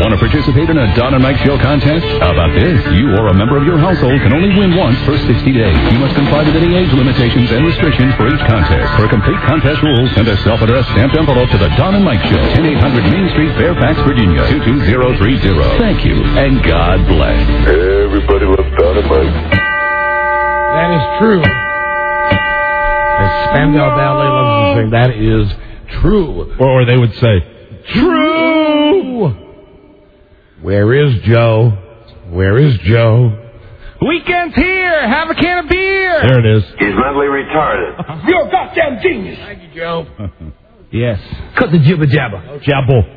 Want to participate in a Don and Mike Show contest? How about this? You or a member of your household can only win once for 60 days. You must comply with any age limitations and restrictions for each contest. For complete contest rules, send a self-addressed stamped envelope to the Don and Mike Show, 10800 Main Street, Fairfax, Virginia, 22030. Thank you, and God bless. Everybody loves Don and Mike. That is true. As Spandau Ballet loves to sing, that is true. Or they would say, true! Where is Joe? Where is Joe? Weekend's here! Have a can of beer! There it is. He's mentally retarded. You're a goddamn genius! Thank you, Joe. Yes. Cut the jibber jabber. Jabble.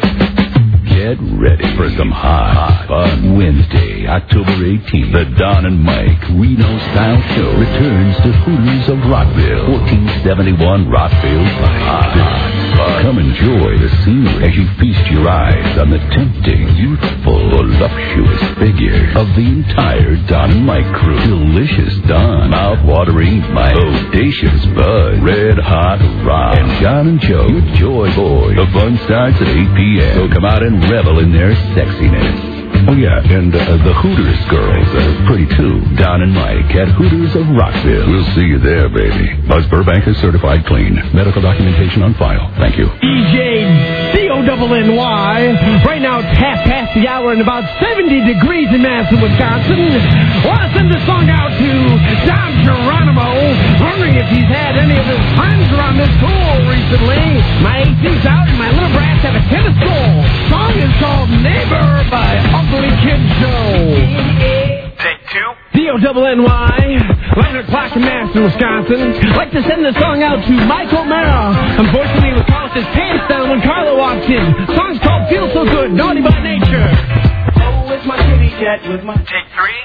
Get ready for some hot, fun Wednesday, October 18th. The Don and Mike Reno-style show returns to Hooters of Rockville, 1471 Rockville Pike. Hot, fun. Come enjoy the scenery as you feast your eyes on the tempting, youthful, voluptuous figures of the entire Don and Mike crew. Delicious Don, mouth-watering Mike, audacious Bud, red-hot Rob, and John and Joe, your joy boy. The fun starts at 8 p.m. So come out and revel in their sexiness. Oh, yeah, and the Hooters girls are pretty, too. Don and Mike at Hooters of Rockville. We'll see you there, baby. Buzz Burbank is certified clean. Medical documentation on file. Thank you. DJ DONNY. Right now it's 1:30 and about 70 degrees in Madison, Wisconsin. Want to send this song out to Don Geronimo. Wondering if he's had any of his friends around this pool recently. My AC's out and my little brats have a tennis goal. Song is called Neighbor by Ugly Kid Joe. Take two. DONNY. 11 o'clock in Madison, Wisconsin. Like to send the song out to Mike O'Mara. Unfortunately, he was tossed his pants down when Carla walked in. Song's called Feel So Good, Naughty by Nature. Oh, it's my kitty cat with my... Take three.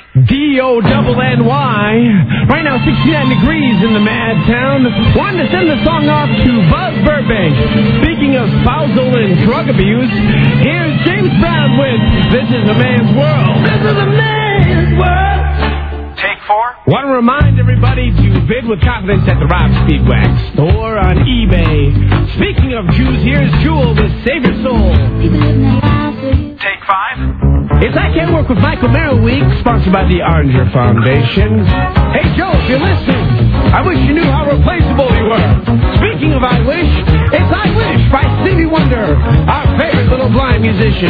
DONNY. Right now, 69 degrees in the Mad Town. Wanted to send the song off to Buzz Burbank. Speaking of spousal and drug abuse, here's James Brown with This Is a Man's World. This is a man's world. Take four. Want to remind everybody to bid with confidence at the Rob Speedwax store on eBay. Speaking of Jews, here's Jewel with Save Your Soul. Take five. It's I Can't Work with Michael Merrill Week, sponsored by the Oranger Foundation. Hey, Joe, if you're listening, I wish you knew how replaceable you were. Speaking of I Wish, it's I Wish by Stevie Wonder, our favorite little blind musician.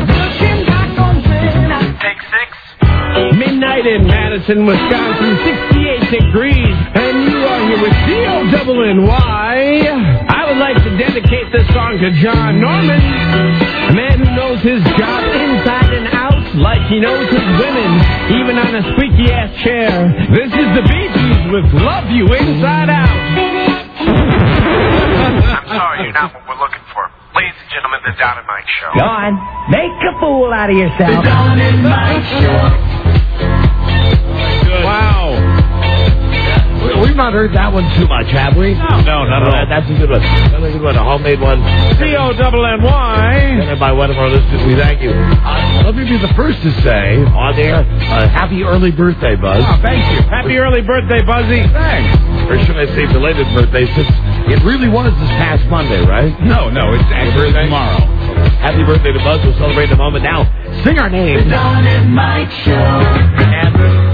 Take six. Midnight in Madison, Wisconsin, 68 degrees, and you are here with DONNY. I would like to dedicate this song to John Norman, a man who knows his job inside and out, like he knows his women, even on a squeaky-ass chair. This is the Bee Gees with Love You Inside Out. I'm sorry, you're not what we're looking for. Ladies and gentlemen, the Don and Mike Show. Go on, make a fool out of yourself. The Don and Mike Show. Wow. We've not heard that one too much, have we? No, not at all. That's a good one. That's a good one. A homemade one. DONNY. And by one of our listeners, we thank you. Let me be the first to say on there, happy early birthday, Buzz. Oh, thank you. Happy early birthday, Buzzy. Thanks. Or should I say belated birthday, since it really was this past Monday, right? No, it's actually tomorrow. Happy birthday to Buzz. We'll celebrate in a moment. Now, sing our name. The Don and Mike Show. And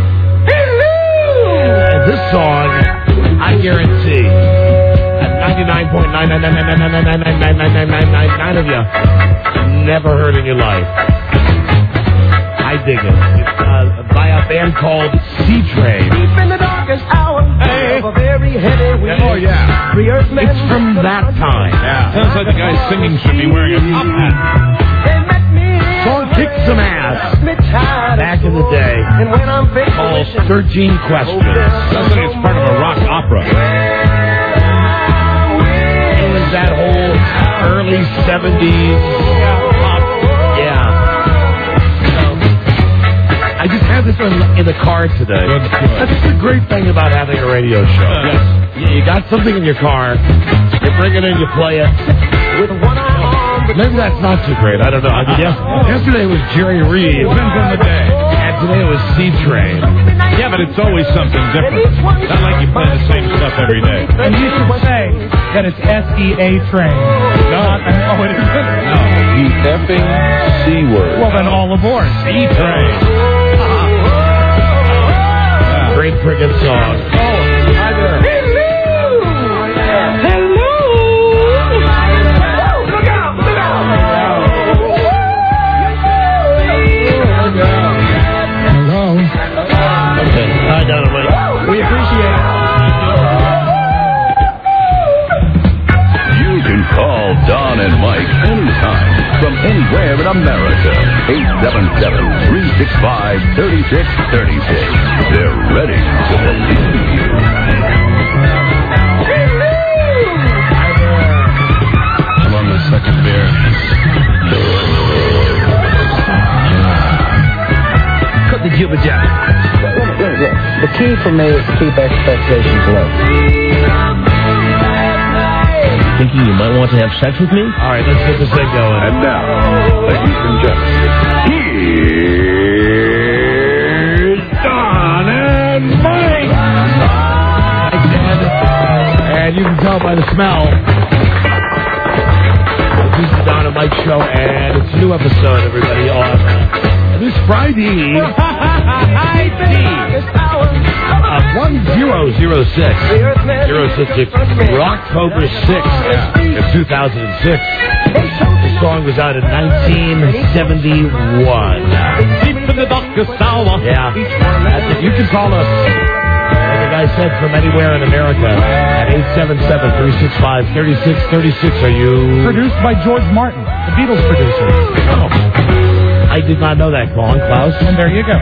this song, I guarantee, at 99.99999999999 of you never heard in your life. I dig it. It's by a band called C-Train. Deep in the darkest hour of a very heavy week. Oh, yeah. It's from that time. Yeah. Sounds like the guy singing should be wearing a top hat. Song kicked some ass back in the day. Called 13 Questions. Sounds like it's part of a rock opera. It was that whole early 70s pop. Yeah. I just had this in the car today. That's the great thing about having a radio show. Yes. You got something in your car, you bring it in, you play it. With one eye on. Maybe that's not too great. I don't know. Yesterday was Jerry Reed. Depends on the day. And today it was C-Train. Yeah, but it's always something different. Not like you play the same stuff every day. And you should say that it's SEA Train. No. Oh, it isn't? No. You effing been all aboard. E-Train. Great friggin' song. Oh, hi there. Okay. Hi, Dynamite. We appreciate it. You can call Don and Mike anytime from anywhere in America. 877-365-3636. They're ready to believe you. I'm on the second beer. Cut the jibber jabber. The key for me is to keep expectations low. Thinking you might want to have sex with me? All right, let's get this thing going. And now, ladies and gentlemen, here's Don and Mike. And you can tell by the smell. This is the Don and Mike Show, and it's a new episode, everybody, on this Friday, 1006, 066, October 6th, in 2006. The song was out in 1971. Deep in the darkest hour. Yeah, that's it. You can call us, like the guy said, from anywhere in America at 877-365-3636. Are you... Produced by George Martin, the Beatles producer. Oh. I did not know that, Colin Klaus. And there you go.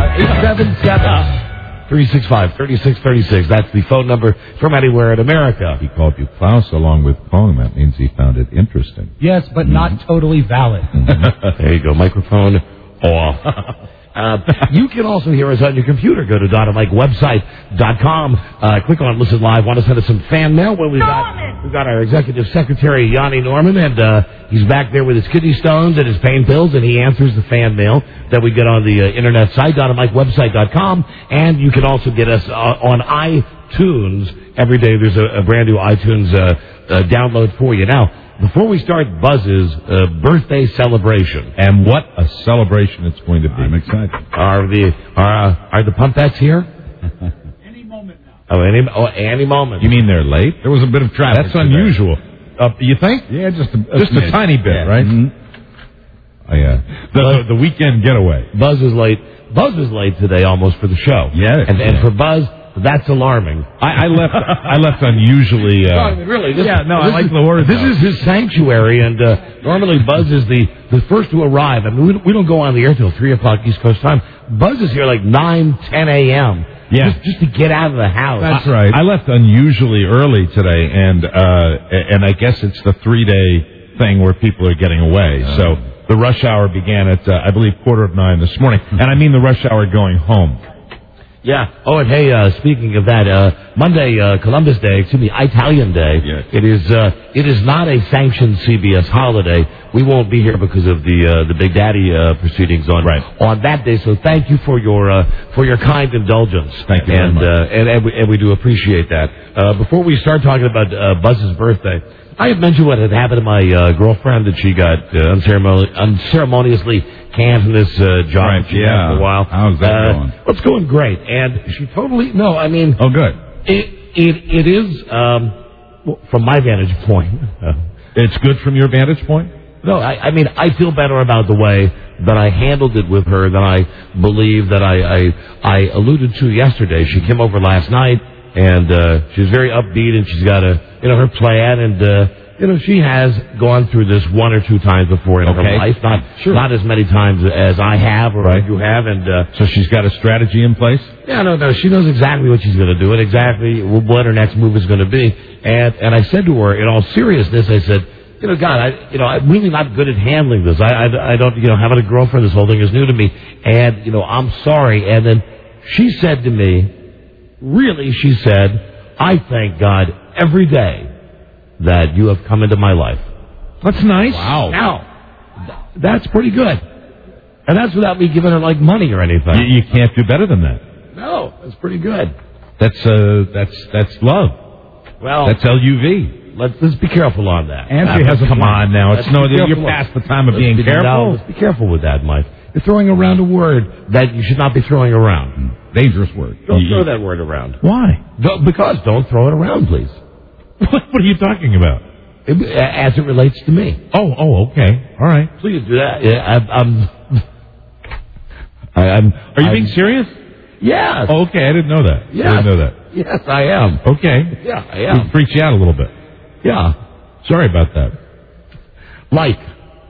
877-365-3636. That's the phone number from anywhere in America. He called you Klaus along with calling. That means he found it interesting. Yes, but not totally valid. There you go. Microphone off. You can also hear us on your computer. Go to DonandMikeWebsite.com. Click on Listen Live. Want to send us some fan mail? Well, we've got our executive secretary, Yanni Norman, and he's back there with his kidney stones and his pain pills, and he answers the fan mail that we get on the internet site, DonandMikeWebsite.com. And you can also get us on iTunes. Every day there's a brand new iTunes download for you. Now, before we start Buzz's birthday celebration. And what a celebration it's going to be. I'm excited. Are the Pumpettes here? Any moment now. Any moment. You mean they're late? There was a bit of traffic. That's unusual. You think? Yeah, just a tiny bit, right? Mm-hmm. The weekend getaway. Buzz is late. Buzz is late today almost for the show. Yeah. And for Buzz, that's alarming. I left unusually. Really? I like the word. This is his sanctuary, and normally Buzz is the first to arrive. I mean, we don't go on the air till 3 o'clock East Coast time. Buzz is here like 9, 10 a.m. Yeah. Just to get out of the house. That's right. I left unusually early today, and I guess it's the 3-day thing where people are getting away. So the rush hour began at, I believe, 8:45 this morning. And I mean the rush hour going home. Yeah. Oh, and hey, speaking of that, Monday, Columbus Day, Italian Day. Yes. It is not a sanctioned CBS holiday. We won't be here because of the Big Daddy proceedings on that day. So thank you for your kind indulgence. Thank you very much. And we do appreciate that. Before we start talking about Buzz's birthday, I had mentioned what had happened to my girlfriend, that she got unceremoniously canned from this job she had for a while. How's that going? Well, it's going great. And she totally, Oh, good. It is, from my vantage point. It's good from your vantage point? No, I feel better about the way that I handled it with her than I believe that I alluded to yesterday. She came over last night, and she was very upbeat, and she's got her plan, and she has gone through this 1 or 2 times before in her life, not as many times as I have or you have, and so she's got a strategy in place. Yeah, no, she knows exactly what she's going to do and exactly what her next move is going to be. And I said to her, in all seriousness, I said, God, I'm really not good at handling this. I don't, having a girlfriend, this whole thing is new to me, and I'm sorry. And then she said to me, really, she said, I thank God every day that you have come into my life. That's nice. Wow. Now, that's pretty good. And that's without me giving her, money or anything. You can't do better than that. No, that's pretty good. That's love. Well, that's LUV. let's be careful on that. And she has come on now. It's you're past the time of being careful. No, let's be careful with that, Mike. You're throwing around a word that you should not be throwing around. Dangerous word. Don't throw that word around. Why? Because don't throw it around, please. What are you talking about? As it relates to me. Oh, okay. All right. Please do that. Yeah, Are you being serious? Yes. Oh, okay, I didn't know that. Yes. I didn't know that. Yes, I am. Okay. Yeah, I am. It freaks you out a little bit. Yeah. Sorry about that. Like.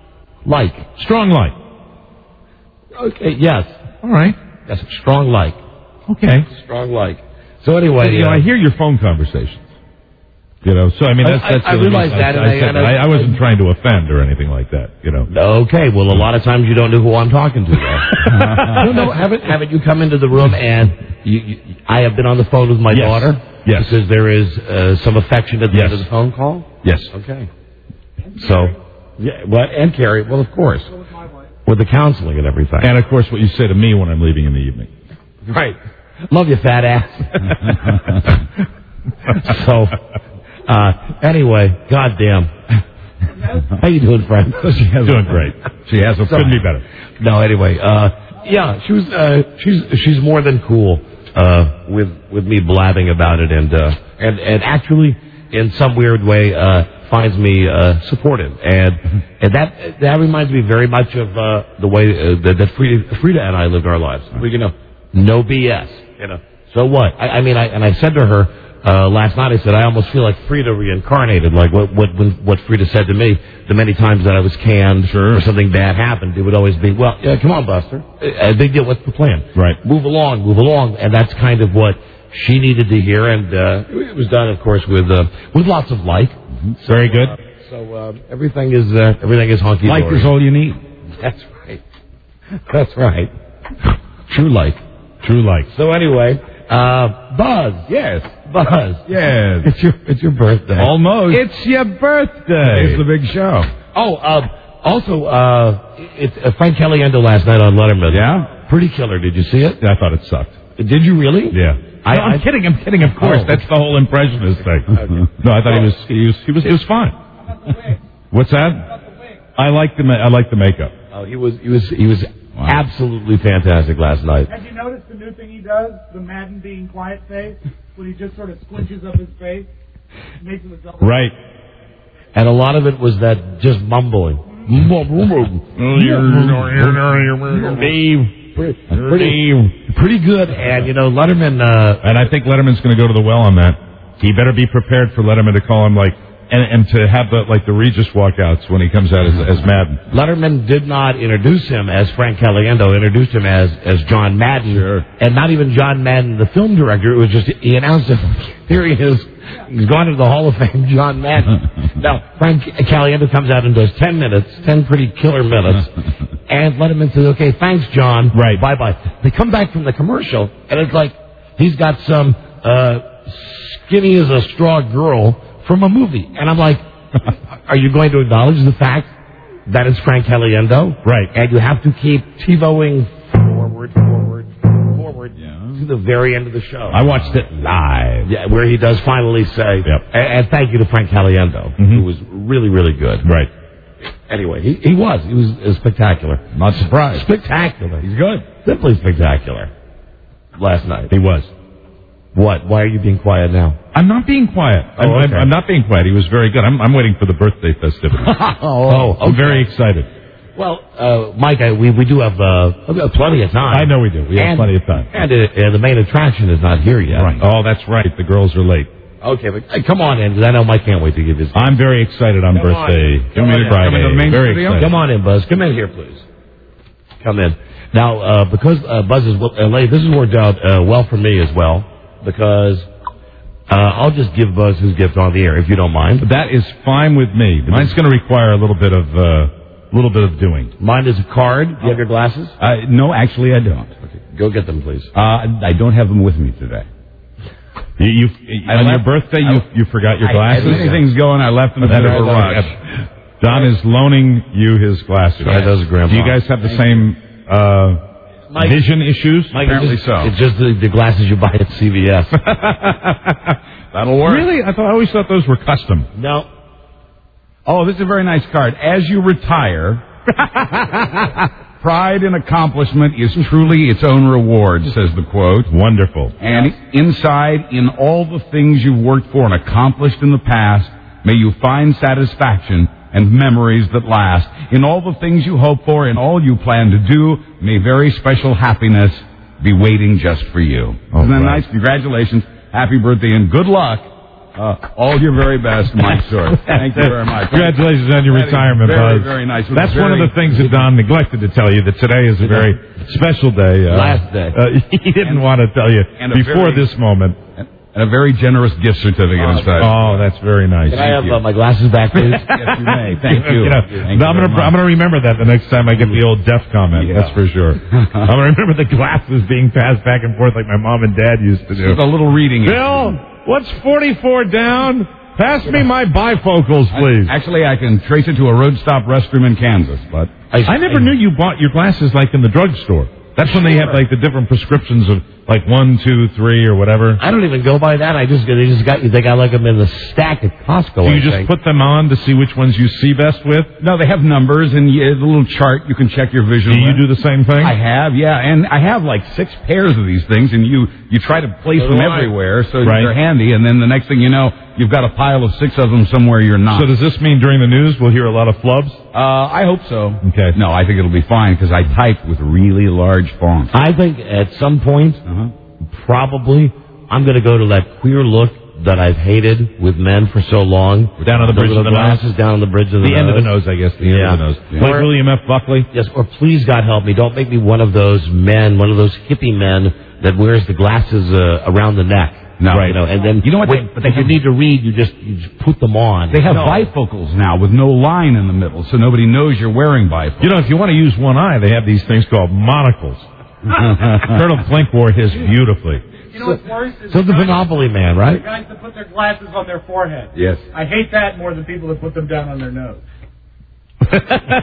Strong like. Okay, yes. All right. That's strong like. Okay. Strong like. So anyway... I hear your phone conversations. So I mean, that's I realize that, I wasn't trying to offend or anything like that, Okay, well, a lot of times you don't know who I'm talking to, though. No, haven't you come into the room and I have been on the phone with my daughter? Yes. Because there is some affection at the end of the phone call? Yes. Okay. So, and Carrie, well, of course. With the counseling and everything. And, of course, what you say to me when I'm leaving in the evening. Right. Love you, fat ass. So... anyway, goddamn. How you doing, friend? Doing great. She has. Couldn't be better. No, anyway, she was. She's more than cool with me blabbing about it, and actually, in some weird way, finds me supportive, and that reminds me very much of the way that Frida and I lived our lives. No BS. So what? I said to her. Last night I said, I almost feel like Frida reincarnated, like what Frida said to me, the many times that I was canned or something bad happened, it would always be, well, yeah, come on, Buster. Big deal, what's the plan? Right. Move along, and that's kind of what she needed to hear, and it was done, of course, with lots of like. Very good. So everything is hunky-dory. Like is all you need. That's right. True like. So anyway, Buzz. Yes. Buzz. Yes. It's your birthday. Almost. It's your birthday. It's the big show. Oh, also, it's Frank Caliendo last night on Letterman. Yeah? Pretty killer. Did you see it? I thought it sucked. Did you really? Yeah. I'm kidding, of course. That's the whole impressionist thing. Okay. No, I thought he was fine. What's that? I like the makeup. Oh, he was absolutely fantastic last night. Have you noticed the new thing he does? The Madden being quiet face? When he just sort of squinches up his face? Makes it a double. Right. And a lot of it was that just mumbling. Pretty good. And, Letterman... and I think Letterman's going to go to the well on that. He better be prepared for Letterman to call him, and to have the Regis walkouts when he comes out as Madden. Letterman did not introduce him as Frank Caliendo, introduced him as John Madden. Sure. And not even John Madden, the film director. It was just, he announced it. Here he is. He's gone to the Hall of Fame, John Madden. Now, Frank Caliendo comes out and does 10 pretty killer minutes. And Letterman says, okay, thanks, John. Right. Bye-bye. They come back from the commercial, and it's like he's got some skinny as a straw girl from a movie. And I'm like, are you going to acknowledge the fact that it's Frank Caliendo? Right. And you have to keep TiVoing forward to the very end of the show. I watched it live. Yeah, where he does finally say, and thank you to Frank Caliendo, who was really, really good. Right. Anyway, he was spectacular. Not surprised. Spectacular. He's good. Simply spectacular. Last night. He was. What? Why are you being quiet now? I'm not being quiet. Okay. I'm not being quiet. He was very good. I'm waiting for the birthday festivities. I'm very excited. Well, Mike, we do have plenty of time. I know we do. We have plenty of time. And the main attraction is not here yet. Right. Oh, that's right. The girls are late. Okay, but come on in, because I know Mike can't wait to give his... I'm very excited on birthday. Come in, Friday. Very excited. Come on in, Buzz. Come in here, please. Come in. Now, because Buzz is late, this has worked out well for me as well, because I'll just give Buzz his gift on the air, if you don't mind. That is fine with me. Mine's going to require a little bit of doing. Mine is a card. Do you have your glasses? No, actually, I don't. Okay, go get them, please. I don't have them with me today. On your birthday, you forgot your glasses? Anything's going, I left them in the garage. Don is loaning you his glasses. That does, Grandpa. Do you guys have the same vision issues? Mike, apparently so. It's just the glasses you buy at CVS. That'll work. Really? I always thought those were custom. No. Oh, this is a very nice card. As you retire, pride and accomplishment is truly its own reward, says the quote. Wonderful. And inside, in all the things you've worked for and accomplished in the past, may you find satisfaction and memories that last. In all the things you hope for and all you plan to do, may very special happiness be waiting just for you. Isn't that nice? Congratulations. Happy birthday and good luck. All your very best, Mike Sorg. Thank you very much. Congratulations on your retirement, very, Buzz. Very nice. That's one of the things that Don neglected to tell you, that today is a very special day. Last day. He didn't want to tell you before this moment. And a very generous gift certificate inside. Oh, that's very nice. Can I have my glasses back, please? Yes, you may. Thank you. I'm going to remember that the next time I get the old deaf comment. Yeah. That's for sure. I'm going to remember the glasses being passed back and forth like my mom and dad used to do. With a little reading. Bill, what's 44 down? Pass me my bifocals, please. Actually, I can trace it to a road stop restroom in Kansas, but I never knew you bought your glasses like in the drugstore. That's when they have like the different prescriptions of like 1, 2, 3 or whatever. I don't even go by that. They got like them in the stack at Costco. Do you just put them on to see which ones you see best with? No, they have numbers and a little chart you can check your vision. Do you do the same thing? I have, yeah, and I have like 6 pairs of these things, and you try to place them everywhere, so they're handy, and then the next thing you know, you've got a pile of 6 of them somewhere you're not. So does this mean during the news we'll hear a lot of flubs? I hope so. Okay. No, I think it'll be fine because I type with really large fonts. I think at some point, probably, I'm going to go to that queer look that I've hated with men for so long. Down on the bridge of the glasses nose? down on the bridge of the end of the nose, I guess. The end of the nose. Yeah. Like William F. Buckley? Yes, or please, God help me, don't make me one of those men, one of those hippie men that wears the glasses around the neck. No, right. And then you know what? But if you need to read, you just put them on. They have bifocals now with no line in the middle, so nobody knows you're wearing bifocals. You know, if you want to use one eye, they have these things called monocles. Colonel Flink wore his beautifully. You know what's worse? So the Monopoly man, right? The guys that put their glasses on their forehead. Yes. I hate that more than people that put them down on their nose. I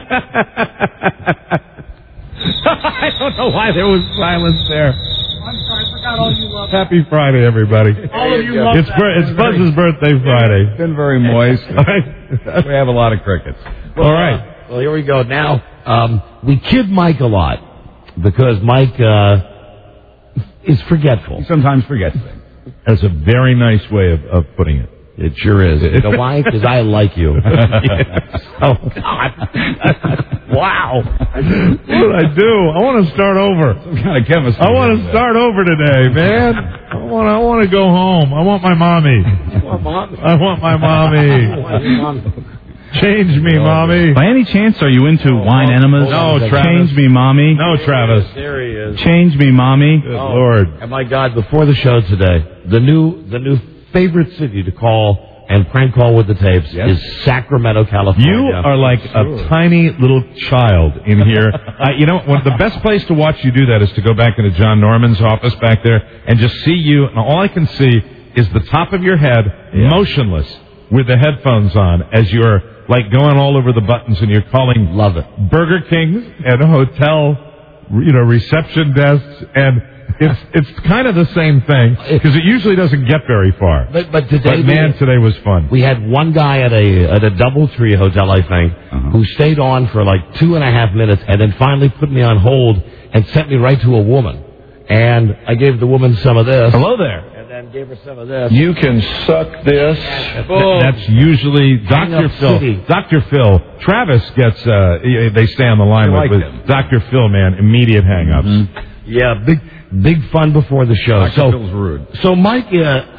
don't know why there was silence there. I'm sorry, I forgot all you love. Happy Friday, everybody. All of you love It's Buzz's birthday Friday. It's been very moist. We have a lot of crickets. All right. Well, here we go. Now, we kid Mike a lot because Mike is forgetful. He sometimes forgets things. That's a very nice way of putting it. It sure is. You know why? Because I like you. Oh, God. Wow. What did I do? I want to start over. Some kind of chemistry. I want to start over today, man. I want to go home. I want my mommy. I want my mommy. Change me, mommy. By any chance, are you into wine enemas? No, Travis. Change me, mommy. No, Travis. There he is. Change me, mommy. Good Lord. And my God, before the show today, the new favorite city to call and prank call with the tapes is Sacramento, California. You are like a tiny little child in here. You know, the best place to watch you do that is to go back into John Norman's office back there and just see you. And all I can see is the top of your head, motionless, with the headphones on, as you're like going all over the buttons and you're calling Burger Kings and hotel, reception desks, and it's kind of the same thing because it usually doesn't get very far. But today was fun. We had one guy at a DoubleTree hotel, I think, who stayed on for like 2.5 minutes and then finally put me on hold and sent me right to a woman. And I gave the woman some of this. Hello there. And then gave her some of this. You can suck this. That's usually Dr. Phil. Dr. Phil. Travis gets, they stay on the line with Dr. Phil, man, immediate hang-ups. Mm-hmm. Yeah, big fun before the show. Dr. Phil's rude. So Mike,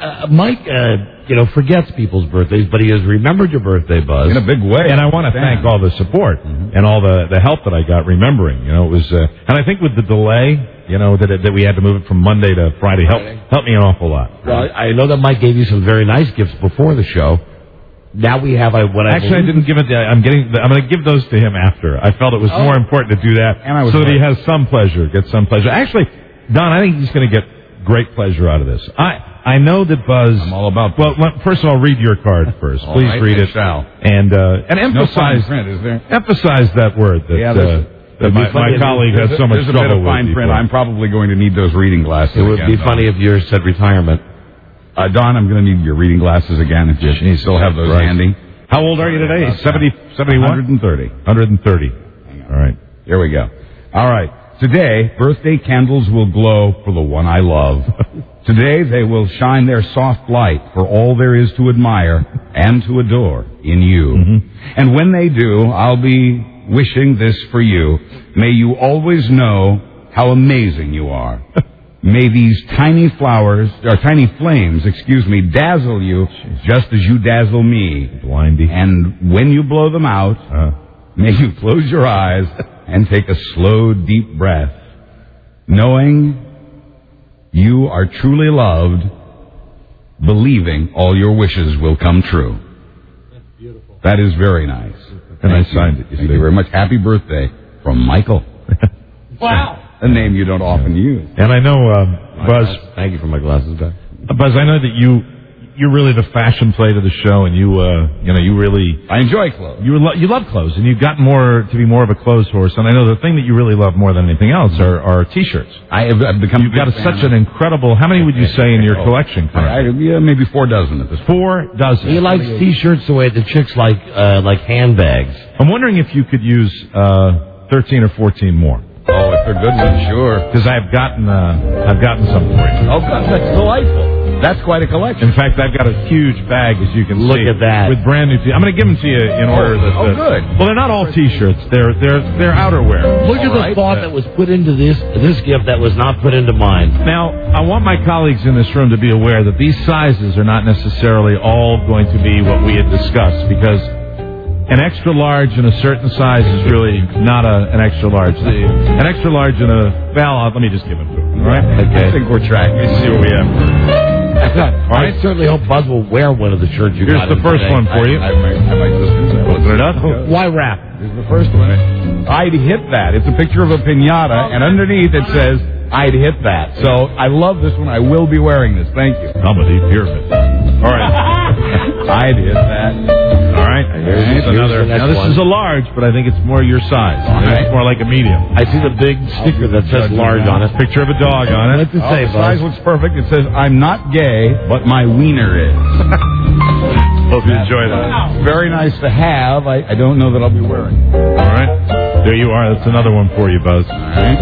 forgets people's birthdays, but he has remembered your birthday, Buzz. In a big way. And I want to thank all the support and all the help that I got remembering. It was, and I think with the delay, that we had to move it from Monday to Friday helped me an awful lot. Well, I know that Mike gave you some very nice gifts before the show. Now we have I didn't give it. I'm going to give those to him after. I felt it was more important to do that, so that he has some pleasure, get some pleasure. Actually, Don, I think he's going to get great pleasure out of this. I know that Buzz. I'm all about. Well, first of all, read your card first. Please read it. And emphasize. No fine print, is there? Emphasize that word that my colleague has so much trouble with. There's a bit of fine print. I'm probably going to need those reading glasses. It would be funny if yours said retirement. Don, I'm going to need your reading glasses again if you still have those handy. How old are you today? 70, 71? 130. 130. All right. Here we go. All right. Today, birthday candles will glow for the one I love. Today, they will shine their soft light for all there is to admire and to adore in you. Mm-hmm. And when they do, I'll be wishing this for you. May you always know how amazing you are. May these tiny flames, dazzle you just as you dazzle me. Blindy. And when you blow them out, may you close your eyes and take a slow, deep breath, knowing you are truly loved, believing all your wishes will come true. That's beautiful. That is very nice. And I signed it. Thank you very much. Happy birthday from Michael. Wow. A name you don't often use. And I know, Buzz. Thank you for my glasses back. Buzz, I know that you're really the fashion plate of the show, and you really. I enjoy clothes. You love clothes, and you've gotten to be more of a clothes horse. And I know the thing that you really love more than anything else are T-shirts. I've become. You've got such an incredible. How many would you say in your collection? Maybe 4 dozen at this point. 4 dozen. He likes T-shirts the way the chicks like handbags. I'm wondering if you could use 13 or 14 more. Oh, if they're good ones, sure. Because I've gotten some for you. Oh, God, that's delightful. That's quite a collection. In fact, I've got a huge bag, as you can see. Look at that. With brand new I'm going to give them to you in order. Good. Well, they're not all T-shirts. They're outerwear. Look at the thought that was put into this gift that was not put into mine. Now, I want my colleagues in this room to be aware that these sizes are not necessarily all going to be what we had discussed, because an extra large in a certain size is really not an extra large. An extra large in let me just give them to him, all right? Okay. I think we're tracking. Let's see what we have. All right. I certainly hope Buzz will wear one of the shirts you got. Here's the first one for you. I might just do that. Open it up. Why wrap? Here's the first one. I'd hit that. It's a picture of a piñata, and underneath it says, I'd hit that. So I love this one. I will be wearing this. Thank you. Comedy pyramid. All right. I'd hit that. All right. Here's another. Now, this is a large, but I think it's more your size. It's more like a medium. I see the big sticker that says large on it. Picture of a dog on it. What's it say, the size looks perfect. It says, I'm not gay, but my wiener is. Hope you enjoy that. Wow. Very nice to have. I don't know that I'll be wearing it. All right. There you are. That's another one for you, Buzz. All right.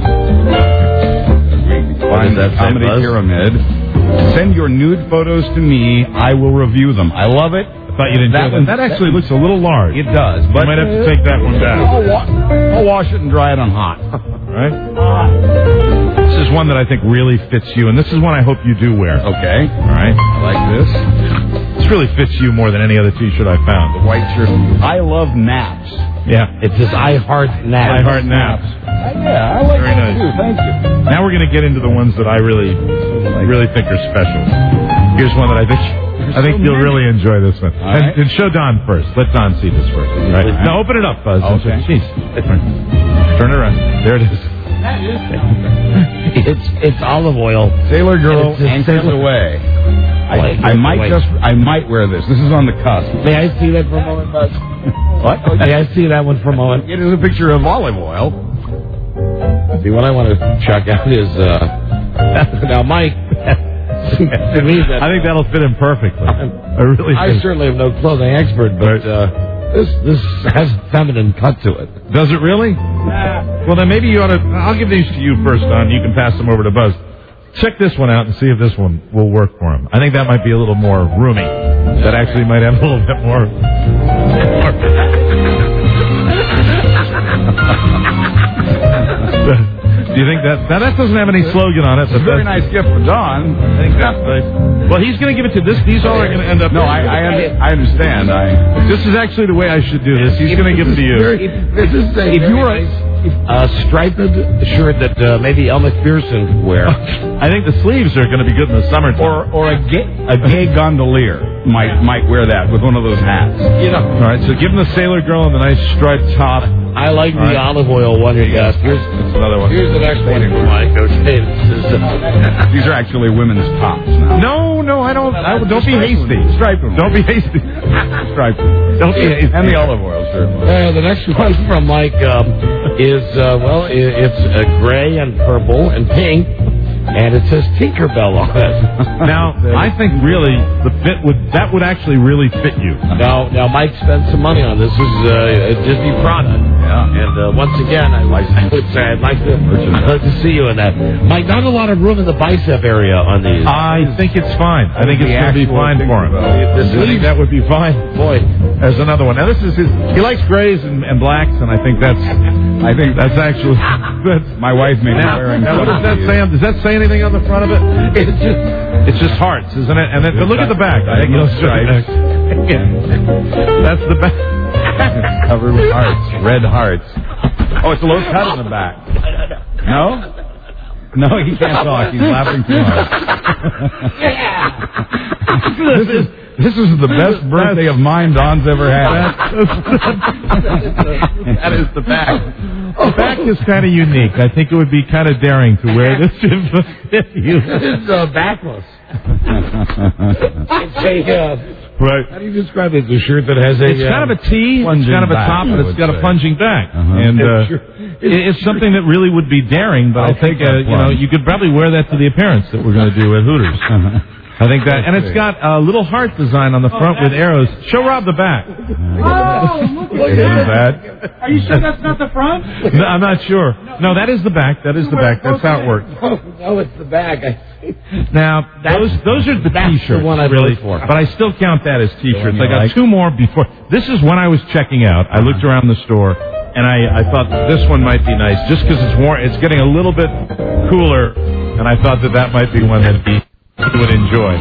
Find that comedy pyramid. Send your nude photos to me. I will review them. I love it. I thought you didn't do that. That actually looks a little large. It does. But you might have to take that one down. I'll wash it and dry it on hot. Right? This is one that I think really fits you, and this is one I hope you do wear. Okay. All right. I like this. This really fits you more than any other T-shirt I found. The white shirt. I love naps. Yeah. It says I heart naps. I heart naps. Yeah, I like Very that nice. too. Thank you. Now we're going to get into the ones that I really think are special. Here's one that I think you'll really enjoy this one. Right. And show Don first. Let Don see this first. Right. Now open it up, Buzz. Okay. Jeez. Turn it around. There it is. It's olive oil. Sailor Girl anchors away. I might wear this. This is on the cusp. May I see that for a moment, Buzz? What? May I see that one for a moment? It is a picture of olive oil. See, what I want to check out is now, Mike. To me, I think that'll fit him perfectly. I certainly am no clothing expert, but this has a feminine cut to it. Does it really? Well, then maybe you ought to. I'll give these to you first, Don. You can pass them over to Buzz. Check this one out and see if this one will work for him. I think that might be a little more roomy. That actually might have a little bit more. Do you think that doesn't have any slogan on it? It's a very nice gift for Don. I think that's nice. Well, he's going to give it to this. These all are going to end up. No, I understand. This is actually the way I should do this. He's going to give it to you. If you were a striped shirt that maybe Elle Macpherson could wear. I think the sleeves are going to be good in the summertime. Or a gay gondolier might wear that with one of those hats. All right, so give him the Sailor Girl and the nice striped top. I like the olive oil one you got. Here's another one. Here's the next one for Mike. Okay, these are actually women's tops now. No, I don't. Don't be hasty. Stripe them. Don't be hasty. Stripe them. Don't be hasty. And the olive oil, sure. The next one from Mike is it's gray and purple and pink. and it says Tinkerbell on it. Now, I think really that would actually really fit you. Now, Mike spent some money on this. This is a Disney product. Yeah. And once again, I'd like to see you in that. Mike, not a lot of room in the bicep area on these. I think it's fine. I think it's going to be fine for him. I think that would be fine. Boy, there's another one. Now this is he likes grays and blacks, and I think that's actually my wife made me wearing. Now what does that say? Does that say anything on the front of it? It's just hearts, isn't it? And then but look at the back. I think those stripes. That's the back. It's covered with hearts, red hearts. Oh, it's a low cut in the back. No? No, he can't talk. He's laughing too hard. This is the best birthday of mine Don's ever had. That is the back. The back is kind of unique. I think it would be kind of daring to wear this if you. It's backless. It's right. How do you describe it? The shirt that has a... It's kind of a T, it's kind of a top, and it's got a plunging back. And it's something that really would be daring, but I think you could probably wear that to the appearance that we're going to do at Hooters. I think that, and it's got a little heart design on the front with arrows. Show Rob the back. Oh, look at that. Are you sure that's not the front? No, I'm not sure. No, that is the back. That is the back. That's how it works. No, it's the back. Now, those are the T-shirts. The one I really for. But I still count that as T-shirts. I got two more before. This is when I was checking out. I looked around the store, and I thought this one might be nice, just because it's warm. It's getting a little bit cooler, and I thought that might be one that he would enjoy.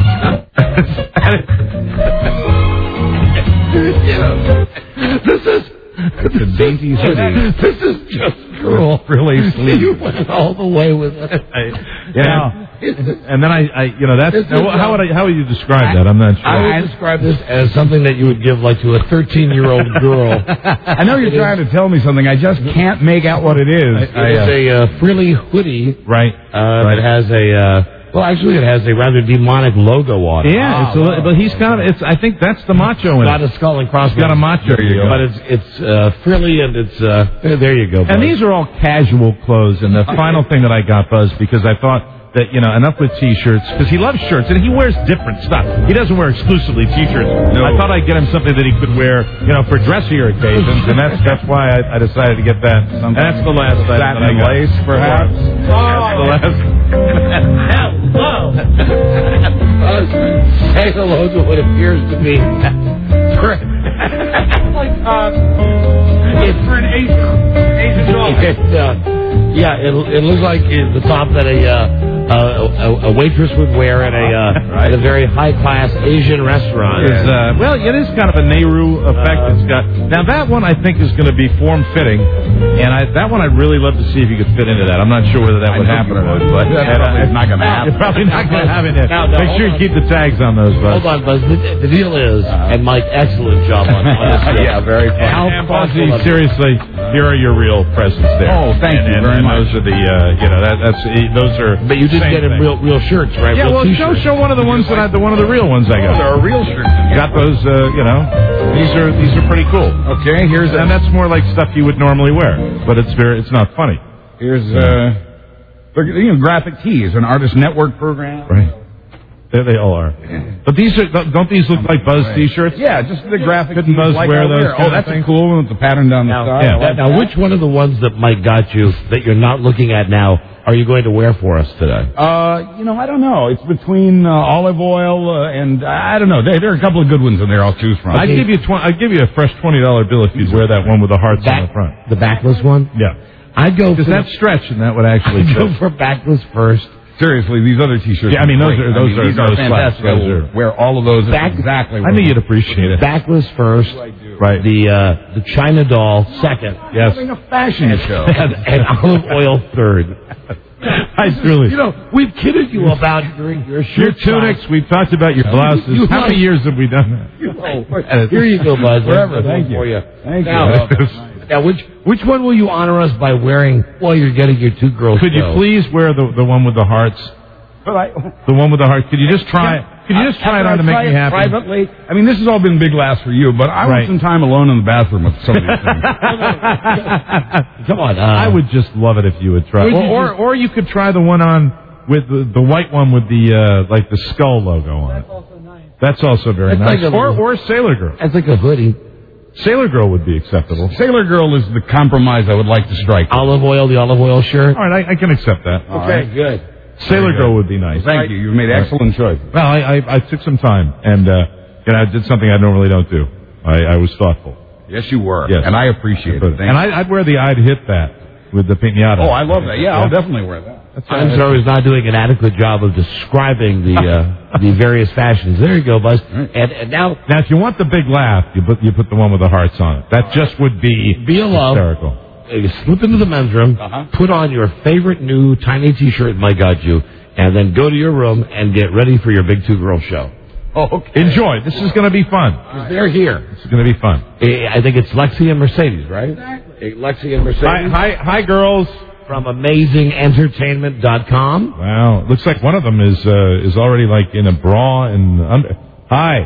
It's a dainty hoodie. This is just cruel. Really sleek. You went all the way with it. And then how would you describe that? I'm not sure. I would describe this as something that you would give like to a 13-year-old girl. I know you're trying to tell me something. I just can't make out what it is. It's a frilly hoodie. Right. It has a... Well, actually, it has a rather demonic logo on it. Yeah, but he's kind of. I think that's the macho in it. Got a skull and crossbones. Got a macho. But it's frilly and it's there you go. Buzz. And these are all casual clothes. And the final thing that I got, Buzz, because I thought that enough with T-shirts, because he loves shirts and he wears different stuff. He doesn't wear exclusively T-shirts. No. I thought I'd get him something that he could wear, for dressier occasions, and that's why I decided to get that. And that's the last item that I got. Lace, perhaps. That's the last. Hello. Say hello to what appears to be. It's for an Asian dog. It looks like the top that a waitress would wear at a very high class Asian restaurant. It is kind of a Nehru effect. It's got now that one I think is going to be form fitting, and that one I'd really love to see if you could fit into that. I'm not sure whether that would happen or not, but it's not going to happen. It's probably not going to happen. Make sure you keep the tags on those. Buzz. Hold on, Buzz. The deal is, and Mike, excellent job on this. Yeah, very fun. And Buzzy, seriously, here are your real presents there. Oh, thank you very much. Those are the those are. But you did get him real shirts, right? Yeah, real well, show one of the ones that one of the real ones I got. There are real shirts. Got those, these are pretty cool. Okay, and that's more like stuff you would normally wear, but it's not funny. Here's graphic tees, an artist network program. Right. There they all are. But don't these look like Buzz T-shirts? Yeah, just the graphic tees. Couldn't Buzz wear those? Oh, that's a cool one with the pattern down the side. Now, which one of the ones that Mike got you that you're not looking at now are you going to wear for us today? I don't know. It's between olive oil and I don't know. There are a couple of good ones in there. I'll choose from. I'd give you a fresh $20 bill if you'd wear that one with the hearts on the front. The backless one? Yeah. I'd go because that stretch and that would actually go for backless first. Seriously, these other T-shirts. Yeah, I mean those are fantastic. I will wear all of those. Exactly. I knew you'd appreciate it. Backless first, right? The China doll second. Yes. Having a fashion show. and olive oil third. I really. We've kidded you about your shirt tunics. We've talked about your blouses. How many years have we done that? Here you go, Buzz. Wherever. Thank you. For you. Thank you. Now, which one will you honor us by wearing while you're getting your two girls? Could you please wear the one with the hearts? The one with the hearts. Could you just try it? Could you just try it on to make me happy? Privately. I mean, this has all been big laughs for you, but I want some time alone in the bathroom with some of these things. Come on. I would just love it if you would try. Or you could try the one on with the white one with the like the skull logo on it. That's also nice. That's also very That's nice. like Or Sailor Girl. That's like a hoodie. Sailor Girl would be acceptable. Sailor Girl is the compromise I would like to strike. The olive oil shirt. All right, I can accept that. Okay, good. Sailor Girl would be nice. Thank you. You've made excellent choices. Well, I took some time and I did something I normally don't do. I was thoughtful. Yes, you were. Yes. And I appreciate it. And I'd wear the I'd hit that with the piñata. Oh, I love that. Yeah, I'll definitely wear that. I'm sorry I was not doing an adequate job of describing the various fashions. There you go, Buzz. And now if you want the big laugh, you put the one with the hearts on it. That just would be a love. hysterical. You slip into the men's room, put on your favorite new tiny T-shirt, My Got You, and then go to your room and get ready for your Big Two Girl show. Oh, okay. Enjoy. This is going to be fun. They're here. This is going to be fun. I think it's Lexi and Mercedes, right? Exactly. Lexi and Mercedes. Hi, girls. From AmazingEntertainment.com. Wow. Looks like one of them is already like in a bra and under. Hi.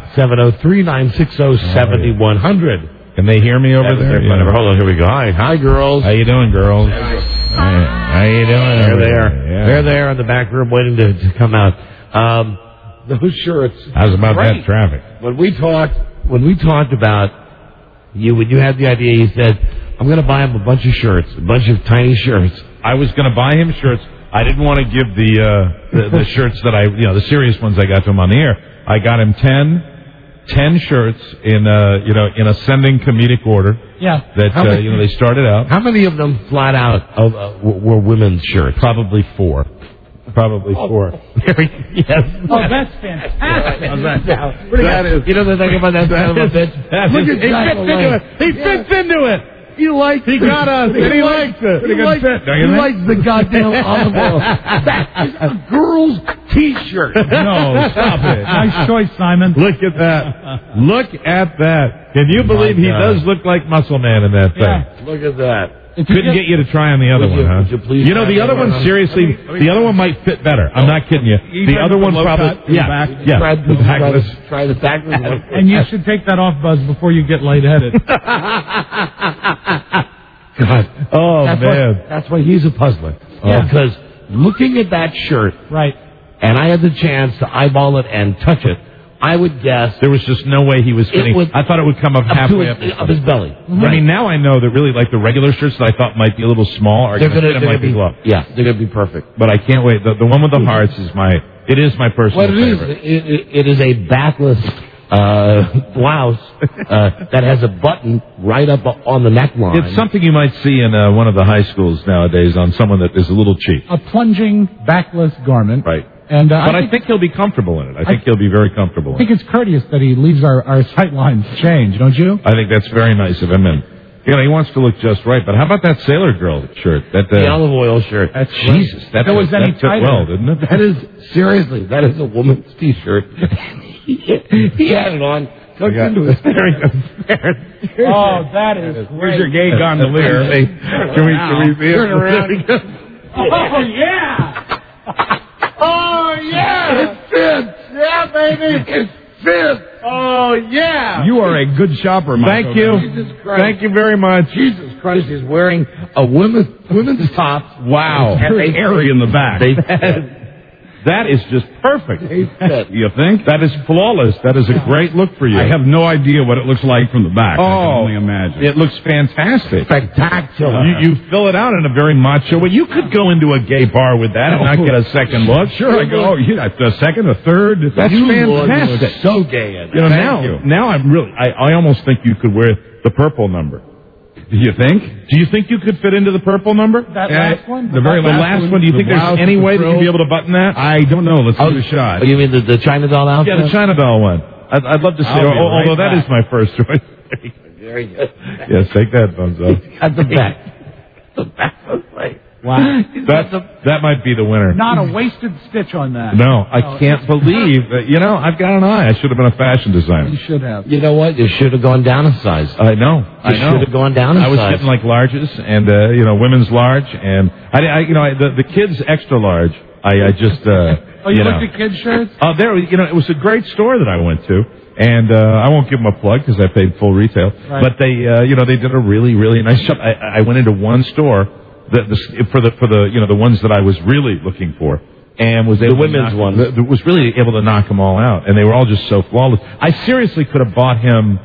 703-960-7100. Can they hear me over there? Yeah. Hold on, here we go. Hi, girls. How you doing, girls? How you doing? They're there. Yeah. They're there in the back room waiting to come out. Those shirts. How's about that traffic? When we talked about you, when you had the idea, you said, I'm going to buy him a bunch of shirts, a bunch of tiny shirts. I was going to buy him shirts. I didn't want to give the shirts that the serious ones I got to him on the air. I got him 10 shirts in ascending comedic order. Yeah. That they started out. How many of them flat out were women's shirts? Probably 4. Probably 4. Yes. Oh, that's fantastic. That is. You know the thing about that son of a bitch? Look at Jack LaLanne. He fits into it. He likes He got us, and he likes it. He likes the goddamn olive oil. That is a girl's T-shirt. No, stop it. Nice choice, Simon. Look at that. Look at that. Can you believe he does look like Muscle Man in that thing? Yeah. Look at that. Couldn't get you to try on the other one, huh? Would you please the other one, seriously, the other one might fit better. I'm not kidding you. The other one probably, yeah. Try the backless one. And you should take that off, Buzz, before you get lightheaded. God. Oh, man. That's why he's a puzzler. Because looking at that shirt, right, and I had the chance to eyeball it and touch it, I would guess there was just no way he was fitting. I thought it would come up halfway up his belly. Mm-hmm. I mean, now I know that really, like the regular shirts that I thought might be a little small are going to fit him like a glove. Yeah, they're going to be perfect. But I can't wait. The one with the hearts is my personal favorite. It is a backless blouse that has a button right up on the neckline. It's something you might see in one of the high schools nowadays on someone that is a little cheap. A plunging backless garment. Right. And, but I think he'll be comfortable in it. I think he'll be very comfortable in it. I think it's courteous that he leaves our sight lines change, don't you? I think that's very nice of him. And, he wants to look just right. But how about that Sailor Girl shirt? The olive oil shirt. Jesus. That fit well, didn't it? That is, seriously, that is a woman's T-shirt. He had it on. Tucked into his Oh, that is great. Here's your gay gondolier. Can we see it? Turn around. Oh, yeah. Oh, yeah! It fits! Yeah, baby! It fits! Oh, yeah! You are a good shopper, Michael. Thank you. Jesus Christ. Thank you very much. Jesus Christ, he's wearing a women's top. Wow. Very hairy in the back. That is just perfect. You think? That is flawless. That is a great look for you. I have no idea what it looks like from the back. I can only imagine. It looks fantastic. Spectacular. You fill it out in a very macho way. You could go into a gay bar with that and not get a second look. Sure, I go, a second, a third. That's fantastic. You so gay in that. Now I'm really, I almost think you could wear the purple number. Do you think? Do you think you could fit into the purple number? That last one? The very last one. Do you think there's any way that you'd be able to button that? I don't know. Let's give it a shot. Oh, you mean the China doll outfit? Yeah, the China doll one. I'd love to see it, although that is my first choice. Very good. Yes, take that, thumbs up. At the back. The back was like... Wow. That might be the winner. Not a wasted stitch on that. No, I can't believe that. I've got an eye. I should have been a fashion designer. You should have. You know what? You should have gone down a size. I know. You should have gone down a size. I was getting like larges and, women's large. And, the kids extra large, I just, you looked at kids' shirts? It was a great store that I went to. And I won't give them a plug because I paid full retail. Right. But they, they did a really, really nice job. I went into one store for the ones that I was really looking for. and was able was really able to knock them all out, and they were all just so flawless. I seriously could have bought him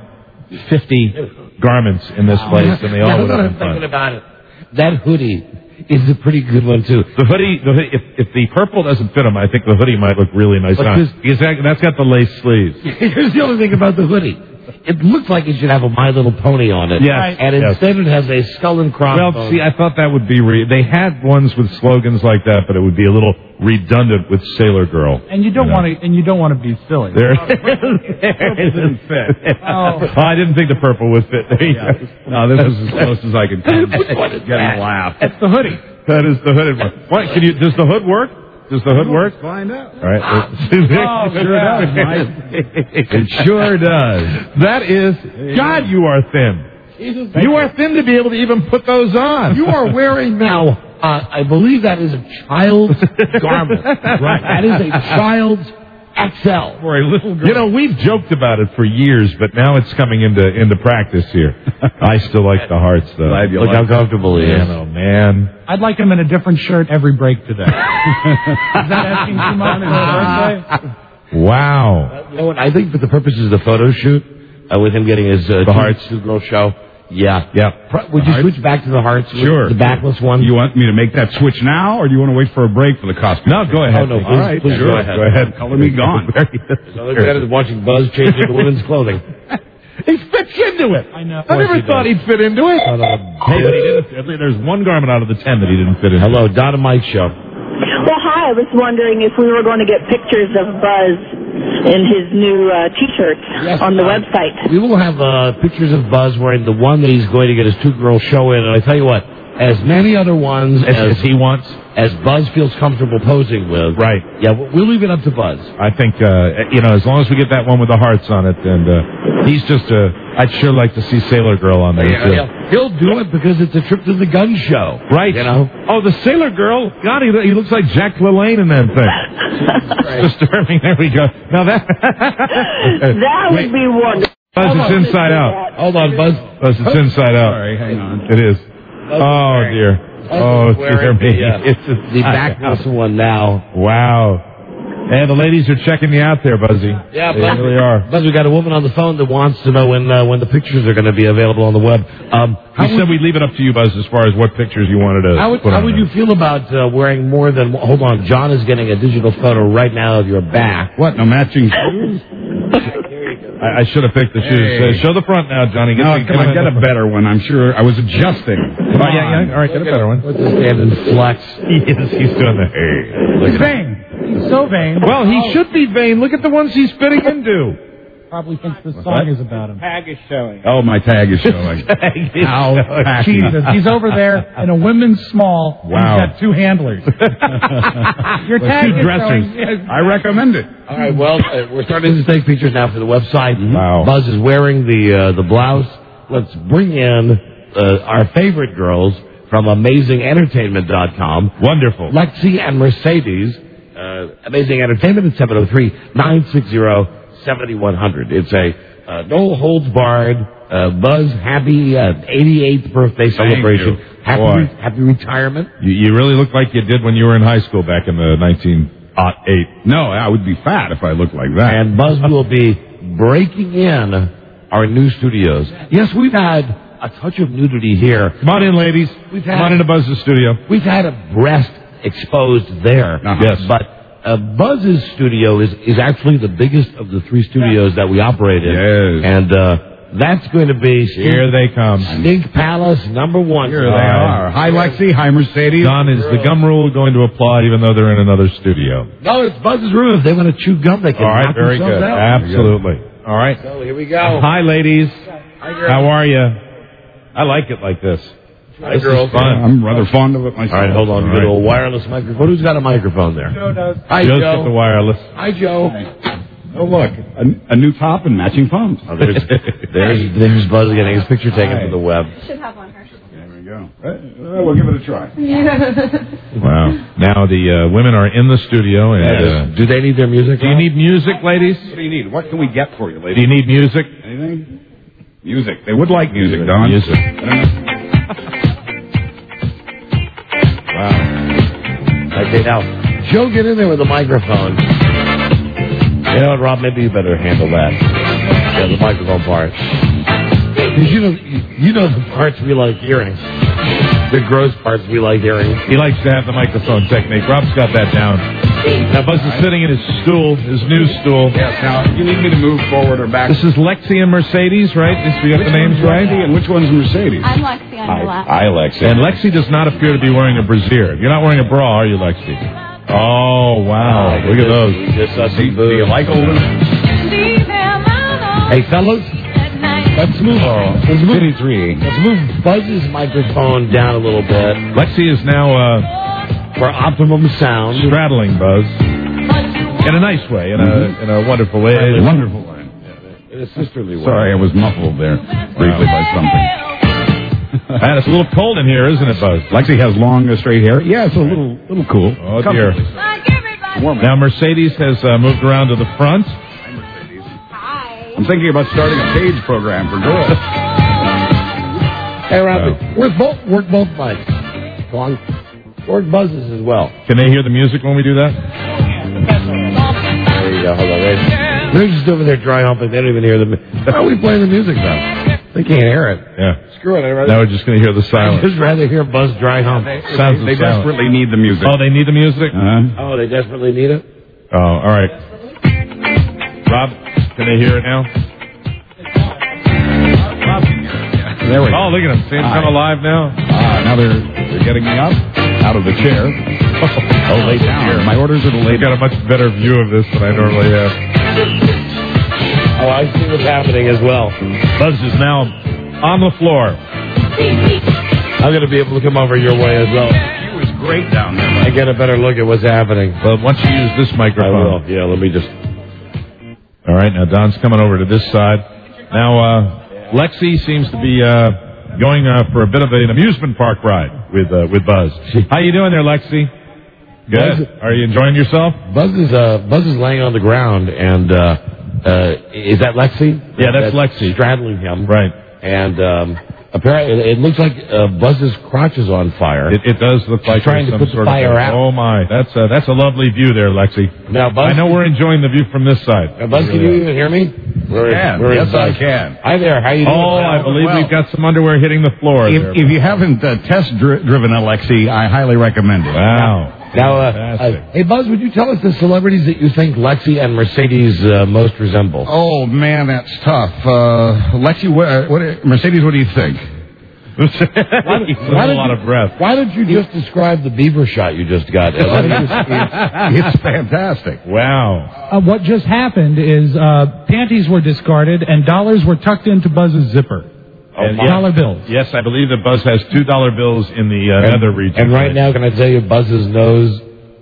50 garments in this place, and they all would have been fun. Thinking about it. That hoodie is a pretty good one too. The hoodie, if the purple doesn't fit him, I think the hoodie might look really nice on. Because that's got the lace sleeves. Here's the other thing about the hoodie. It looks like it should have a My Little Pony on it. Yes. And instead it has a skull and crossbones. Well, see, I thought that would be... They had ones with slogans like that, but it would be a little redundant with Sailor Girl. And you don't want to be silly. There it didn't fit. I didn't think the purple would fit. There you go. No, this is as close as I could come. Getting a laugh. It's the hoodie. That is the hooded one. What? Does the hood work? Does the hood work? Find out. All right. Sure does, Mike. It sure does. That is... God, you are thin. You are thin to be able to even put those on. You are wearing now, I believe that is a child's garment. Right. That is a child's XL. For a little girl. You know, we've joked about it for years, but now it's coming into practice here. I still like the hearts, though. Look how comfortable he is. Oh, man. I'd like him in a different shirt every break today. Is that asking too much for a birthday? Wow. You know what? I think for the purposes of the photo shoot, with him getting his the Hearts two-girl show, yeah. Would you switch back to the Hearts? Sure. The backless one? You want me to make that switch now, or do you want to wait for a break for the costume? No, go ahead. Oh, no, all right, please sure. go ahead. Color me gone. So it's better than watching Buzz change into women's clothing. He fits into it. I know. I never thought he'd fit into it. Hey, but he didn't. There's one garment out of the 10 that he didn't fit into. Hello, Don and Mike Show. Well, hi. I was wondering if we were going to get pictures of Buzz in his new T-shirt on the website. We will have pictures of Buzz wearing the one that he's going to get his two-girl show in. And I tell you what, as many other ones as he wants, as Buzz feels comfortable posing with. Right. Yeah, we'll leave it up to Buzz. I think, as long as we get that one with the hearts on it, and he's just I'd sure like to see Sailor Girl on there, too. Yeah. He'll do it because it's a trip to the gun show. Right. You know? Oh, the Sailor Girl. God, he looks like Jack LaLanne in that thing. It's disturbing. There we go. Now that... that would be wonderful. Buzz, it's inside out. Hold on, Buzz. Buzz, it's inside out. Sorry, hang on. It is. Oh, dear. Oh, dear me. It's the backless one now. Wow. And the ladies are checking you out there, Buzzy. Yeah, they really are. Buzz, we got a woman on the phone that wants to know when the pictures are going to be available on the web. We said we'd leave it up to you, Buzz, as far as what pictures you wanted to put on. How would you feel about wearing more than... Hold on, John is getting a digital photo right now of your back. What, no matching shoes? I should have picked the shoes. Show the front now, Johnny. Come on, get a better one. I'm sure I was adjusting. Yeah. All right, get a better one. Let's just stand and flex. He's doing the hey. He's vain. He's so vain. Well, he should be vain. Look at the ones he's fitting into. Probably thinks this song is about him. Tag is showing. Oh, my tag is showing. How Jesus, he's over there in a women's small. Wow. He's got two handlers. Your tag two is dressers. showing. I recommend it. All right, well, we're starting to take pictures now for the website. Wow. Buzz is wearing the blouse. Let's bring in our favorite girls from AmazingEntertainment.com. Wonderful. Lexi and Mercedes. Amazing Entertainment at 703-960-7100. It's a no-holds-barred Buzz happy 88th birthday celebration. Happy retirement. You really look like you did when you were in high school back in the 1908. No, I would be fat if I looked like that. And Buzz will be breaking in our new studios. Yes, we've had a touch of nudity here. Come on in, ladies. Come on into Buzz's studio. We've had a breast exposed there. Yes. But Buzz's studio is actually the biggest of the three studios that we operate in. Yes. And that's going to be... Here they come. Stink Palace #1. Here they are. Hi, Lexi. Hi, Mercedes. Don, is the gum rule going to apply even though they're in another studio? No, it's Buzz's room. If they want to chew gum, they can. All right, knock very themselves good. out. Absolutely. All right. So here we go. Hi, ladies. How are you? I like it like this. Hi, this girls. is fun. I'm rather fond of it myself. All right, hold on. We got a little wireless microphone. Who's got a microphone there? Joe does. Hi, Joe's Joe. got the wireless. Hi, Joe. Oh, look. A new top and matching phones. Oh, there's Buzz getting his picture taken for the web. Should have one her. There we go. We'll give it a try. Wow. Now the women are in the studio. And, do they need their music? Do you need music, ladies? What do you need? What can we get for you, ladies? Do you need music? Anything? Music. They would like music, Don. Music. Wow. Okay, now, Joe, get in there with the microphone. You know what, Rob? Maybe you better handle that. Yeah, the microphone part. Because you know the parts we like hearing. The gross parts we like hearing. He likes to have the microphone technique. Rob's got that down. Now, Buzz is sitting in his stool, his new stool. Yes, now, you need me to move forward or back. This is Lexi and Mercedes, right? We got the names right? And which one's Mercedes? I'm Lexi on your left. Hi, Lexi. And Lexi does not appear to be wearing a brassiere. You're not wearing a bra, are you, Lexi? Oh, wow. Look at those. Do you like Olden? Hey, fellas. Let's move on. Let's move Buzz's microphone down a little bit. Lexi is now for optimum sound. Straddling Buzz in a nice way, in a wonderful way. Wonderful way. In a sisterly way. Sorry, I was muffled there briefly by something. Man, it's a little cold in here, isn't it, Buzz? Lexi has long, straight hair. Yeah, it's a little cool. Oh, dear. Now, Mercedes has moved around to the front. I'm thinking about starting a page program for girls. Hey, Robbie, work both mics. Go on. Work Buzz's as well. Can they hear the music when we do that? There you go. Hold on. They're just over there dry humping. They don't even hear the music. How are we playing the music now? They can't hear it. Yeah. Screw it. Now we're just going to hear the silence. I'd just rather hear Buzz dry hump. They desperately need the music. Oh, they need the music? Oh, they desperately need it? Oh, all right. Rob, can they hear it now? There we go. Oh, look at them. See, it's kind of live now. Now they're getting me up out of the chair. Oh, lay down. My orders are to lay down. I've got a much better view of this than I normally have. Oh, I see what's happening as well. Buzz is now on the floor. I'm going to be able to come over your way as well. It was great down there. I get a better look at what's happening. Well, once you use this microphone. I will. Yeah, let me just... All right, now Don's coming over to this side. Now, Lexi seems to be going for a bit of an amusement park ride with Buzz. How you doing there, Lexi? Good. Are you enjoying yourself? Buzz is laying on the ground, and is that Lexi? Yeah, that's Lexi. Straddling him. Right. And apparently, it looks like Buzz's crotch is on fire. It does look like trying to some put the sort fire of out. Oh my, that's a lovely view there, Lexi. Now, Buzz, I know we're enjoying the view from this side. Buzz, can you even hear me? Yes, I can. Hi there. How you doing? Oh, I believe we've got some underwear hitting the floor. If you haven't test-driven Alexi, I highly recommend it. Wow. Now, hey, Buzz, would you tell us the celebrities that you think Lexi and Mercedes most resemble? Oh, man, that's tough. Lexi, Mercedes, what do you think? A lot of breath. Why don't you just describe the beaver shot you just got? It's fantastic. Wow. What just happened is panties were discarded and dollars were tucked into Buzz's zipper. Dollar bills. Yes, I believe that Buzz has $2 bills in the nether region. And right now, can I tell you, Buzz's nose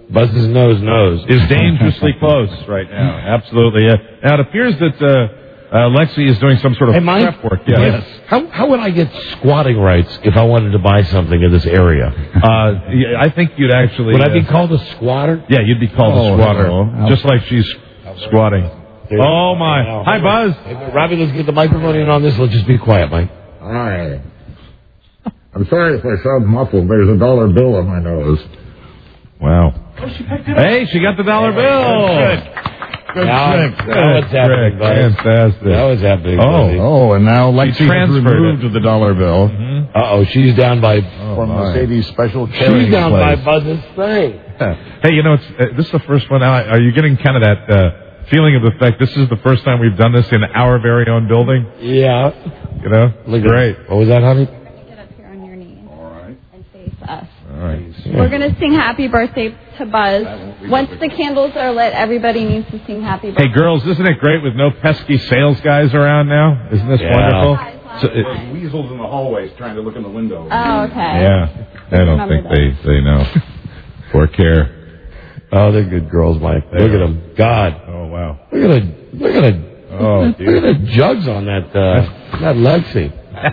is dangerously close right now. Absolutely. Now it appears that Lexi is doing some sort of prep work. Yes. How would I get squatting rights if I wanted to buy something in this area? I think you'd actually... Would I be called a squatter? Yeah, you'd be called a squatter. Just like she's squatting. Oh, my. Hi, Buzz. Hey, Robbie, let's get the microphone in on this. Let's just be quiet, Mike. All right. I'm sorry if I sound muffled. There's a dollar bill on my nose. Wow. Hey, she got the dollar bill. Good trick. Now what's happening, Buzz? Fantastic. Now what's happening, and now Lexi has removed the dollar bill. Mm-hmm. Uh-oh, she's down by... from Mercedes' special carrying She's down by Buzz's thing. Hey, you know, this is the first one. Are you getting kind of that... feeling of the fact this is the first time we've done this in our very own building? Yeah. You know? Great. What was that, honey? Get up here on your knees. All right. And face us. All right. We're going to sing Happy Birthday to Buzz. Once the candles are lit, everybody needs to sing Happy Birthday. Hey, girls, isn't it great with no pesky sales guys around now? Isn't this wonderful? Weasels in the hallways trying to look in the window. Oh, okay. Yeah. I don't think they know. Or care. Oh, they're good girls, Mike. Look at them. God. Oh, wow. Look at the jugs on that Lexi.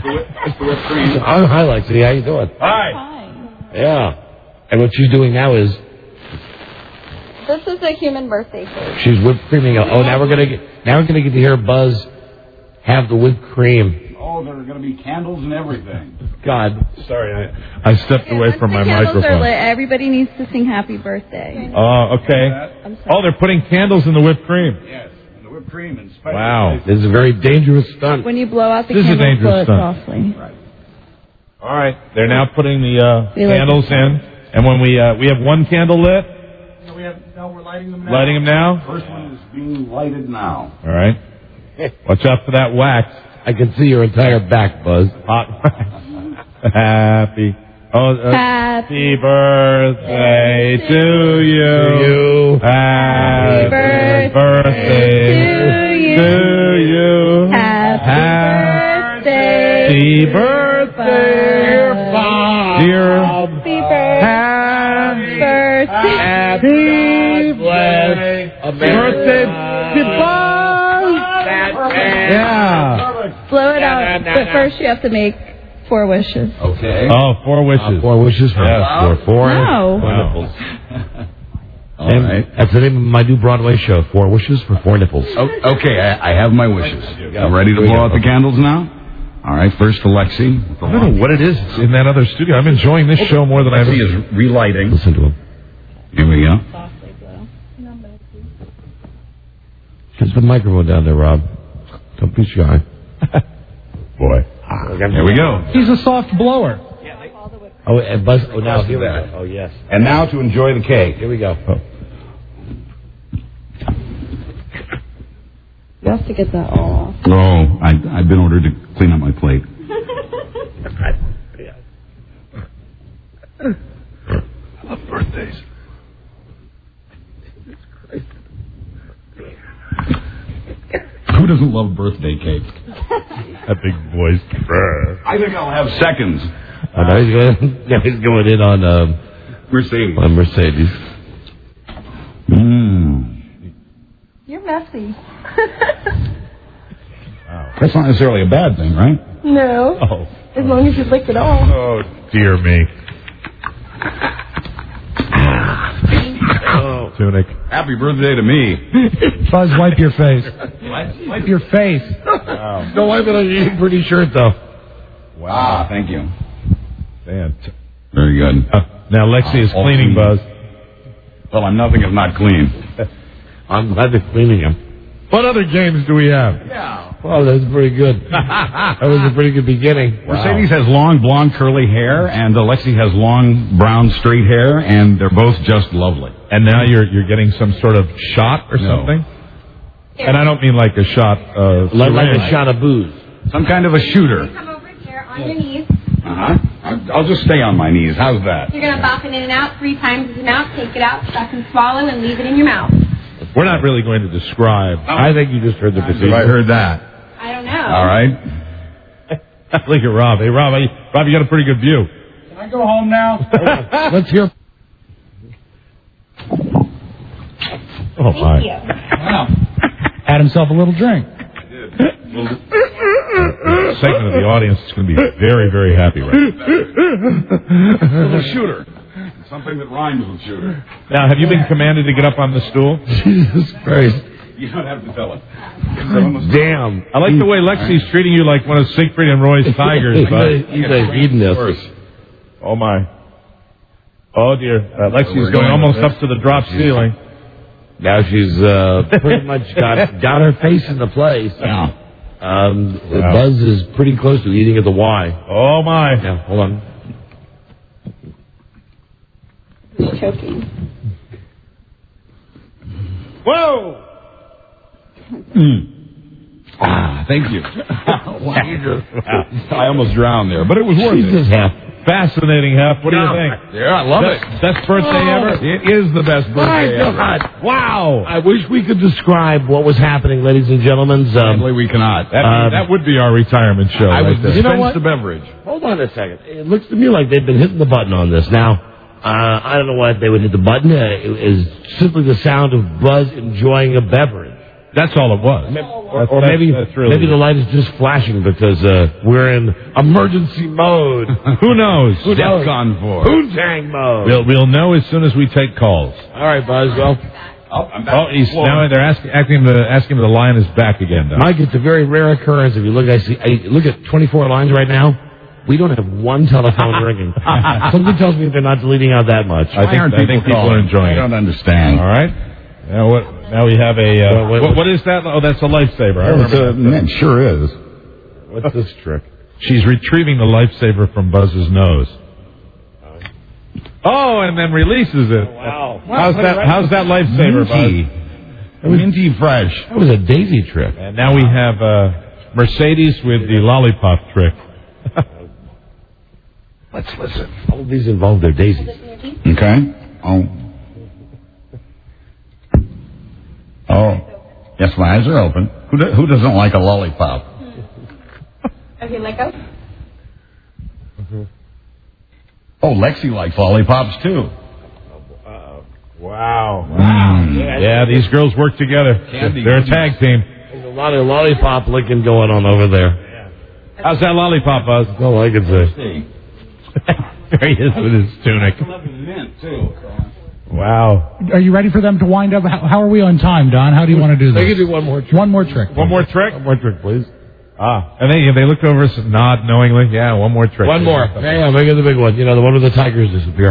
Hi, Lexi. How you doing? Hi. Yeah. And what she's doing now is... This is a human birthday cake. She's whipped creaming. Oh, now we're gonna get to hear Buzz have the whipped cream. Oh, Oh, there are going to be candles and everything. God. Sorry, I stepped away from my Candles are microphone. lit. Everybody needs to sing happy birthday. Oh, okay. Oh, they're putting candles in the whipped cream. Yes, and the whipped cream and spicy. Wow. This is a very dangerous stunt. When you blow out the This is a candles, blow dangerous it stunt. softly. Right. All right, they're now putting the We like candles in, and when we have one candle lit, We're lighting them now. lighting them now. First one is being lighted now. All right. Watch out for that wax. I can see your entire back, Buzz. Hot happy. Happy birthday to you. Happy birthday to you. Happy birthday. Happy birthday, dear Bob. Happy birthday. Happy Birthday to Bob. Yeah. Blow it out. But first you have to make 4 wishes. Okay. Oh, 4 wishes. 4 wishes for Yes. four. No. Nipples. All right. That's the name of my new Broadway show. 4 wishes for 4 nipples. Okay, I have my wishes. I'm ready to blow out the candles now? All right, first to Lexi. I don't know what it is in that other studio. I'm enjoying this show more than I ever. Lexi is relighting. Listen to him. Here we go. Just the microphone down there, Rob. Don't be shy. Boy. Here we go. He's a soft blower. Oh, and Buzz. Oh, now here we go. Oh, yes. And now to enjoy the cake. Here we go. You have to get that all off. Oh, I've been ordered to clean up my plate. I love birthdays. Who doesn't love birthday cake? That big voice. I think I'll have seconds. I know he's going in on Mercedes. Mercedes. You're messy. That's not necessarily a bad thing, right? No. Oh. As long as you lick it off. Oh, dear me. Oh, Tunic. Happy birthday to me. Buzz, wipe your face. Wipe your face. Wow. Don't wipe it on your pretty shirt, though. Wow, thank you. Very good. Now Lexi is cleaning, Buzz. Well, I'm nothing if not clean. I'm glad they're cleaning him. What other games do we have? Yeah. Well, that's pretty good. That was a pretty good beginning. Mercedes has long, blonde, curly hair, and Alexi has long, brown, straight hair, and they're both just lovely. And now you're getting some sort of shot or something? And I don't mean like a shot of... Like a shot of booze. Some kind of a shooter. Come over here on your knees. Uh-huh. I'll just stay on my knees. How's that? You're going to bop it in and out 3 times in the mouth, take it out, suck and swallow, and leave it in your mouth. We're not really going to describe. I think you just heard the procedure. I heard that. I don't know. All right. Look at Rob. Hey, Rob, you got a pretty good view. Can I go home now? Let's hear. Oh, my. Thank you. Wow. Had himself a little drink. Segment of the audience is going to be very, very happy right now. Little shooter. Something that rhymes with shooter. Now, have you been commanded to get up on the stool? Jesus Christ. You don't have to tell it. Damn. I like the way Lexi's treating you like one of Siegfried and Roy's tigers, but He's a hedonist. oh my. Oh dear. Lexi's going almost up to the drop ceiling. Now she's pretty much got her face in the place. Yeah. Buzz is pretty close to eating at the Y. Oh my. Now, hold on. He's choking. Whoa! Thank you. I almost drowned there, but it was worth Jesus, it. half. Fascinating, Hef. What do you think? Yeah, I love it. Best birthday ever? It is the best birthday ever. Wow. I wish we could describe what was happening, ladies and gentlemen. Sadly, we cannot. That would be our retirement show. I would right there. dispense the beverage. Hold on a second. It looks to me like they've been hitting the button on this. Now, I don't know why they would hit the button. It is simply the sound of Buzz enjoying a beverage. That's all it was. Or maybe the light is just flashing because we're in emergency mode. Who knows? DEFCON 4. Poontang mode. We'll know as soon as we take calls. All right, Buzz. Well, I'm back. Oh, now they're asking him to lie on his back again, Doc. Mike, it's a very rare occurrence. If you look, I look at 24 lines right now. We don't have one telephone ringing. Something tells me they're not deleting out that much. I think people are enjoying it. I don't understand. All right. Now we have a... what is that? Oh, that's a lifesaver. I remember It sure is. What's this trick? She's retrieving the lifesaver from Buzz's nose. Oh, and then releases it. Wow. How's that lifesaver, Buzz? Minty fresh. That was a daisy trick. And now we have Mercedes with the lollipop trick. Let's listen. All of these involve their daisies. Okay. Oh. Yes, my eyes are open. Who doesn't like a lollipop? Okay, let go. Oh, Lexi likes lollipops, too. Wow. Yeah, these girls work together. They're a tag team. There's a lot of lollipop licking going on over there. How's that lollipop, Buzz? That's all I can say. There he is with his tunic. Wow. Are you ready for them to wind up? How are we on time, Don? How do you want to do this? They can do one more trick. One more trick. One more trick? One more trick, please. And they looked over us and nod knowingly. Yeah, one more trick. One more. Yeah, make it the big one. You know, the one where the tigers disappear.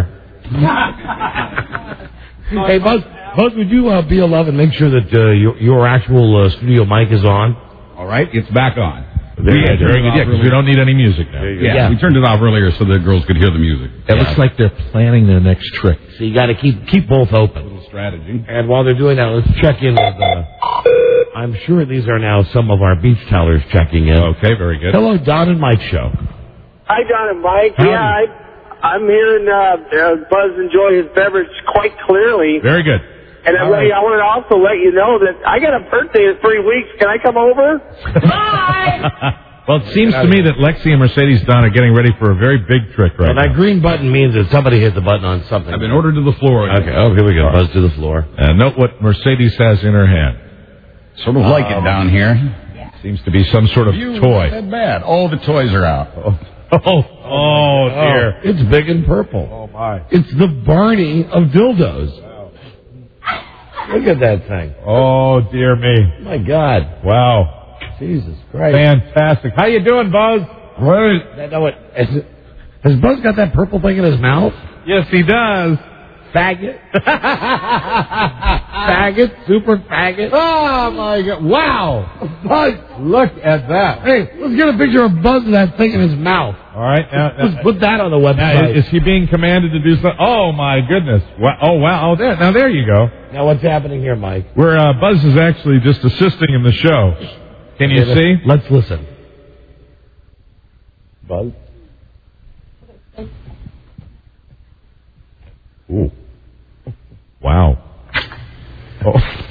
Hey, Buzz, would you be a love and make sure that your actual studio mic is on? All right, it's back on. Very good, because we don't need any music now. Yeah, we turned it off earlier so the girls could hear the music. It looks like they're planning their next trick. So you got to keep both open. Little strategy. And while they're doing that, let's check in with... I'm sure these are now some of our beach tellers checking in. Okay, very good. Hello, Don and Mike show. Hi, Don and Mike. Howdy. Yeah, I'm hearing Buzz enjoy his beverage quite clearly. Very good. And I wanted to also let you know that I got a birthday in 3 weeks. Can I come over? Well, it seems to me that Lexi and Mercedes Don are getting ready for a very big trick right now. And that green button means that somebody hit the button on something. I've been ordered to the floor. Okay, here we go. Buzz to the floor. And note what Mercedes has in her hand. Sort of like it down here. Seems to be some sort of toy. Not bad. All the toys are out. Oh, dear. It's big and purple. Oh, my. It's the Barney of dildos. Look at that thing. Oh, dear me. My God. Wow. Jesus Christ. Fantastic. How you doing, Buzz? Great. Has Buzz got that purple thing in his mouth? Yes, he does. Faggot. Faggot. Super faggot. Oh, my God. Wow. Buzz, look at that. Hey, let's get a picture of Buzz with that thing in his mouth. All right. Let's put that on the website. Now, is he being commanded to do something? Oh, my goodness. Wow. Oh, wow. Oh, there. Now, there you go. Now, what's happening here, Mike? Where Buzz is actually just assisting in the show. Can you see? Let's listen. Buzz? Ooh. Wow. Oh.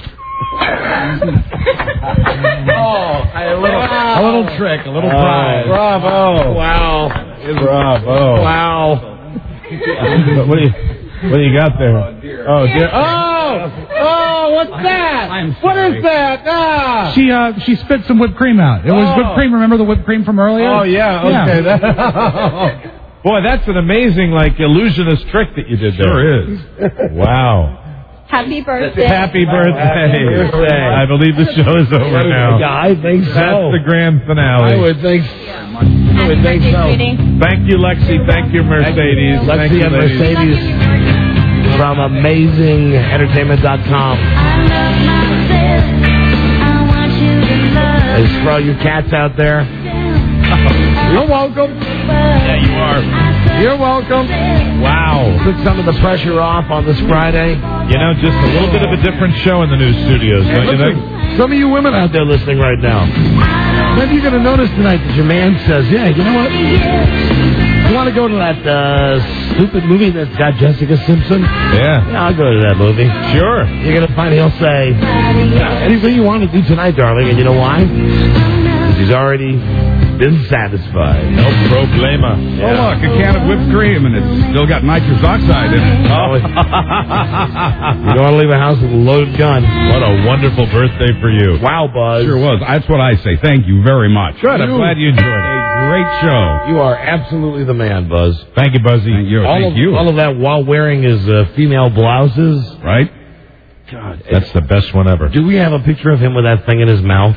A little trick, a little prize. Bravo. Wow. Bravo. Wow. What do you got there? Oh, dear. Oh, what's that? What is that? Ah. She spit some whipped cream out. It was whipped cream. Remember the whipped cream from earlier? Oh, yeah. Okay. Boy, that's an amazing, illusionist trick that you did there. Sure is. Wow. Happy birthday. Happy birthday. I believe the show is over now. Yeah, I think so. That's the grand finale. I would think so. Thank you, Lexi. Thank you, Mercedes. Lexi and Mercedes from AmazingEntertainment.com. There's for all you cats out there. You're welcome. Yeah, you are. You're welcome. Wow. Took some of the pressure off on this Friday. You know, just a little bit of a different show in the new studios, don't you think? Some of you women out there listening right now, maybe you're going to notice tonight that your man says, yeah, you know what? You want to go to that stupid movie that's got Jessica Simpson? Yeah. I'll go to that movie. Sure. You're going to find he'll say, anything you want to do tonight, darling. And you know why? Because he's already been satisfied. No problema. Yeah. Oh, look, a can of whipped cream, and it's still got nitrous oxide in it. Oh. You don't want to leave a house with a loaded gun. What a wonderful birthday for you. Wow, Buzz. Sure was. That's what I say. Thank you very much. Good. I'm glad you enjoyed it. A great show. You are absolutely the man, Buzz. Thank you, Buzzy. Thank you. All of that while wearing his female blouses. Right. God, That's the best one ever. do we have a picture of him with that thing in his mouth?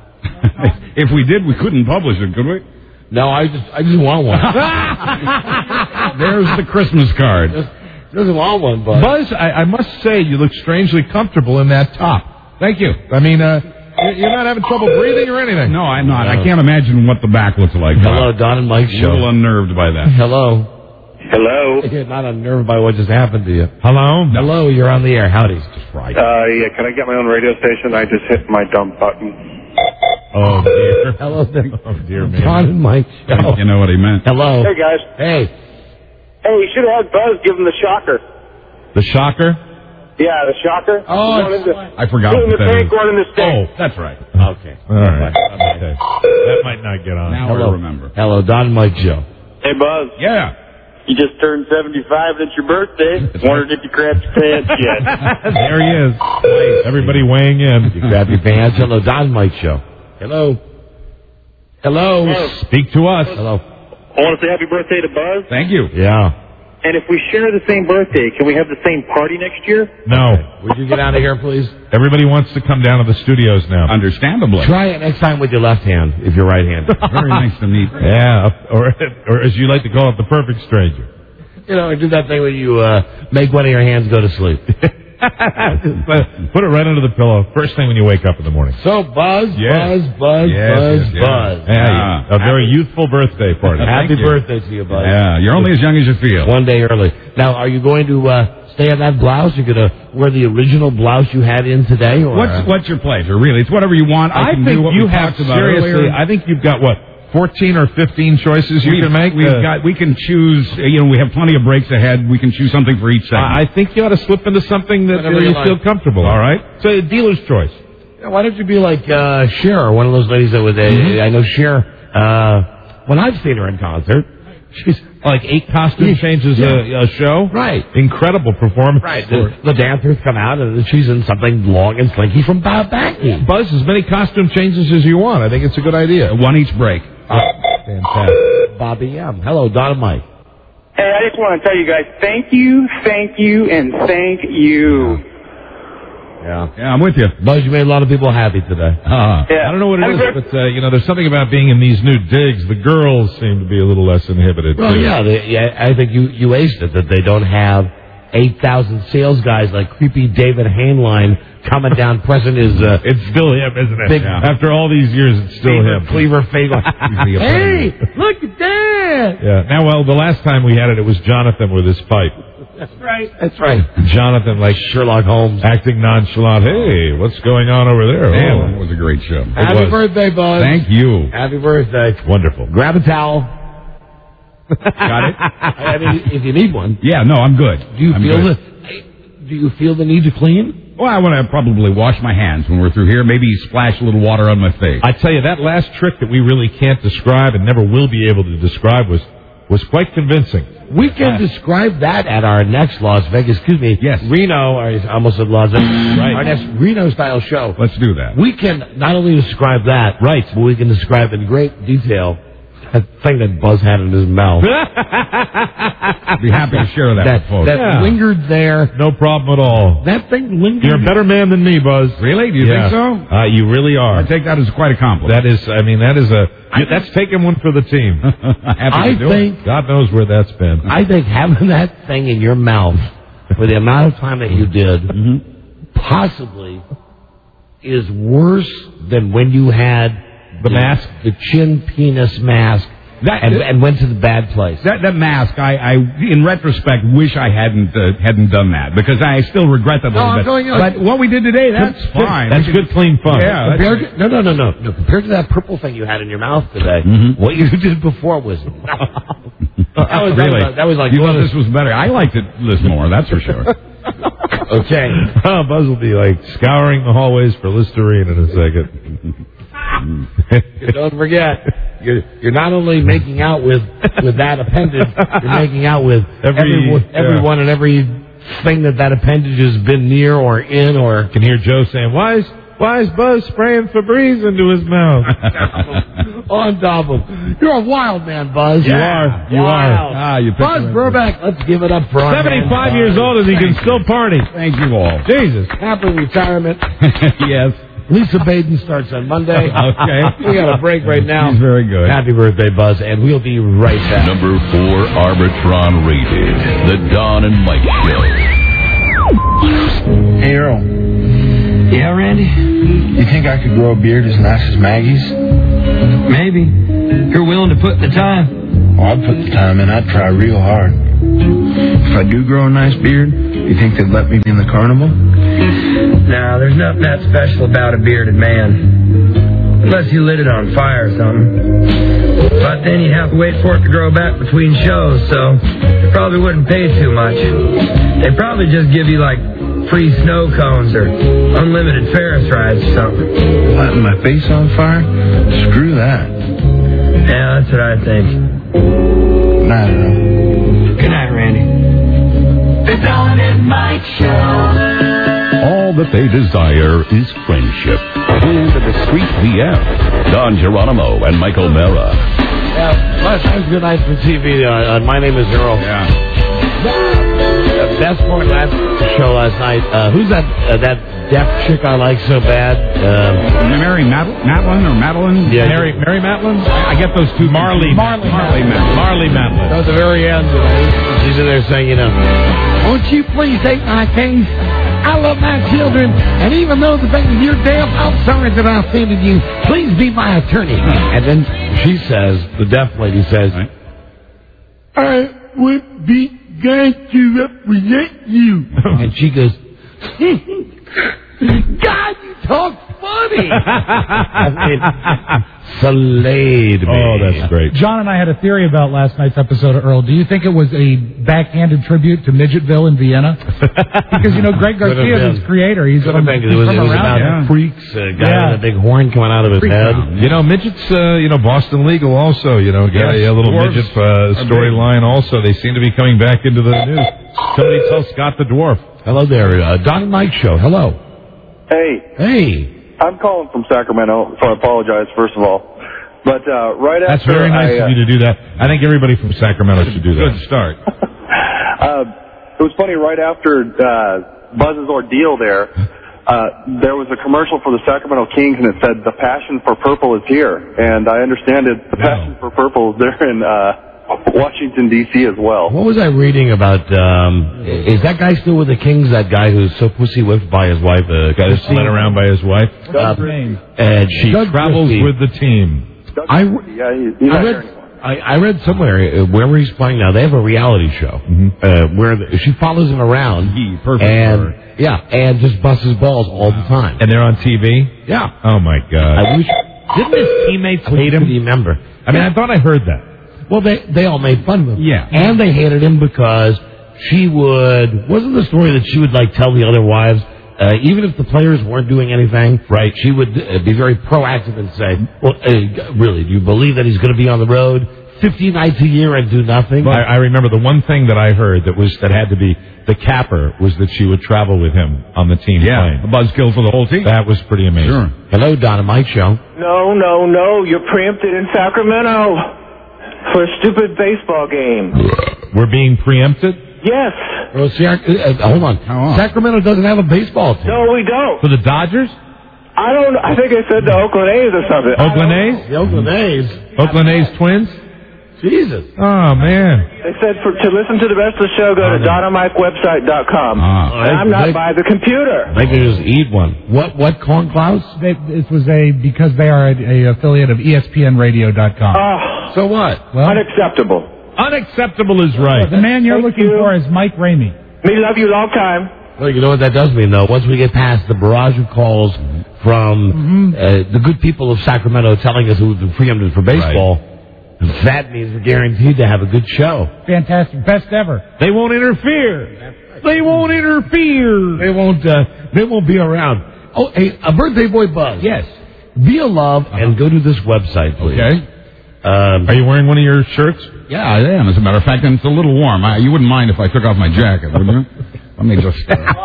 If we did, we couldn't publish it, could we? No, I just want one. There's the Christmas card. Doesn't want one, but Buzz, I must say, you look strangely comfortable in that top. Thank you. I mean, you're not having trouble breathing or anything. No, I'm not. I can't imagine what the back looks like. Hello, Don and Mike A show. little unnerved by that. Hello. Hello. You're not unnerved by what just happened to you. Hello? Hello, you're on the air. Howdy. Just right. Yeah, can I get my own radio station? I just hit my dumb button. Oh, dear. Hello there. Oh, dear me. Don and Mike show. You know what he meant. Hello. Hey, guys. Hey. Hey, you should have had Buzz give him the shocker. The shocker? Yeah, the shocker. Oh, I forgot Two in what the that tank, is. one in the Oh, stink. that's right. Okay. All right. Okay. That might not get on. Now Hello. I remember. Hello, Don and Mike show. Hey, Buzz. Yeah. You just turned 75 and it's your birthday. Wondered if you crapped your pants yet. There he is. Nice. Everybody weighing in. You grab your pants. Hello, Don and Mike show. Hello. Hello. Speak to us. Hello. I want to say happy birthday to Buzz. Thank you. Yeah. And if we share the same birthday, can we have the same party next year? No. Would you get out of here, please? Everybody wants to come down to the studios now. Understandably. Try it next time with your left hand, if you're right-handed. Very nice to meet you. Yeah, or as you like to call it, the perfect stranger. You know, do that thing where you make one of your hands go to sleep. Put it right under the pillow first thing when you wake up in the morning. So, Buzz, Yes. Buzz, Yes. Buzz. Yeah, a very youthful birthday party. Happy Thank you. birthday to you, Buzz. Yeah, you're only as young as you feel. One day early. Now, are you going to stay in that blouse? You're going to wear the original blouse you had in today? Or What's your pleasure, really? It's whatever you want. I can think do what you we have talked about seriously. earlier. I think you've got 14 or 15 choices you can make. We can choose. We have plenty of breaks ahead. We can choose something for each segment. I think you ought to slip into something that Whatever you you feel like. comfortable. All right. So dealer's choice. Why don't you be like Cher, one of those ladies that was I know Cher, when I've seen her in concert, she's Like 8 costume changes a show. Right. Incredible performance. Right. The dancers come out and she's in something long and slinky from Bob Backney. Buzz, as many costume changes as you want. I think it's a good idea. One each break. Fantastic. Bobby M. Hello, Don and Mike. Hey, I just want to tell you guys, thank you, and thank you. Yeah. Yeah, I'm with you. Buzz, you made a lot of people happy today. Uh-huh. Yeah. I don't know what it is, but there's something about being in these new digs. The girls seem to be a little less inhibited. Well, too. yeah, I think you aced it, that they don't have 8,000 sales guys like creepy David Hainline coming down pressing his... It's still him, isn't it? Big- After all these years, it's still him. Cleaver fake. Hey, look at that! Yeah. Now, well, the last time we had it was Jonathan with his pipe. That's right. That's right. Jonathan, like Sherlock Holmes. acting nonchalant. Hey, what's going on over there? Man, that was a great show. Happy was. birthday, Buzz. Thank you. Happy birthday. Wonderful. Grab a towel. Got it? I mean, if you need one. Yeah, no, I'm good. Do you feel the need to clean? Well, I want to probably wash my hands when we're through here. Maybe splash a little water on my face. I tell you, that last trick that we really can't describe and never will be able to describe was quite convincing. We can describe that at our next Las Vegas, Reno, or I almost said Las Vegas, Right. our next Reno-style show. Let's do that. We can not only describe that, Right. but we can describe in great detail that thing that Buzz had in his mouth. I'd be happy to share that with folks. That lingered there. No problem at all. That thing lingered. You're a better man than me, Buzz. Really? Do you think so? You really are. I take that as quite a compliment. That's taking one for the team. Happy to do it. God knows where that's been. I think having that thing in your mouth for the amount of time that you did possibly is worse than when you had The mask? the chin penis mask, and went to the bad place. That mask, I in retrospect wish I hadn't done that because I still regret that a little bit. But what we did today, that's fine. That's good, clean fun. Yeah. No. Compared to that purple thing you had in your mouth today, what you did before was Really? that was like you thought this was better. I liked it this more, that's for sure. okay. Buzz will be like scouring the hallways for Listerine in a second. Don't forget, you're not only making out with that appendage, you're making out with everyone and every thing that appendage has been near or in or... Can hear Joe saying, why Why is Buzz spraying Febreze into his mouth? On top of him. You're a wild man, Buzz. Yeah. You are. You picked Buzz the right Burbank, let's give it up for our 75 man, years old and he can still party. Thank you all. Jesus. Happy retirement. Yes. Lisa Baden starts on Monday. Okay. We got a break right now. He's very good. Happy birthday, Buzz, and we'll be right back. Number 4 Arbitron rated. The Don and Mike Show. Hey, Earl. Yeah, Randy? You think I could grow a beard as nice as Maggie's? Maybe. If you're willing to put the time. Oh, I'd put the time in. I'd try real hard. If I do grow a nice beard, you think they'd let me be in the carnival? Nah, there's nothing that special about a bearded man. Unless you lit it on fire or something. But then you have to wait for it to grow back between shows, so they probably wouldn't pay too much. They'd probably just give you, like, free snow cones or unlimited Ferris rides or something. Lighting my face on fire? Screw that. Yeah, that's what I think. Night, Earl. Good night, Randy. The Don and Mike Show. All that they desire is friendship. And the discreet VF. Don Geronimo and Mike O'Mara. Yeah, last night's good night for TV on My Name is Earl. Yeah. Best part of that show last night. Who's that deaf chick I like so bad? Mary Matlin or Madeline? Yeah, Mary Matlin? I get those two. Marley Matlin. At the very end, she's in there saying, won't you please take my case? I love my children, and even though the thing is you're deaf, I'm sorry that I offended you. Please be my attorney. And then she says, the deaf lady says, I would be glad to represent you. And she goes, God, you talk funny. Slayed me. Oh, that's great. John and I had a theory about last night's episode of Earl. Do you think it was a backhanded tribute to Midgetville in Vienna? Because, Greg Garcia is his creator. He's from it was about freaks, a guy with a big horn coming out of his head. Midgets, Boston Legal also, got a little midget storyline also. They seem to be coming back into the news. Somebody tell Scott the Dwarf. Hello there, Don and Mike Show. Hello. Hey. I'm calling from Sacramento, so I apologize, first of all. But right after... That's very nice of you to do that. I think everybody from Sacramento should do that. Good start. It was funny, right after Buzz's ordeal there was a commercial for the Sacramento Kings, and it said, "The passion for purple is here." And I understand the passion for purple is there in Washington, D.C. as well. What was I reading about? Is that guy still with the Kings? That guy who's so pussy-whipped by his wife? Guy that's led around by his wife? And she travels with the team. I read somewhere, wherever he's playing now, they have a reality show where she follows him around. And just busts his balls all the time. And they're on TV? Yeah. Oh, my God. Didn't his teammates hate him? Do you remember? I thought I heard that. Well, they all made fun of him. Yeah. And they hated him because wasn't the story that she would, tell the other wives, even if the players weren't doing anything, right? She would be very proactive and say, well, really, do you believe that he's going to be on the road 50 nights a year and do nothing? I remember the one thing that I heard that had to be the capper was that she would travel with him on the team plane. A buzzkill for the whole team. That was pretty amazing. Sure. Hello, Don and Mike Show. No, you're preempted in Sacramento for a stupid baseball game. We're being preempted? Yes. Well, hold on. Sacramento doesn't have a baseball team. No, we don't. For the Dodgers? I think I said the Oakland A's or something. Oakland A's? The Oakland A's. Oakland A's Twins? Jesus. Oh, man. They said to listen to the rest of the show, go to DonAndMikeWebsite.com. And I'm not by the computer. They could just eat one. What corn clouds? This was because they are a affiliate of ESPNRadio.com. So what? Well, unacceptable. Unacceptable is right. The man you're looking for is Mike Ramey. Me love you long time. Well, you know what that does mean, though? Once we get past the barrage of calls from the good people of Sacramento telling us who's been preempted for baseball, that means we're guaranteed to have a good show. Fantastic. Best ever. They won't interfere. They won't interfere. They won't be around. Oh, hey, a birthday boy Buzz. Yes. Be a love and go to this website, please. Okay. Are you wearing one of your shirts? Yeah, I am. As a matter of fact, and it's a little warm. You wouldn't mind if I took off my jacket, wouldn't you? Let me just...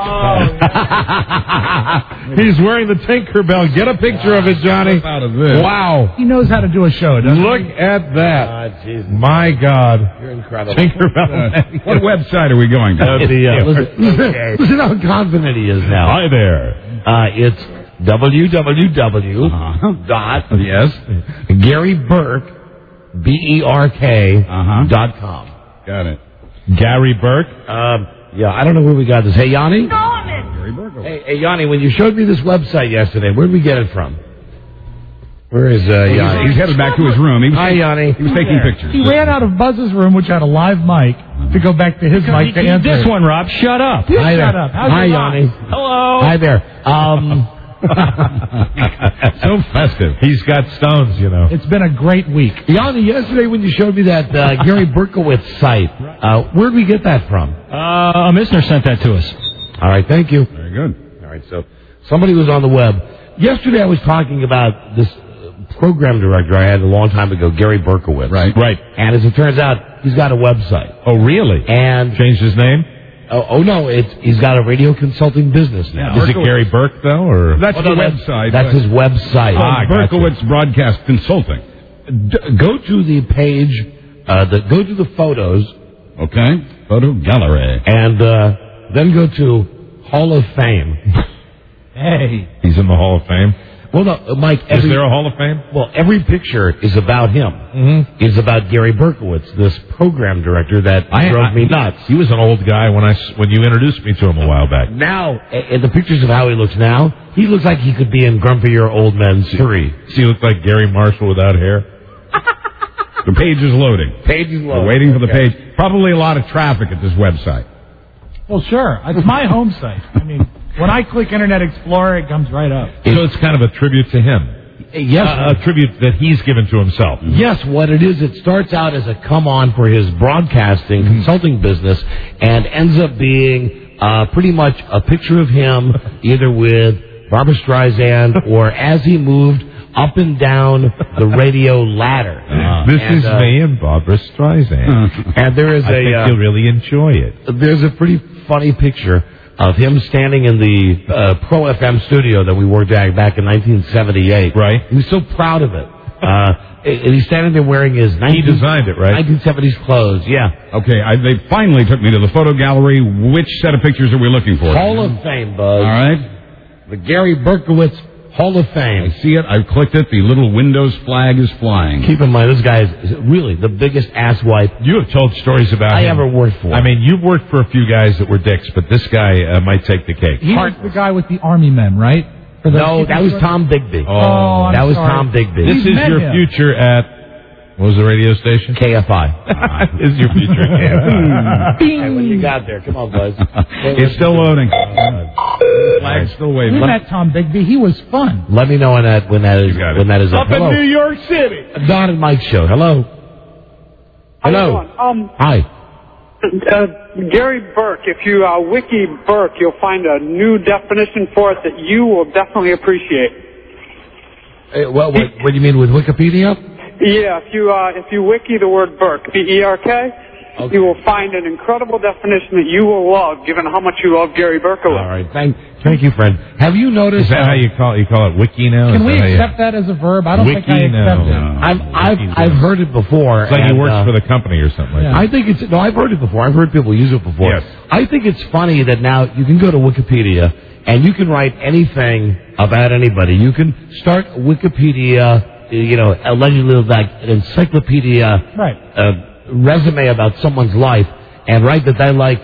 He's wearing the Tinkerbell. Get a picture of it, Johnny. Out of this. Wow. He knows how to do a show, doesn't Look he? at that. Jesus. My God. You're incredible. Tinkerbell. What website are we going to? Listen how confident he is now. Hi there. It's www. Yes. Gary Burke, BERK.com. Got it. Gary Burke. Yeah, I don't know where we got this. Hey, Yanni? Gary Burke. Hey, Yanni, when you showed me this website yesterday, where did we get it from? Where is Yanni? He's headed back to his room. Hi, Yanni. He was taking pictures. He ran out of Buzz's room, which had a live mic, to go back to his mic to answer. This one, Rob. Shut up. You Hi shut there. up. How's Hi, your Yanni. life? Hello. Hi there. So festive. He's got stones, you know. It's been a great week. Yanni, yesterday when you showed me that Gary Berkowitz site, where did we get that from? A listener sent that to us. All right, thank you. Very good. All right, so somebody was on the web. Yesterday I was talking about this program director I had a long time ago, Gary Berkowitz. Right. And as it turns out, he's got a website. Oh, really? And Changed his name? Oh no, he's got a radio consulting business now. Is it Gary Burke, though? Or That's the website. That's his website. Berkowitz Broadcast Consulting. Go to the page, go to the photos. Okay. Photo gallery. And then go to Hall of Fame. Hey. He's in the Hall of Fame? Well, no, Mike. Is there a Hall of Fame? Well, every picture is about him. Mm-hmm. Is about Gary Berkowitz, this program director that drove me nuts. He was an old guy when you introduced me to him a while back. Now, in the pictures of how he looks now, he looks like he could be in Grumpier Old Men's 3. Does he look like Gary Marshall without hair? The page is loading. Page is loading. We're waiting for the page. Probably a lot of traffic at this website. Well, sure. It's my home site. I mean, when I click Internet Explorer, it comes right up. So it's kind of a tribute to him. Yes. A tribute that he's given to himself. Yes, what it is, it starts out as a come-on for his broadcasting consulting business and ends up being pretty much a picture of him either with Barbra Streisand or as he moved up and down the radio ladder. This is me and Barbra Streisand. And there is I think you'll really enjoy it. There's a pretty funny picture of him standing in the Pro FM studio that we worked at back in 1978. Right. He was so proud of it. And he's standing there wearing his He designed it, right? 1970s clothes, yeah. Okay, they finally took me to the photo gallery. Which set of pictures are we looking for? Hall of Fame, Buzz. All right. The Gary Berkowitz Hall of Fame. I see it. I've clicked it. The little Windows flag is flying. Keep in mind, this guy is really the biggest asswipe You have told stories about I him. ever worked for. I mean, you've worked for a few guys that were dicks, but this guy might take the cake. He was the guy with the army men, right? No, that was Tom Bigby. Oh, that was sorry. Tom Bigby. This is your future at, what was the radio station? KFI. This is your future at KFI. Hey, what you got there? Come on, Buzz. It's still loading. Flag's still waving. We met Tom Bigby. He was fun. Let me know when that is up. Up in Hello. New York City. Don and Mike show. Hello. Hello. Hi. Gary Burke, if you wiki Burke, you'll find a new definition for it that you will definitely appreciate. What do you mean with Wikipedia? Yeah, if you wiki the word Burke, B-E-R-K, you will find an incredible definition that you will love, given how much you love Gary Berkowitz. All right, thank you, friend. Have you noticed? Is that how you call it? You call it wiki now? Can Is we that how you- accept that as a verb? I don't think I Wiki, accept no. it. I've heard it before. It's like he and, works for the company or something like that. I think it's I've heard it before. I've heard people use it before. Yes. I think it's funny that now you can go to Wikipedia and you can write anything about anybody. You can start Wikipedia, allegedly like an encyclopedia resume about someone's life, and write that they like,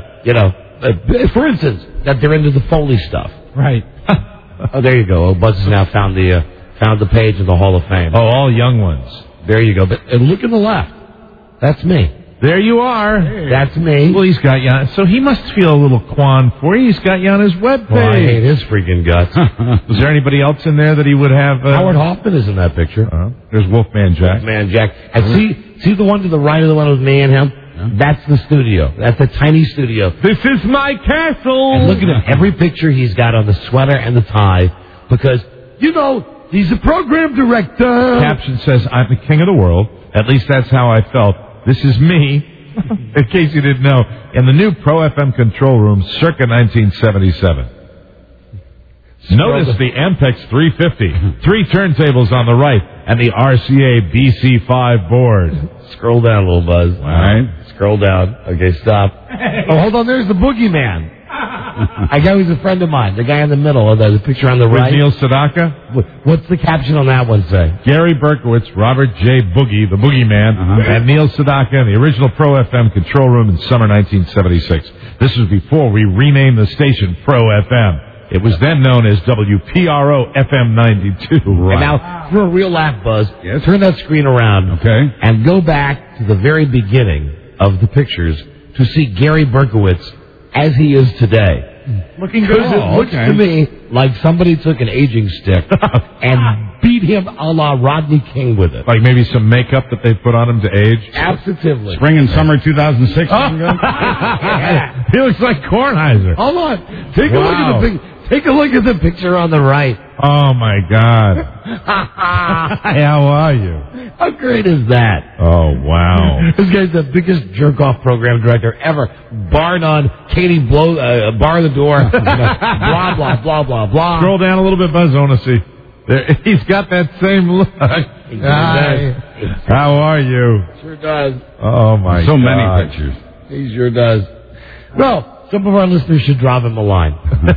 for instance, that they're into the Foley stuff. Right. Oh, there you go. Oh, Buzz has now found the page of the Hall of Fame. Oh, all young ones. There you go. But and look in the left. That's me. There you are. That's me. Well, he's got you on. So he must feel a little quan for you. He's got you on his webpage. Well, I hate his freaking guts. Is there anybody else in there that he would have? Howard Hoffman is in that picture. There's Wolfman Jack. Wolfman Jack. And see the one to the right of the one with me and him? That's the studio. That's a tiny studio. This is my castle. And look at him. Every picture he's got on the sweater and the tie, because, he's a program director. Caption says, I'm the king of the world. At least that's how I felt. This is me. in case you didn't know, in the new Pro FM control room circa 1977. Notice the Ampex 350, 3 turntables on the right, and the RCA BC5 board. Scroll down a little, Buzz. All right. Scroll down. Okay, stop. Oh, hold on. There's the boogeyman. A guy who's a friend of mine. The guy in the middle. Oh, the picture on the right. With Neil Sedaka? What's the caption on that one say? Gary Berkowitz, Robert J. Boogie, the boogeyman, and Neil Sedaka in the original Pro FM control room in summer 1976. This was before we renamed the station Pro FM. It was then known as WPRO FM 92. Right. And now, for a real laugh, Buzz, turn that screen around and go back to the very beginning of the pictures to see Gary Berkowitz as he is today. Looking good. It looks to me like somebody took an aging stick and beat him a la Rodney King with it. Like maybe some makeup that they put on him to age? Absolutely. Spring and summer 2006. He looks like Kornheiser. Hold on. Take a look at the picture on the right. Oh, my God. How are you? How great is that? Oh, wow. This guy's the biggest jerk-off program director ever, bar none. Katie, bar the door. Blah, blah, blah, blah, blah. Scroll down a little bit, Buzz. I want to see. There, he's got that same look. Hi. How are you? Sure does. Oh, my God. So many pictures. He sure does. Well, some of our listeners should drop him a line.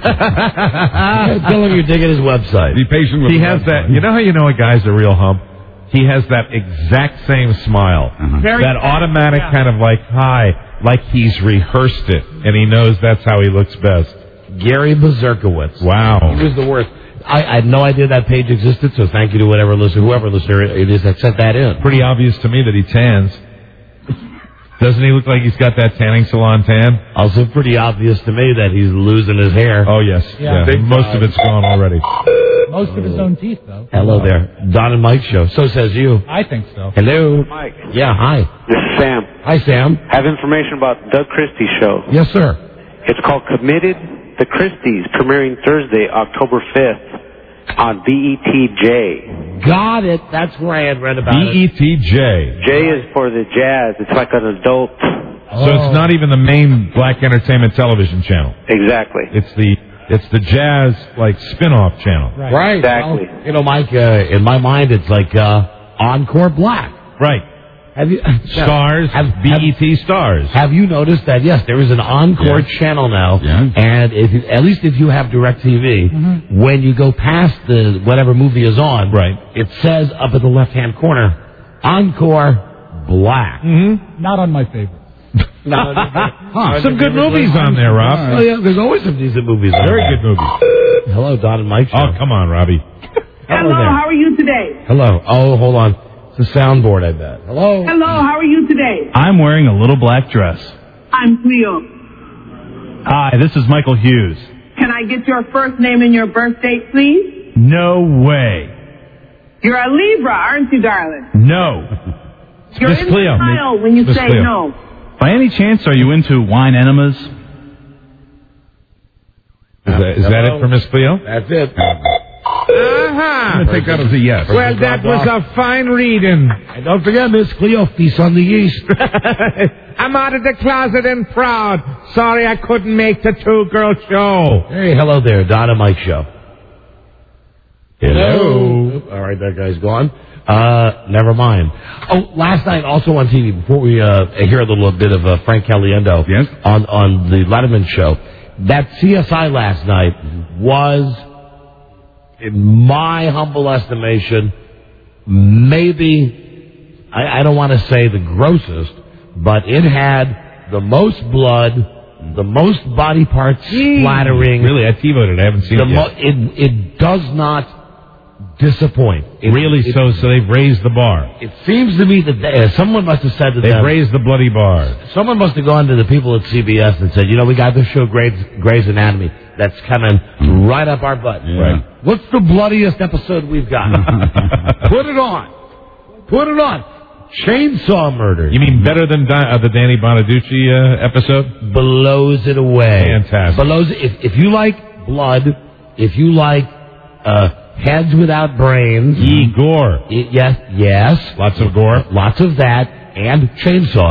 Tell him you're digging his website. Be patient with him. He has that. You know how you know a guy's a real hump? He has that exact same smile. That automatic kind of like, hi, like he's rehearsed it, and he knows that's how he looks best. Gary Berkowitz. Wow. He was the worst. I had no idea that page existed, so thank you to whoever listener it is that sent that in. Pretty obvious to me that he tans. Doesn't he look like he's got that tanning salon tan? Also pretty obvious to me that he's losing his hair. Oh, yes. Yeah. Most of it's gone already. Most of his own teeth, though. Hello there. Don and Mike show. So says you. I think so. Hello. Mike. Yeah, hi. This is Sam. Hi, Sam. Have information about Doug Christie's show. Yes, sir. It's called Committed the Christies, premiering Thursday, October 5th on BETJ. Got it. That's where I had read about BETJ. J is for the jazz. It's like an adult. So it's not even the main black entertainment television channel. Exactly. It's the jazz, like, spin-off channel. Right. Exactly. Well, you know, Mike, in my mind, it's like Encore Black. Right. Have you Stars, BET Stars. Have you noticed that? Yes, there is an Encore channel now, and at least if you have DirecTV, when you go past the whatever movie is on, it says up at the left-hand corner, Encore Black. Not on my favorite. Some good movies on there, Rob. Oh, yeah, there's always some decent movies on Very there. good movies. Hello, Don and Mike show. Oh, come on, Robbie. Hello, how are you today? Hello. Oh, hold on. It's a soundboard, I bet. Hello. Hello, how are you today? I'm wearing a little black dress. I'm Cleo. Hi, this is Michael Hughes. Can I get your first name and your birth date, please? No way. You're a Libra, aren't you, darling? No. You're Miss in Cleo. style when you Miss say Cleo. no. By any chance, are you into wine enemas? Is that it for Miss Cleo? That's it. I'm going to take that as a yes. Well, that was a fine reading. And don't forget, Miss Cleo, Feast on the Yeast. I'm out of the closet and proud. Sorry I couldn't make the two-girl show. Hey, hello there, Don and Mike show. Hello. All right, that guy's gone. Never mind. Oh, last night also on TV, before we hear a little bit of Frank Caliendo on the Letterman show, that CSI last night was, in my humble estimation, maybe, I don't want to say the grossest, but it had the most blood, the most body parts splattering. Really, I TiVoed it. I haven't seen it yet. It does not disappoint. So they've raised the bar. It seems to me that someone must have said to them... They've raised the bloody bar. Someone must have gone to the people at CBS and said, we got this show, Grey's Anatomy, that's coming right up our butt. Yeah. Right. What's the bloodiest episode we've got? Put it on. Put it on. Chainsaw Murder. You mean better than the Danny Bonaducci episode? Blows it away. Fantastic. Blows it. If you like blood, if you like heads without brains. Gore. Yes. Lots of gore. Lots of that. And chainsaws.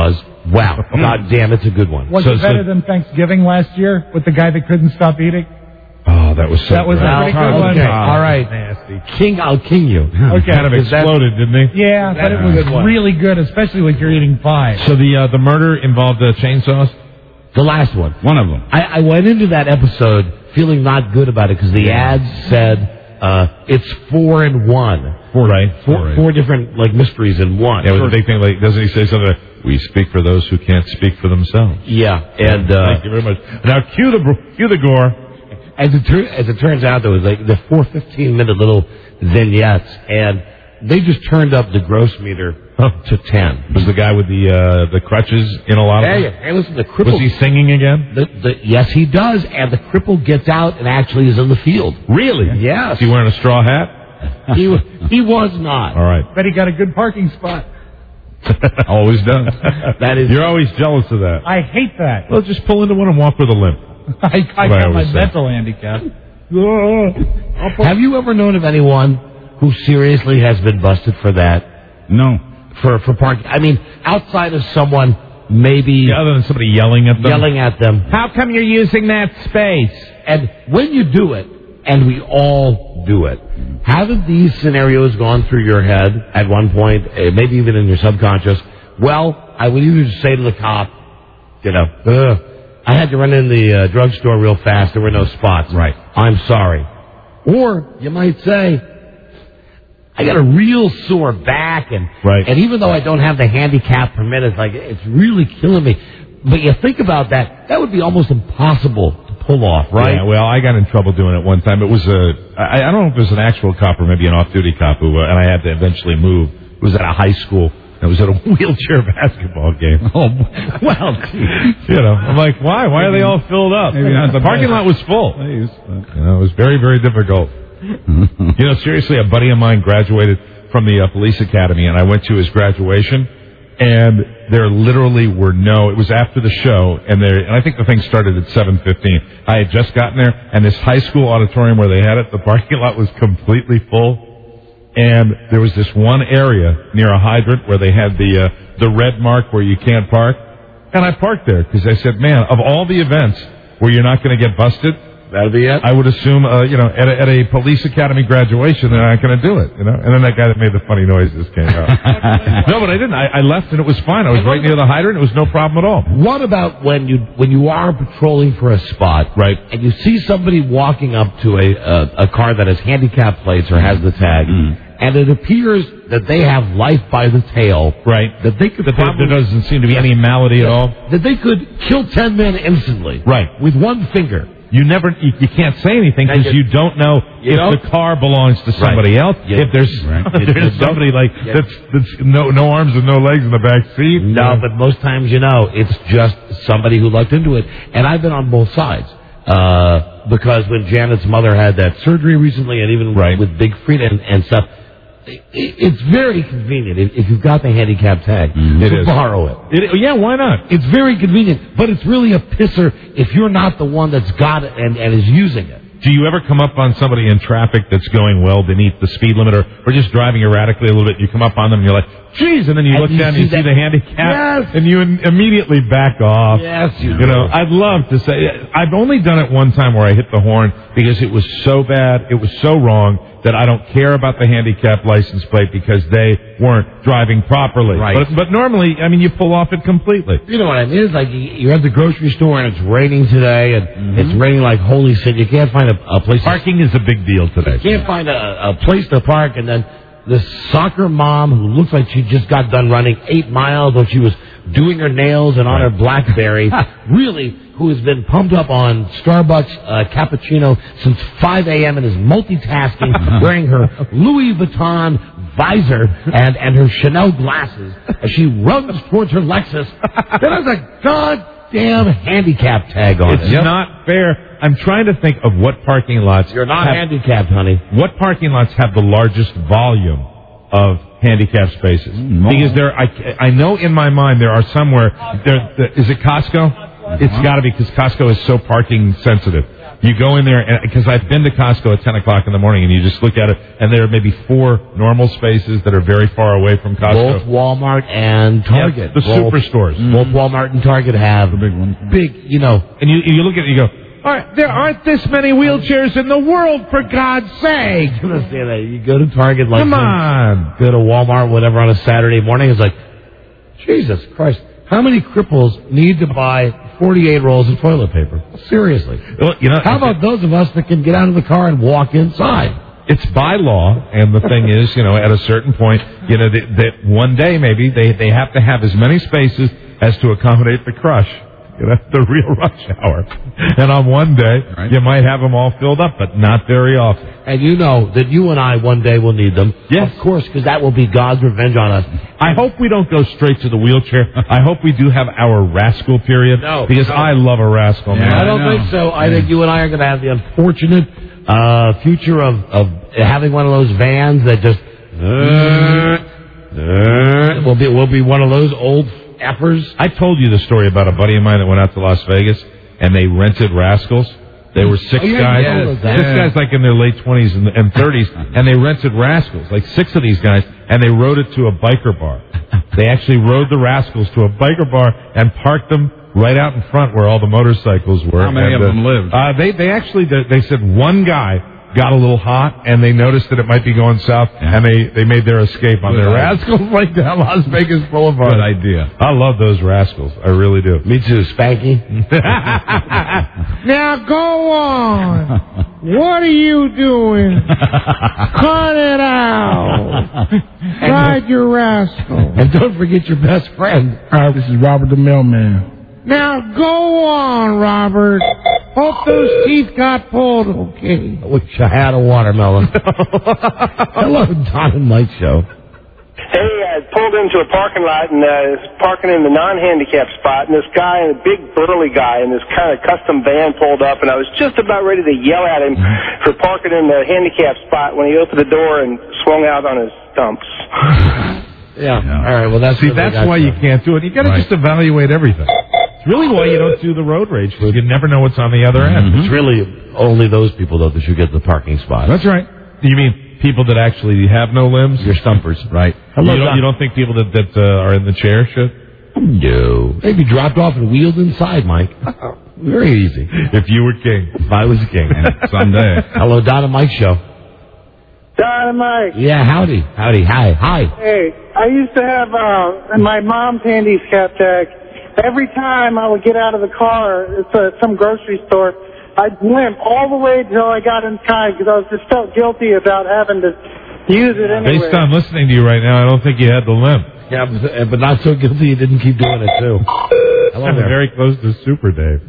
Wow. God damn, it's a good one. Was it better than Thanksgiving last year with the guy that couldn't stop eating? Oh, that was so That was a pretty good one. Okay, all right. Nasty. I'll king you. Okay. Kind of exploded, didn't he? Yeah, but it was really good, especially when you're eating pie. So the murder involved chainsaws? The last one. One of them. I went into that episode feeling not good about it because the ads said it's 4 in 1. Four different mysteries in one. Yeah, it was a big thing. Like, doesn't he say something like, "We speak for those who can't speak for themselves"? Yeah, and thank you very much. Now cue the gore. As it turns out, there was the 4 15-minute little vignettes, and they just turned up the gross meter to 10. Was the guy with the crutches in a lot of them? Hey, listen, the cripple... Was he singing again? Yes, he does, and the cripple gets out and actually is in the field. Really? Yes. Is he wearing a straw hat? He was not. All right. Bet he got a good parking spot. Always does. You're always jealous of that. I hate that. Well, just pull into one and walk with a limp. I got my mental handicap. Have you ever known of anyone who seriously has been busted for that? No. For parking? I mean, outside of someone maybe... other than somebody yelling at them. How come you're using that space? And when you do it, and we all do it, haven't these scenarios gone through your head at one point, maybe even in your subconscious? Well, I would either just say to the cop, I had to run in the drugstore real fast. There were no spots. Right. I'm sorry. Or you might say, I got a real sore back, and even though I don't have the handicap permit, it's really killing me. But you think about that, that would be almost impossible to pull off, right? Yeah, well, I got in trouble doing it one time. It was I don't know if it was an actual cop or maybe an off-duty cop, and I had to eventually move. It was at a high school. It was at a wheelchair basketball game. Oh, well, I'm like, why? Why are they all filled up? Maybe not the parking lot was full. It was very, very difficult. Seriously, a buddy of mine graduated from the police academy, and I went to his graduation, and there literally were it was after the show, and I think the thing started at 7:15. I had just gotten there, and this high school auditorium where they had it, the parking lot was completely full. And there was this one area near a hydrant where they had the red mark where you can't park. And I parked there because I said, man, of all the events where you're not going to get busted, that'll be it. I would assume, at a police academy graduation, they're not going to do it, And then that guy that made the funny noises came out. No, but I didn't. I left and it was fine. I was right near the hydrant. It was no problem at all. What about when you are patrolling for a spot, right, and you see somebody walking up to a car that has handicap plates or has the tag, and it appears that they have life by the tail, right? That they could there doesn't seem to be any malady at all. That they could kill 10 men instantly, right, with one finger. You can't say anything because you don't know if the car belongs to somebody else. Yeah. If there's somebody that's no arms and no legs in the back seat. No, but most times it's just somebody who looked into it. And I've been on both sides. Because when Janet's mother had that surgery recently, and even with Big Frida and stuff, it's very convenient if you've got the handicap tag to borrow it. Yeah, why not? It's very convenient, but it's really a pisser if you're not the one that's got it and is using it. Do you ever come up on somebody in traffic that's going well beneath the speed limit or just driving erratically a little bit? You come up on them and you're like, geez, and then you look down and you see the handicap, and you immediately back off. Yes, you do. I'd love to say, I've only done it one time where I hit the horn because it was so bad, it was so wrong, that I don't care about the handicap license plate because they weren't driving properly. Right. But normally, you pull off it completely. You know what I mean? It's like you're at the grocery store and it's raining today, and it's raining like holy shit. You can't find a place. Parking is a big deal today. You can't find a place to park, and then this soccer mom who looks like she just got done running 8 miles while she was doing her nails and on her BlackBerry, really, who has been pumped up on Starbucks cappuccino since 5 a.m. and is multitasking, wearing her Louis Vuitton visor and her Chanel glasses as she runs towards her Lexus. That has a goddamn handicap tag on it. It's not fair. I'm trying to think of what parking lots... You're not handicapped, honey. What parking lots have the largest volume of handicap spaces? Because I know in my mind there are somewhere... Is it Costco? It's got to be because Costco is so parking sensitive. You go in there, because I've been to Costco at 10 o'clock in the morning, and you just look at it, and there are maybe 4 normal spaces that are very far away from Costco. Both Walmart and Target. The superstores. Both Walmart and Target have the big, And you look at it, you go, all right, there aren't this many wheelchairs in the world, for God's sake. You go to Target, like, come on. Go to Walmart, whatever, on a Saturday morning. It's like, Jesus Christ, how many cripples need to buy 48 rolls of toilet paper? Seriously. Well, how about those of us that can get out of the car and walk inside? It's by law, and the thing is, at a certain point, that one day maybe they have to have as many spaces as to accommodate the crush. The real rush hour. And on one day, you might have them all filled up, but not very often. And you know that you and I one day will need them. Yes. Of course, because that will be God's revenge on us. I hope we don't go straight to the wheelchair. I hope we do have our rascal period. No. Because I love a rascal, man. I don't think so. I think you and I are going to have the unfortunate future of having one of those vans that just... We'll be one of those old... effers. I told you the story about a buddy of mine that went out to Las Vegas and they rented rascals. They were 6 guys. Six guys like in their late 20s and 30s, and they rented rascals, like 6 of these guys, and they rode it to a biker bar. They actually rode the rascals to a biker bar and parked them right out in front where all the motorcycles were. How many of them lived? They said one guy got a little hot, and they noticed that it might be going south, and they made their escape on their rascals like down Las Vegas Boulevard. Good idea. I love those rascals. I really do. Me too, Spanky. Now go on. What are you doing? Cut it out. Ride your rascal. And don't forget your best friend. This is Robert the Mailman. Now go on, Robert. Hope those teeth got pulled okay. I wish I had a watermelon. Hello, Don and Mike Show. Hey, I pulled into a parking lot and was parking in the non-handicap spot, and this guy, a big burly guy, in this kind of custom van pulled up, and I was just about ready to yell at him for parking in the handicap spot when he opened the door and swung out on his stumps. Yeah. All right. Well, that's why you can't do it. You got to just evaluate everything. It's really why you don't do the road rage, because you never know what's on the other end. It's really only those people though that should get the parking spot. That's right. You mean people that actually have no limbs? You're stumpers, right? You don't think people that are in the chair should? No. They'd be dropped off and wheeled inside, Mike. Very easy. If you were king. If I was king. Someday. Hello, Don and Mike Show. Don and Mike. Yeah, howdy. Howdy. Hi. Hey, I used to have in my mom's handicap tag. Every time I would get out of the car at some grocery store, I'd limp all the way until I got inside because I was just felt guilty about having to use it anyway. Based on listening to you right now, I don't think you had the limp. Yeah, but not so guilty you didn't keep doing it, too. I'm very close to Super Dave.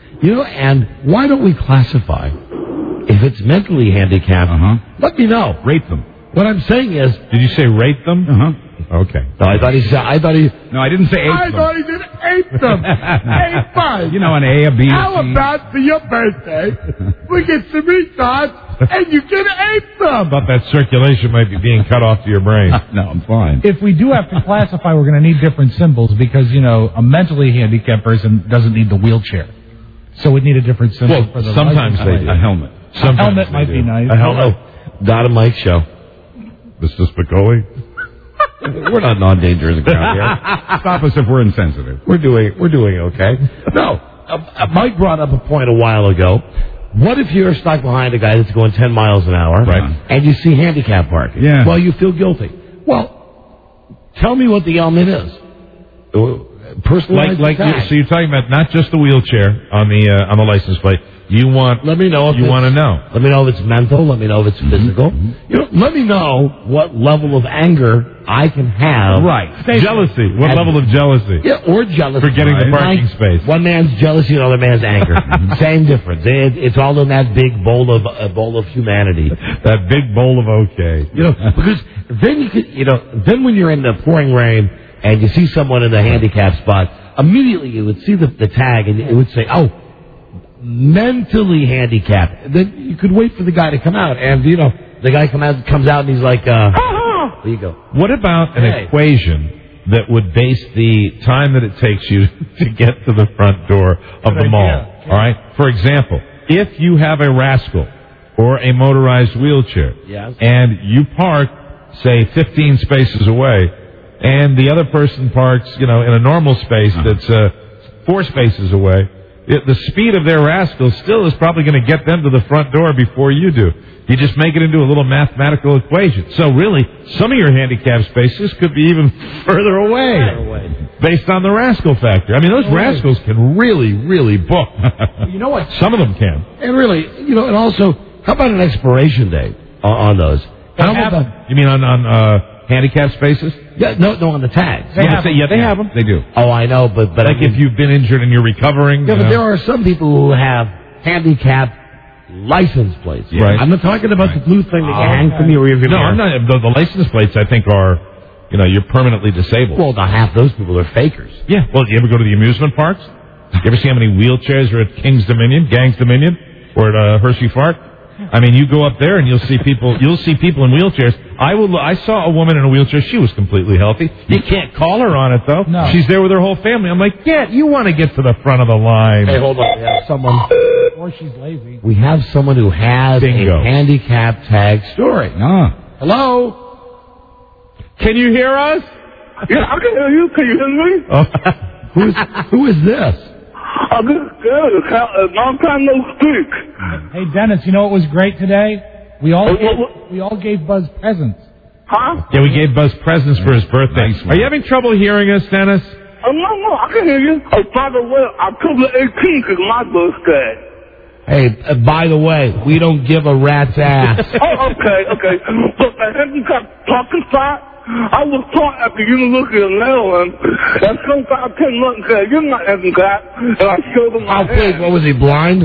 And why don't we classify? If it's mentally handicapped, let me know. Rate them. What I'm saying is... Did you say rate them? Okay. No, I thought he said... No, I didn't say eight I them. thought he did 8 them. 8 5. You know, an A, a B, How a C. about for your birthday, we get some retards and you get 8 them? But that circulation might be being cut off to your brain. No, I'm fine. If we do have to classify, we're going to need different symbols because, a mentally handicapped person doesn't need the wheelchair. So we'd need a different symbol for the sometimes they do. A helmet. A helmet might be nice. Hello, Don and Mike Show. Mr. Spicoli? We're not non-dangerous ground here. Stop us if we're insensitive. We're doing okay. No, Mike brought up a point a while ago. What if you're stuck behind a guy that's going 10 miles an hour, and you see handicap parking? Yeah. Well, you feel guilty. Well, tell me what the element is. Personalized attack. So you're talking about not just the wheelchair on the license plate. You want? Let me know if you want to know. Let me know if it's mental. Let me know if it's physical. Let me know what level of anger I can have. Right. Jealousy. What level of jealousy? Yeah, or jealousy for getting the parking space. One man's jealousy, another man's anger. Same difference. It's all in that big bowl of humanity. That big bowl of okay. Because then you could, then when you're in the pouring rain and you see someone in the handicap spot, immediately you would see the tag and it would say, "Oh, mentally handicapped." Then you could wait for the guy to come out, and the guy comes out and he's like, there you go. What about an equation that would base the time that it takes you to get to the front door of the mall? All right. For example, if you have a rascal or a motorized wheelchair, Yes. and you park, say, 15 spaces away, and the other person parks, in a normal space that's 4 spaces away, the speed of their rascal still is probably going to get them to the front door before you do. You just make it into a little mathematical equation. So really, some of your handicap spaces could be even further away based on the rascal factor. I mean, those rascals can really, really book. You know what? Some of them can. And really, and also, how about an expiration date on those? You mean on handicap spaces? Yeah, no, on the tags. They have them. They do. Oh, I know, but like if you've been injured and you're recovering. Yeah, but there are some people who have handicap license plates. Right. I'm not talking about the blue thing that you hang from your rearview mirror. No, I'm not. The license plates, I think, are, you're permanently disabled. Well, now half those people are fakers. Yeah. Well, do you ever go to the amusement parks? You ever see how many wheelchairs are at King's Dominion, Gang's Dominion, or at Hershey Park? I mean, you go up there and you'll see people in wheelchairs. I saw a woman in a wheelchair. She was completely healthy. You can't call her on it, though. No. She's there with her whole family. I'm like, you want to get to the front of the line. Hey, hold on. We have someone. Or she's lazy. We have someone who has a handicap tag story. Hello? Can you hear us? Yeah, I can hear you. Can you hear me? Who is this? I'm good. Long time no speak. Hey, Dennis, you know what was great today? We all gave Buzz presents. Huh? Yeah, we gave Buzz presents for his birthday. Are you having trouble hearing us, Dennis? No, I can hear you. By the way, October 18th is my birthday. Hey, by the way, we don't give a rat's ass. Okay. But the handicap parking spot, I was taught at the University of Maryland, and some guy came up and said, "You're not handicapped," and I showed him my hand. What was he, blind?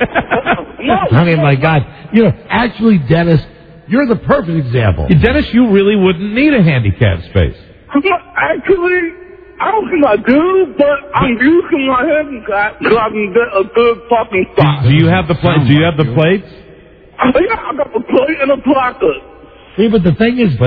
No. I mean, my God. Actually, Dennis, you're the perfect example. Dennis, you really wouldn't need a handicap space. Actually, I don't think I do, but I'm using my handicap so I can get a good parking spot. Do you have the plates? Yeah, I got the plate and a placard. See, but the thing is,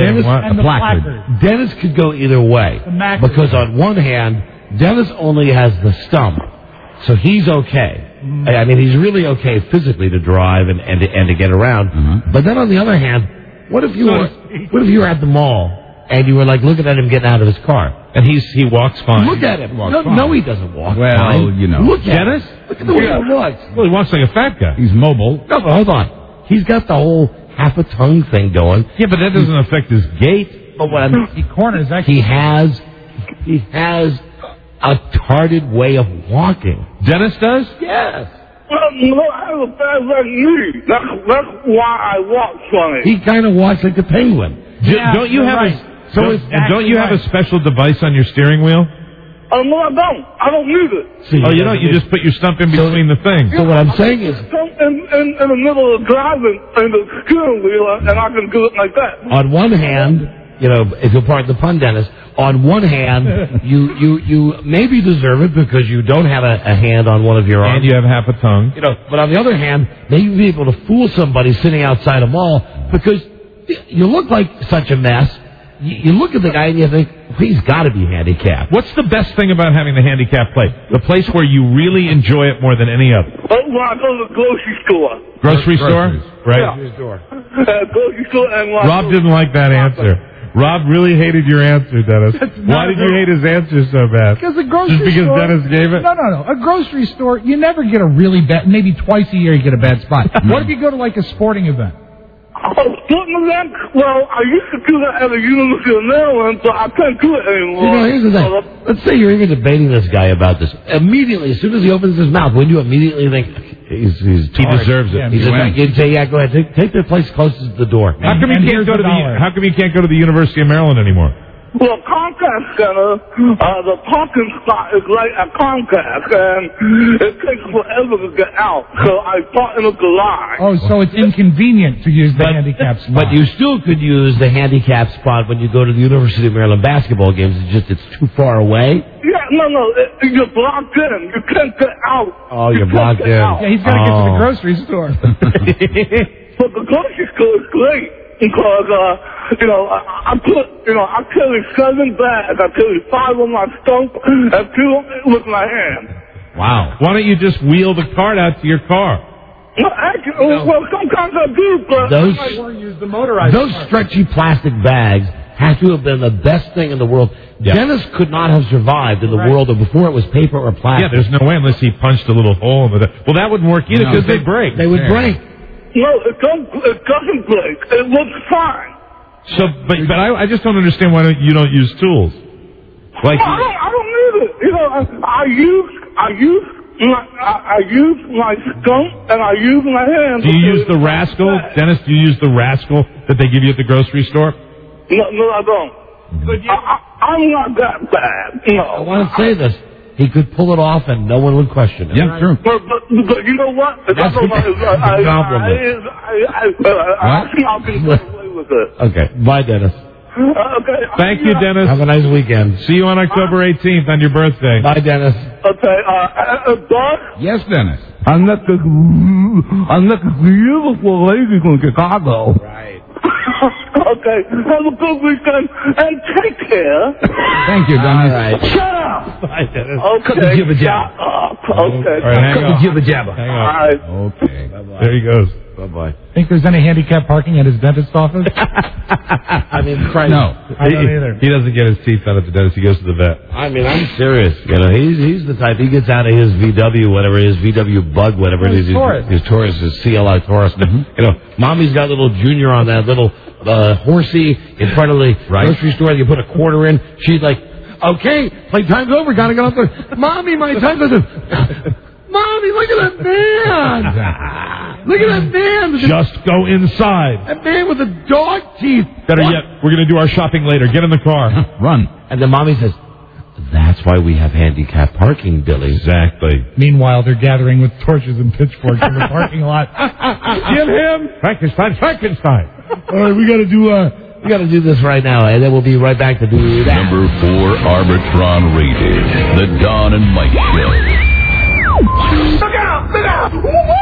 Dennis could go either way. Because on one hand, Dennis only has the stump, so he's okay. I mean, he's really okay physically to drive and to get around. But then on the other hand, what if you were at the mall and you were like looking at him getting out of his car? And he walks fine. Look at him. No, he doesn't walk fine. Well, Look at Dennis? him. Look at the way he looks. Well, he walks like a fat guy. He's mobile. No, but hold on. He's got the whole half a tongue thing going. Yeah, but that doesn't affect his gait. But what he has a tarded way of walking. Dennis does? Yes. Well, no, I have a bad like me. That's why I walk funny. He kind of walks like a penguin. Don't you have a special device on your steering wheel? No, I don't. I don't need it. See, you don't? You just put your stump in between the things. So what I'm saying is, in the middle of driving in the steering wheel, and I can do it like that. On one hand, if you'll pardon the pun, Dennis, on one hand, you maybe deserve it because you don't have a hand on one of your arms. And you have half a tongue. But on the other hand, maybe you'll be able to fool somebody sitting outside a mall because you look like such a mess. You look at the guy and you think, he's got to be handicapped. What's the best thing about having the handicap plate? The place where you really enjoy it more than any other. When I go to the grocery store. Grocery store? Right. Yeah. Grocery store and Rob didn't like that answer. Rob really hated your answer, Dennis. Why did you hate his answer so bad? Because the grocery Just because store, Dennis gave it? No. A grocery store, you never get a really bad, maybe twice a year you get a bad spot. What if you go to like a sporting event? Sporting event? Well, I used to do that at the University of Maryland, but I can't do it anymore. Here's the thing. Let's say you're even debating this guy about this. Immediately, as soon as he opens his mouth, wouldn't you immediately think, he deserves it? You'd say, go ahead, take the place closest to the door. How come you can't go to the University of Maryland anymore? Well, Comcast Center, the parking spot is right at Comcast, and it takes forever to get out, so I park in a garage. Oh, so it's inconvenient to use the handicap spot. But you still could use the handicap spot when you go to the University of Maryland basketball games. It's too far away. Yeah, no, you're blocked in. You can't get out. Oh, you're blocked in. Yeah, he's got to get to the grocery store. But the grocery store is great. Because, I carry 7 bags. I carry 5 on my stump and 2 with my hand. Wow. Why don't you just wheel the cart out to your car? Well, sometimes I do, but Those- I might want to use the motorized. Those stretchy plastic bags have to have been the best thing in the world. Yeah. Dennis could not have survived in the world of before it was paper or Yeah, plastic. there's no way unless he punched a little hole in it. Well, that wouldn't work either because they break. They would break. No, it doesn't break. It looks fine. So, but I just don't understand why you don't use tools. Like, I don't need it. You know, I use my skunk and I use my hands. do you use the rascal, Dennis? Do you use the rascal that they give you at the grocery store? No, I don't. I'm not that bad. No. I want to say this. He could pull it off and no one would question it. Yeah, true. But you know what? That's a compliment. I think I'll get away with it. Okay. Bye, Dennis. Okay. Thank you, Dennis. Have a nice weekend. See you on October 18th on your birthday. Bye, Dennis. Okay. Doug? Yes, Dennis. I met a beautiful lady from Chicago. Right. Okay. Have a good weekend and take care. Thank you, Dennis. All right. Shut up. Bye, Dennis. Okay. Jibba Shut jabba. up. Okay. All right, hang on. Jibba jabba. Hang All on. right. Okay. Bye-bye. There he goes. Bye-bye. Think there's any handicap parking at his dentist's office? I mean, Christ. No. I don't either. He doesn't get his teeth done at the dentist. He goes to the vet. I mean, I'm serious. You know, he's the type. He gets out of his VW, whatever it is, VW Bug, whatever it is. His Taurus, his CLI Taurus. You know, mommy's got little Junior on that little horsey in front of the grocery store. You put a quarter in. She's like, okay, playtime's over. Gotta get up there. Mommy, my time's over. Mommy, look at that man. Look at that man. Just go inside. That man with the dog teeth. Better yet, we're going to do our shopping later. Get in the car. Run. And then Mommy says, that's why we have handicap parking, Billy. Exactly. Meanwhile, they're gathering with torches and pitchforks in the parking lot. Get him! Frankenstein. All right, we got to do this right now, and then we'll be right back to do that. Number 4 Arbitron rated. The Don and Mike Show. Look out! Look out!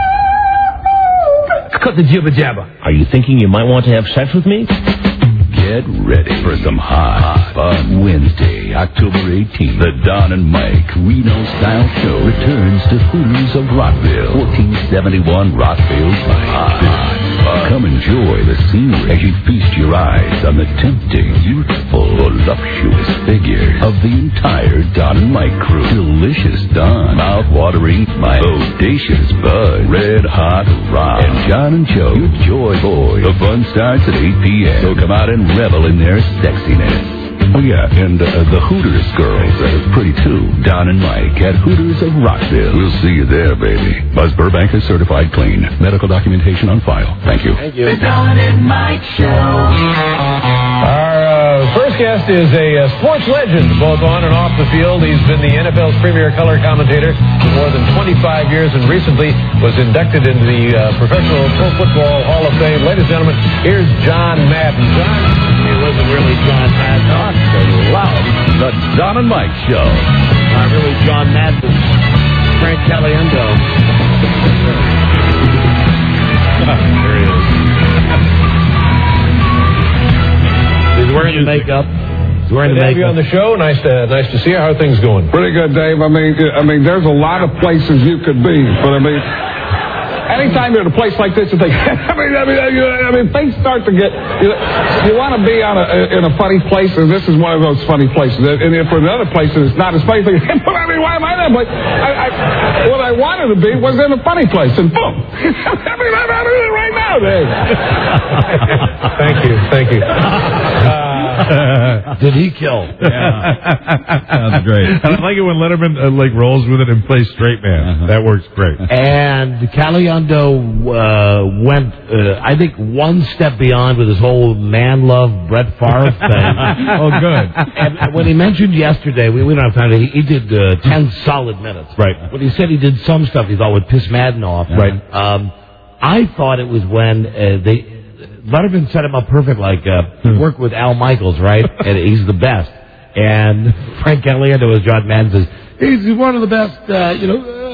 Cut the jibba jabba. Are you thinking you might want to have sex with me? Get ready for some hot fun. Wednesday, October 18th, the Don and Mike Reno Style Show returns to Hooters of Rockville, 1471 Rockville Pike. Come enjoy the scenery as you feast your eyes on the tempting, youthful, voluptuous figures of the entire Don and Mike crew. Delicious Don, mouth-watering Mike, bodacious Bud, Red Hot Rob, and John and Joe, your joy boys. The fun starts at 8 p.m., so come out and revel in their sexiness. Oh, yeah, and the Hooters girls are pretty, too. Don and Mike at Hooters of Rockville. We'll see you there, baby. Buzz Burbank is certified clean. Medical documentation on file. Thank you. Thank you. The Don and Mike Show. Our first guest is a sports legend, both on and off the field. He's been the NFL's premier color commentator for more than 25 years and recently was inducted into the Professional Pro Football Hall of Fame. Ladies and gentlemen, here's John Madden. John, It wasn't really John Madden. Loud. The Don and Mike Show. Not really John Madden. Frank Caliendo. There he is. He's wearing the makeup. He's wearing the good to have you makeup. on the show. Nice to see you. How are things going? Pretty good, Dave. I mean, there's a lot of places you could be, but anytime you're at a place like this, you think, I mean, things start to get. You want to be in a funny place, and this is one of those funny places. And if for another place it's not as funny, you think, why am I there? But what I wanted to be was in a funny place, and boom, I'm in it right now, Dave. Thank you. Did he kill? Yeah. Sounds great. And I like it when Letterman rolls with it and plays straight man. That works great. And Caliendo went, I think, one step beyond with his whole man love Brett Favre thing. Oh, good. And when he mentioned yesterday, we don't have time to, he did 10 solid minutes. Right. When he said he did some stuff he thought would piss Madden off. Right. I thought it was when Letterman set him up perfect, work with Al Michaels, right? And he's the best. And Frank Caliendo, as John Madden says, he's one of the best,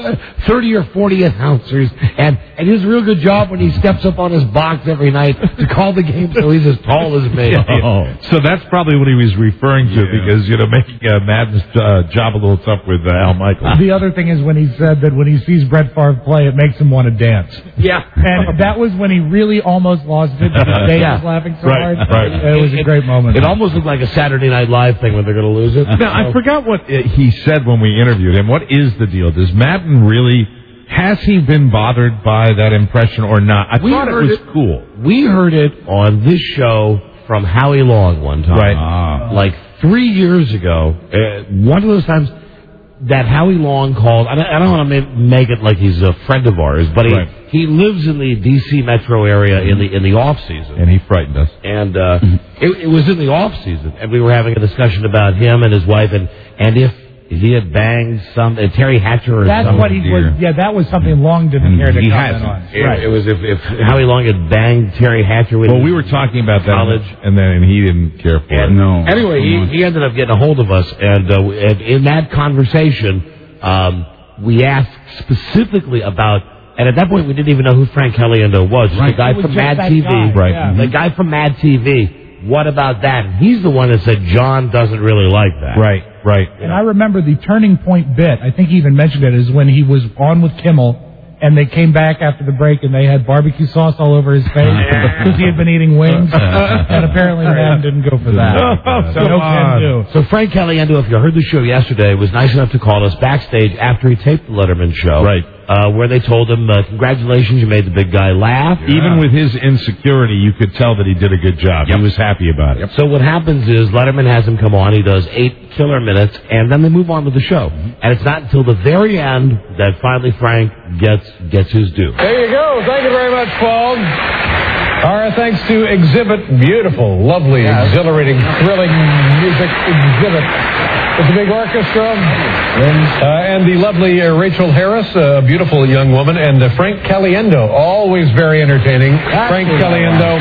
30 or 40 announcers, and he does a real good job when he steps up on his box every night to call the game so he's as tall as me. So that's probably what he was referring to because, making Madden's job a little tough with Al Michaels. The other thing is when he said that when he sees Brett Favre play, it makes him want to dance. Yeah. And that was when he really almost lost it because Dave was laughing so hard. Right. It was a great moment. It almost looked like a Saturday Night Live thing when they're going to lose it. Now, I forgot what he said when we interviewed him. What is the deal? Does Madden really... Has he been bothered by that impression or not? I thought it was cool. We heard it on this show from Howie Long one time. Right. Like 3 years ago. One of those times that Howie Long called. I don't want to make it like he's a friend of ours, but he lives in the D.C. metro area in the off season. And he frightened us. And it was in the off season, and we were having a discussion about him and his wife, and if he had banged some Terry Hatcher or that's something. what he was. Yeah, that was something Long didn't care to comment on. It was if Howie Long had banged Terry Hatcher. Well, we were talking about that college, and he didn't care for it. No. Anyway, he ended up getting a hold of us, and in that conversation, we asked specifically about. And at that point, we didn't even know who Frank Caliendo was. The guy from Mad TV. Right. Yeah. The guy from Mad TV. What about that? And he's the one that said John doesn't really like that. Right. And I remember the turning point bit, I think he even mentioned it, is when he was on with Kimmel, and they came back after the break, and they had barbecue sauce all over his face because he had been eating wings, and apparently Madden didn't go for that. So Frank Caliendo, if you heard the show yesterday, was nice enough to call us backstage after he taped the Letterman show. Right. Where they told him, congratulations, you made the big guy laugh. Yeah. Even with his insecurity, you could tell that he did a good job. Yep. He was happy about it. So what happens is Letterman has him come on, he does 8 killer minutes, and then they move on with the show. And it's not until the very end that finally Frank gets his due. There you go. Thank you very much, Paul. Our thanks to Exhibit. Beautiful, lovely, exhilarating, thrilling music Exhibit. With the big orchestra, and the lovely Rachel Harris, a beautiful young woman, and Frank Caliendo, always very entertaining. Frank Caliendo.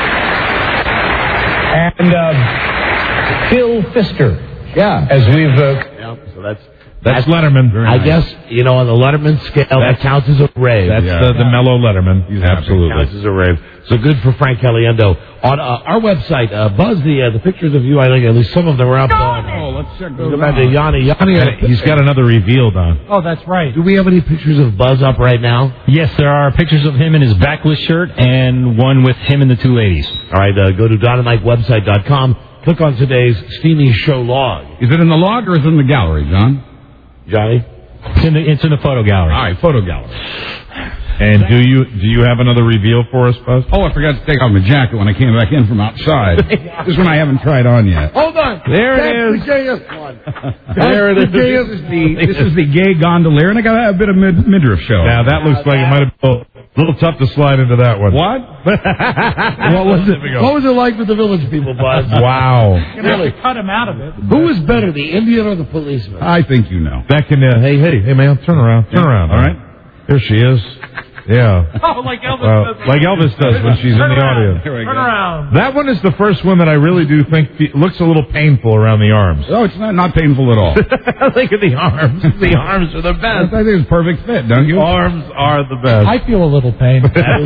And Phil Pfister. Yeah. As we've... so that's Letterman. I guess, on the Letterman scale, that counts as a rave. That's the mellow Letterman. Absolutely. Counts as a rave. So good for Frank Caliendo. On our website, Buzz, the pictures of you, I think at least some of them are up. Let's check those go back to Yanni. He's got another reveal done. Oh, that's right. Do we have any pictures of Buzz up right now? Yes, there are pictures of him in his backless shirt and one with him in the two ladies. All right, go to DonNightWebsite.com. Click on today's Steamy Show log. Is it in the log or is it in the gallery, John? Johnny? It's in the photo gallery. All right, photo gallery. And do you have another reveal for us, Buzz? Oh, I forgot to take off my jacket when I came back in from outside. This one I haven't tried on yet. Hold on. There it is. The gayest one. There it is. This is the gay gondolier, and I got a bit of midriff show. Now, that looks like it might have been a little tough to slide into that one. What? What was it? What was it like with the Village People, Buzz? Wow. You're going to have to cut him out of it. Who was better, the Indian or the policeman? I think you know. That can, hey, man, turn around. Turn around. All right. There she is. Yeah. Oh, like Elvis does. Like Elvis does when she's in the audience. Turn around. That one is the first one that I really do think looks a little painful around the arms. Oh, it's not painful at all. Look at the arms. The arms are the best. I think it's perfect fit, don't you? Arms are the best. I feel a little pain.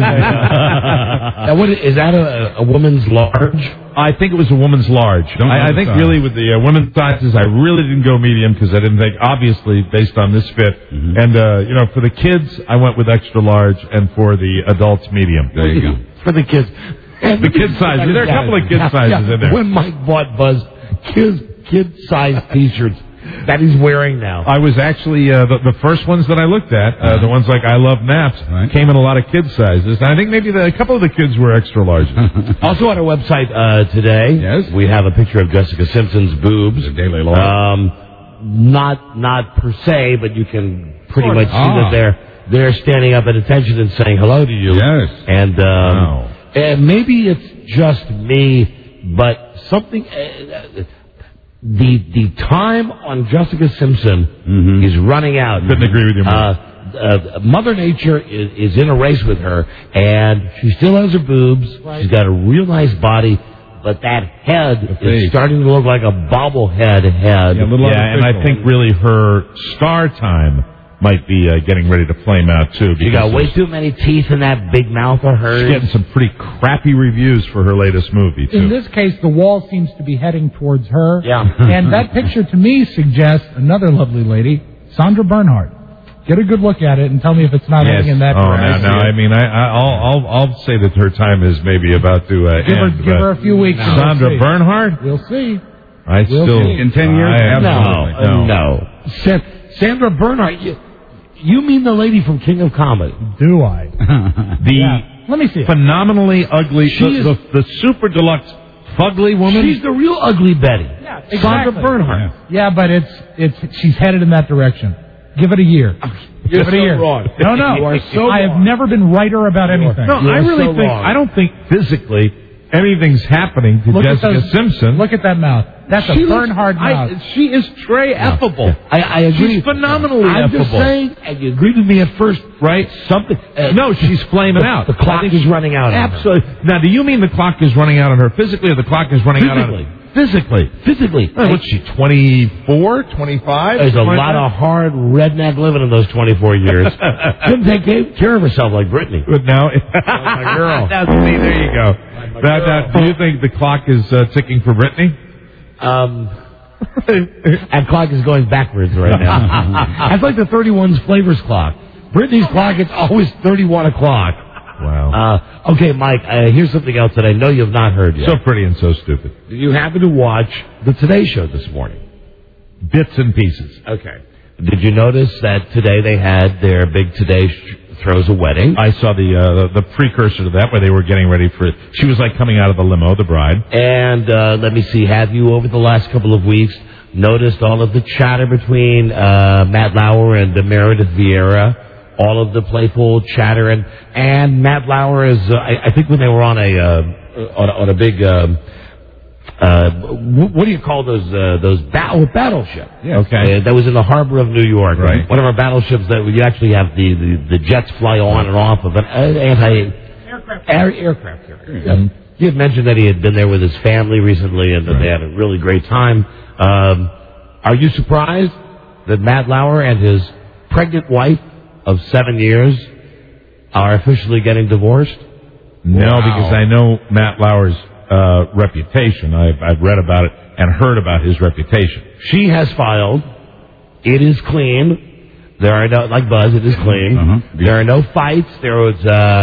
Now, is that a woman's large? I think it was a woman's large. I think really with the women's sizes, I really didn't go medium because I didn't think, obviously, based on this fit. Mm-hmm. And, for the kids, I went with extra large, and for the adults, medium. There you go. For the kids. The kid size. There are a couple of kid sizes in there. When Mike bought Buzz kid-sized T-shirts that he's wearing now. I was actually, the first ones that I looked at, the ones like I Love Naps, came in a lot of kid sizes. And I think maybe a couple of the kids were extra large. Also on our website today, we have a picture of Jessica Simpson's boobs. The Daily Log. Not per se, but you can pretty much see that they're standing up at attention and saying hello to you. Yes. And and maybe it's just me, but something. The time on Jessica Simpson is running out. Couldn't agree with you more. Mother Nature is in a race with her, and she still has her boobs. Right. She's got a real nice body, but that head is starting to look like a bobblehead head. And I think really her star time might be getting ready to flame out, too. She got way too many teeth in that big mouth of hers. She's getting some pretty crappy reviews for her latest movie, too. In this case, the wall seems to be heading towards her. Yeah. And that picture, to me, suggests another lovely lady, Sandra Bernhard. Get a good look at it and tell me if it's not heading in that direction. No. I mean, I'll say that her time is maybe about to end. Give her a few weeks. Sandra Bernhard? We'll see. We'll see. In 10 years? Absolutely. No. Sandra Bernhard, you mean the lady from King of Comedy? Do I? Let me see it. Phenomenally ugly, the super deluxe fugly woman. She's the real ugly Betty. Yeah, exactly. Sandra Bernhard. Yeah, but she's headed in that direction. Give it a year. You're Give it a year. so wrong. No. You are so I have wrong. never been righter about anything. No, I don't think physically anything's happening to Jessica Simpson. Look at that mouth. That's a Bernhard mouth. She is Trey Effable. I agree. She's phenomenally I'm effable. just saying, and you agreed with me at first, right? Something. No, she's flaming out. The clock is running out. Absolutely. Now, do you mean the clock is running out on her physically, or the clock is running out on her? Physically. What's she, 24, 25? There's a lot of hard redneck living in those 24 years. Couldn't take care of herself like Brittany. But now, my girl. See, there you go. Now, do you think the clock is ticking for Brittany? That clock is going backwards right now. That's like the 31's Flavors clock. Brittany's clock, it's always 31 o'clock. Wow. Okay, Mike, here's something else that I know you have not heard yet. So pretty and so stupid. Did you happen to watch the Today Show this morning? Bits and pieces. Okay. Did you notice that today they had their big Today Throws a Wedding? I saw the precursor to that where they were getting ready for it. She was like coming out of the limo, the bride. And let me see, have you over the last couple of weeks noticed all of the chatter between Matt Lauer and Meredith Vieira? All of the playful chatter, and Matt Lauer is. I think when they were on a big. What do you call those battleship? Yeah. Okay. That was in the harbor of New York. Right. One of our battleships that you actually have the jets fly on and off of an aircraft carrier. Mm-hmm. He had mentioned that he had been there with his family recently, and that they had a really great time. Are you surprised that Matt Lauer and his pregnant wife of 7 years are officially getting divorced? No, because I know Matt Lauer's reputation. I've read about it and heard about his reputation. She has filed. It is clean. There are no, like Buzz, it is clean. Uh-huh. There are no fights. There was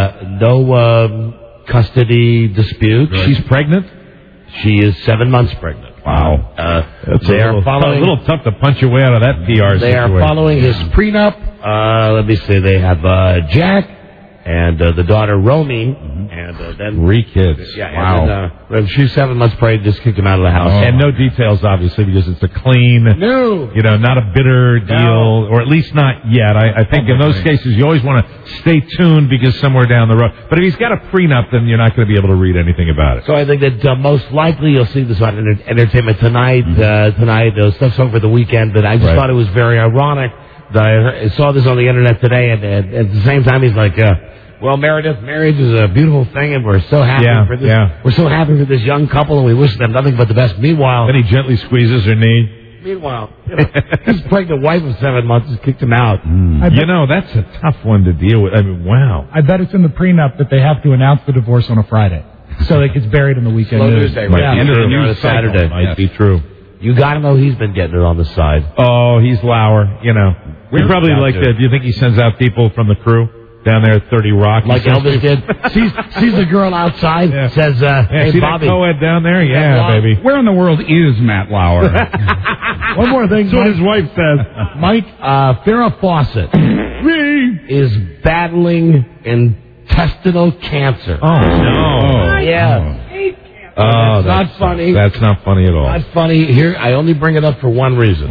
no custody dispute. Right. She's pregnant? She is 7 months pregnant. Wow. That's they are following, a little tough to punch your way out of that PR They situation. are following his prenup. Let me see. They have Jack and the daughter Romy, and then 3 kids. Yeah, wow. And she's 7 months pregnant. Just kicked him out of the house. And no details, obviously, because it's a clean, not a bitter deal, or at least not yet. I think in those cases you always want to stay tuned because somewhere down the road. But if he's got a prenup, then you're not going to be able to read anything about it. So I think that most likely you'll see this on Entertainment Tonight. Tonight, stuff's over the weekend. But I just thought it was very ironic that I saw this on the internet today, and at the same time he's like, well, Meredith, marriage is a beautiful thing, and we're so happy for this. Yeah. We're so happy for this young couple, and we wish them nothing but the best. Meanwhile, then he gently squeezes her knee. Meanwhile, his pregnant wife of 7 months has kicked him out. That's a tough one to deal with. I mean, wow. I bet it's in the prenup that they have to announce the divorce on a Friday, so it gets buried in the weekend news. Tuesday, right? End of the news Saturday might be true. You got to know he's been getting it on the side. Oh, he's Lauer. We probably like that. Do you think he sends out people from the crew down there at 30 Rock? Like Elvis did. sees the girl outside, says, hey, see Bobby. that co-ed down there? Yeah, baby. Where in the world is Matt Lauer? One more thing. That's what his wife says. Mike, Farrah Fawcett is battling intestinal cancer. Oh, no. Yeah. Oh, that's not funny. That's not funny at all. Not funny. Here, I only bring it up for one reason.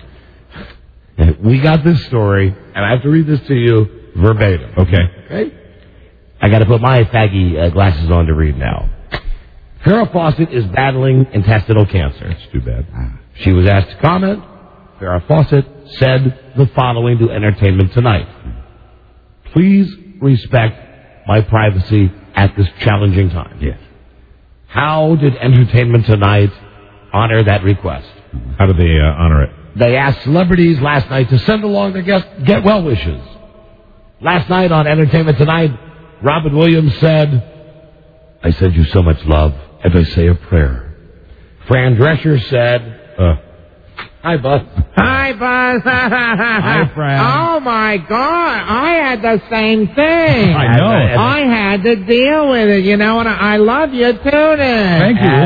We got this story, and I have to read this to you verbatim. Okay. I got to put my faggy glasses on to read now. Farrah Fawcett is battling intestinal cancer. That's too bad. She was asked to comment. Farrah Fawcett said the following to Entertainment Tonight. Please respect my privacy at this challenging time. Yes. How did Entertainment Tonight honor that request? How did they honor it? They asked celebrities last night to send along their get well wishes. Last night on Entertainment Tonight, Robin Williams said, I send you so much love, and I say a prayer. Fran Drescher said, hi, Buzz. Hi, Buzz. Hi, Fran. Oh, my God. I had the same thing. I know. I had to deal with it, and I love you, Tuna. Thank you.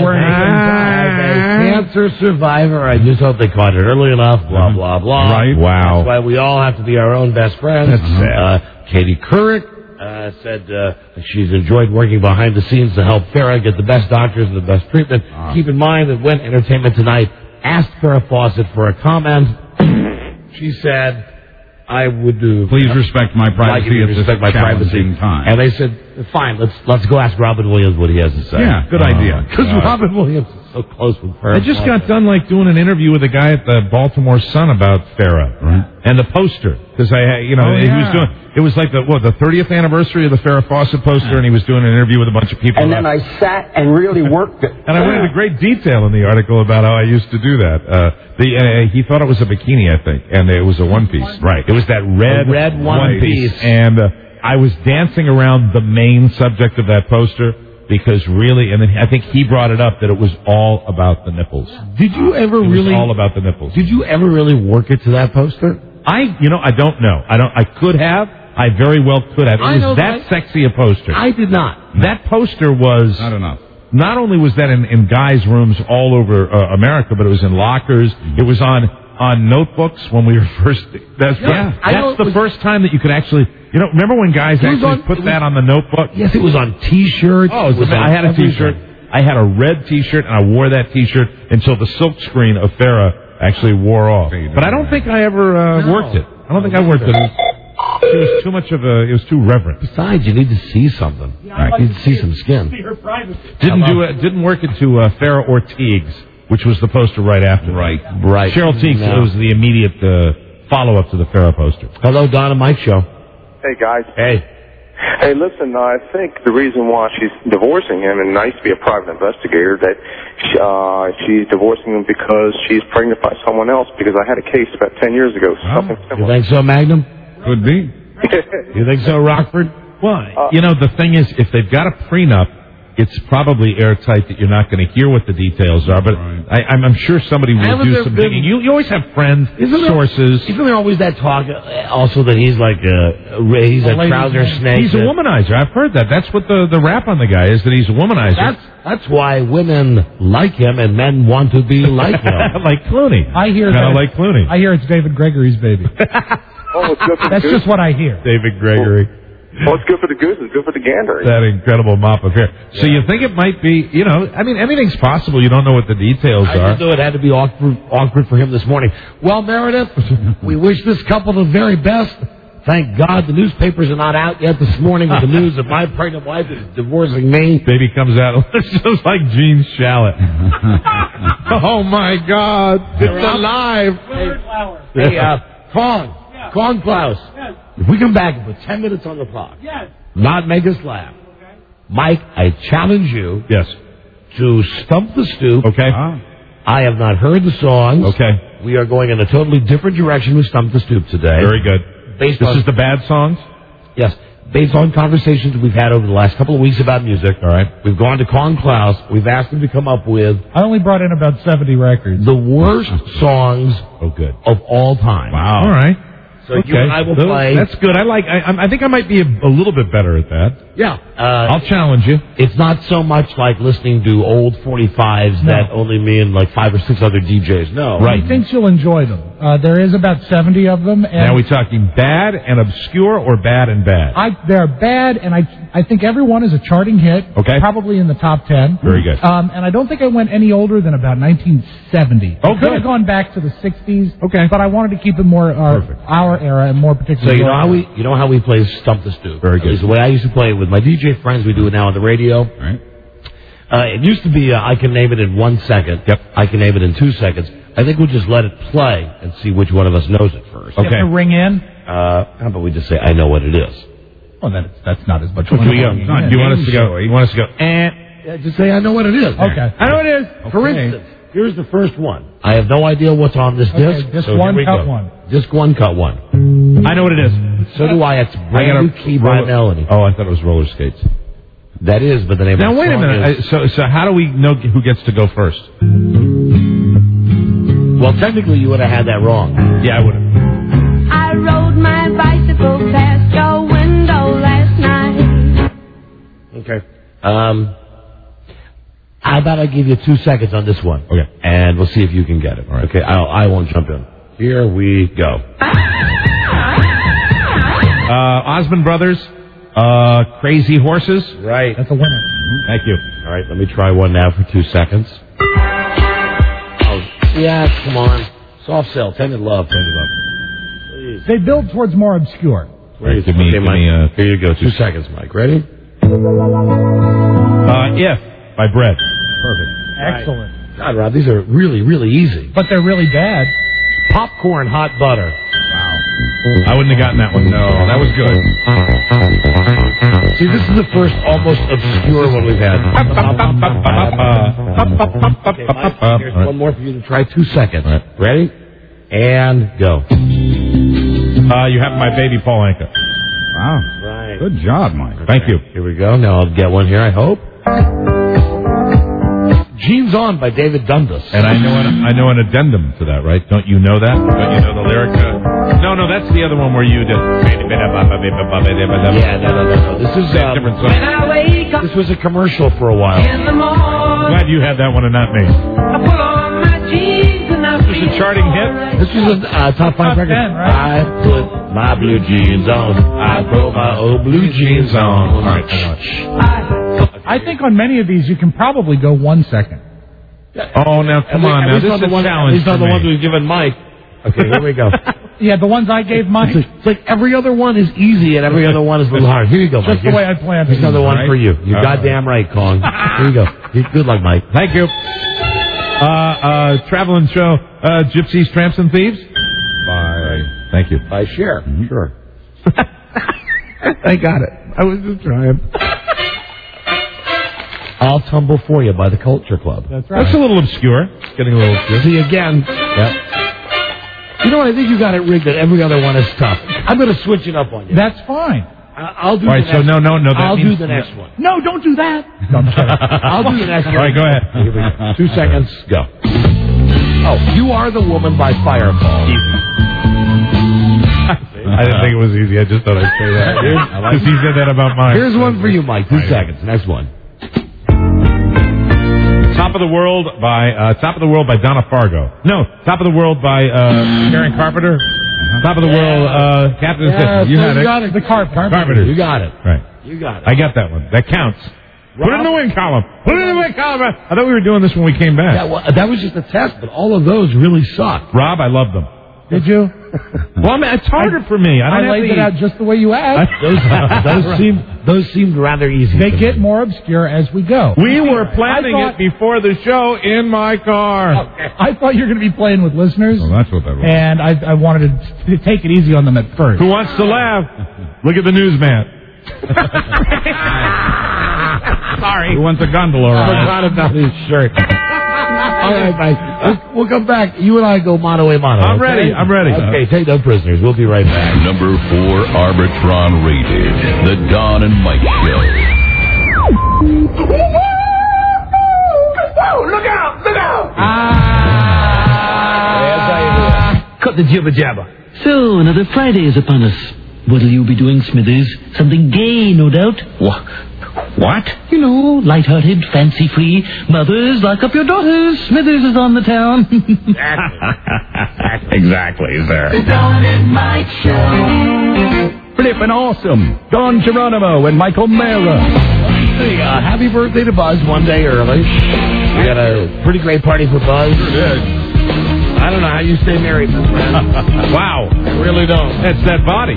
As a cancer survivor, I just hope they caught it early enough, blah, blah, blah. Right. Wow. That's why we all have to be our own best friends. That's sad. Katie Couric said she's enjoyed working behind the scenes to help Farrah get the best doctors and the best treatment. Keep in mind that when Entertainment Tonight asked Farrah Fawcett for a comment, she said, I would do. Please respect my privacy at this challenging time. And they said, fine, let's go ask Robin Williams what he has to say. Yeah, good idea. Because Robin Williams is so close with Farrah. I just got done doing an interview with a guy at the Baltimore Sun about Farrah and the poster because he was doing. It was like the 30th anniversary of the Farrah Fawcett poster, and he was doing an interview with a bunch of people. And then I sat and really worked it. And I went into great detail in the article about how I used to do that. He thought it was a bikini, I think, and it was a one piece. Right. It was that red one piece, and I was dancing around the main subject of that poster. Because really, and then I think he brought it up that it was all about the nipples. Did you ever really? All about the nipples. Did you ever really work it to that poster? I don't know. I could have. I very well could have. It was that sexy a poster. I did not. That poster was not enough. Not only was that in guys' rooms all over America, but it was in lockers. It was on notebooks when we were first. That's the first time that you could actually. Remember when guys actually put that on the notebook? Yes, it was on T-shirts. I had a T-shirt. I had a red T-shirt, and I wore that T-shirt until the silk screen of Farrah actually wore off. But I don't think I ever worked it. I don't think I worked it. It was too much of a. It was too reverent. Besides, you need to see something. You need to see some skin. Didn't work it to Farrah or Teagues, which was the poster right after. Right. Cheryl Teagues. It was the immediate follow-up to the Farrah poster. Hello, Don and Mike Show. Hey, guys. Hey. Hey, listen, I think the reason why she's divorcing him, and I used to be a private investigator, that she's divorcing him because she's pregnant by someone else, because I had a case about 10 years ago. Something similar. You think so, Magnum? Could be. You think so, Rockford? Well, the thing is, if they've got a prenup, it's probably airtight that you're not going to hear what the details are, but I'm sure somebody will do some digging. You always have friends, sources. Isn't there always that talk also that he's like he's a trouser snake? He's a womanizer. I've heard that. That's what the rap on the guy is, that he's a womanizer. That's why women like him and men want to be like him. Like Clooney. I hear kind of like Clooney. I hear it's David Gregory's baby. That's just what I hear. David Gregory. Well, it's good for the goose. It's good for the gander. That incredible mop of hair. Yeah. So you think it might be, anything's possible. You don't know what the details are. I just know it had to be awkward for him this morning. Well, Meredith, we wish this couple the very best. Thank God the newspapers are not out yet this morning with the news that my pregnant wife is divorcing me. Baby comes out. It's just like Gene Shalit. Oh, my God. It's alive. Hey, Kong Klaus. Yes. If we come back and put 10 minutes on the clock, not make us laugh, Mike, I challenge you to stump the stoop. Okay. I have not heard the songs. Okay. We are going in a totally different direction with Stump the Stoop today. Very good. This is the bad songs? Yes. Based on conversations we've had over the last couple of weeks about music. All right. We've gone to Kong Klaus. We've asked him to come up with... I only brought in about 70 records. The worst songs of all time. Wow. All right. So you and I will play. That's good. I think I might be a little bit better at that. Yeah. I'll challenge you. It's not so much like listening to old 45s that only me and like 5 or 6 other DJs know. Right. He thinks you'll enjoy them. There is about 70 of them. And now, are we talking bad and obscure or bad and bad? They're bad, and I think every one is a charting hit. Okay. Probably in the top 10. Very good. And I don't think I went any older than about 1970. Oh, I could have gone back to the 60s. Okay. But I wanted to keep it more our era and more particular. So you know how we play Stump the Stoop. Very good. It's the way I used to play it with my DJ friends. We do it now on the radio. All right. It used to be I can name it in 1 second. Yep. I can name it in 2 seconds. I think we'll just let it play and see which one of us knows it first. Okay. You have to ring in? How about we just say, I know what it is. Well, that's not as much fun. Do you want us to go? You want us to go? Yeah, just say, I know what it is. Okay. I know what it is. For instance, Here's the first one. I have no idea what's on this disc. Disc so one, here we cut go. one. Disc one, cut one. I know what it is. So do I. It's Brand New Key by Melody. Oh, I thought it was roller skates. That is, but the name Now, of the wait a song minute. is... So how do we know who gets to go first? Well, technically, you would have had that wrong. Yeah, I would have. I rode my bicycle past your window last night. Okay. How about I give you 2 seconds on this one? Okay. And we'll see if you can get it. All right. Okay, I won't jump in. Here we go. Osmond Brothers, Crazy Horses. Right. That's a winner. Thank you. All right, let me try one now for 2 seconds. Oh, yeah, come on. Soft Cell, Tended Love. Please. They build towards more obscure. Please. Give me, Mike. Here you go. 2 seconds, Mike. Ready? If by Brett. Perfect. Excellent. God, Rob, these are really, really easy. But they're really bad. Popcorn Hot Butter. Wow. I wouldn't have gotten that one. No, that was good. See, this is the first almost obscure one we've had. Okay, Mike, here's one more for you to try. 2 seconds. Right. Ready? And go. You have My Baby, Paul Anka. Wow. Right. Good job, Mike. Thank you. Here we go. Now I'll get one here, I hope. Jeans On by David Dundas. And I know an addendum to that, right? Don't you know that? Don't you know the lyric? No, that's the other one where you did. Yeah, no. This is different song. This was a commercial for a while. I'm glad you had that one and not me. This is a charting hit. This was a top 5 record. 10, right? I put my blue jeans on. I put my old blue jeans on. All right. I think on many of these you can probably go 1 second. Oh, now come on. Now this is a challenge. These are the ones we've given Mike. Okay, here we go. Yeah, the ones I gave Mike. It's like every other one is easy and every other one is a little hard. Here you go, Mike. Just the way I planned it. Here's another one for you. You're goddamn right, Kong. Here you go. Good luck, Mike. Thank you. Traveling show, Gypsies, Tramps, and Thieves. Bye. Thank you. By Cher. Mm-hmm. Sure. I got it. I was just trying. I'll Tumble For You by the Culture Club. That's right. That's a little obscure. It's getting a little obscure. See, again. Yep. You know what? I think you got it rigged that every other one is tough. I'm going to switch it up on you. That's fine. I'll do All right, the next so no. I'll do the next one. No, don't do that. No, I'm kidding. I'll do the next one. All right, go ahead. Here we go. 2 seconds. Go. Oh, You Are the Woman by Fireball. I didn't think it was easy. I just thought I'd say that. Because he said that about mine. Here's one for you, Mike. 2 seconds. Next one. Top of the World by Donna Fargo. No, Top of the World by Karen Carpenter. Top of the World, Captain Assistant. You had it. The Carpenter. You got it. Right. You got it. I got that one. That counts. Rob? Put it in the win column. Put it in the win column. I thought we were doing this when we came back. That was just a test, but all of those really sucked. Rob, I love them. Did you? Well, I mean, it's harder for me. I laid it out just the way you asked. Those seemed rather easy. They get more obscure as we go. We were planning it before the show in my car. Okay. I thought you were going to be playing with listeners. Oh, that's what that was. And I wanted to take it easy on them at first. Who wants to laugh? Look at the newsman. Sorry. Who wants a gondola I ride? forgot about his shirt. All right, Mike. We'll come back. You and I go mano a mano. I'm ready. Okay, take no prisoners. We'll be right back. Number 4 Arbitron rated. The Don and Mike Show. Look out! Look out! Cut the jibber jabber. So, another Friday is upon us. What'll you be doing, Smithers? Something gay, no doubt. What? You know, light-hearted, fancy-free. Mothers, lock up your daughters. Smithers is on the town. Exactly, sir. The Don and Mike Show. Flippin' awesome. Don Geronimo and Michael Mara. Happy birthday to Buzz 1 day early. We got a pretty great party for Buzz. Sure did. I don't know how you stay married, my friend. Wow. I really don't. It's that body.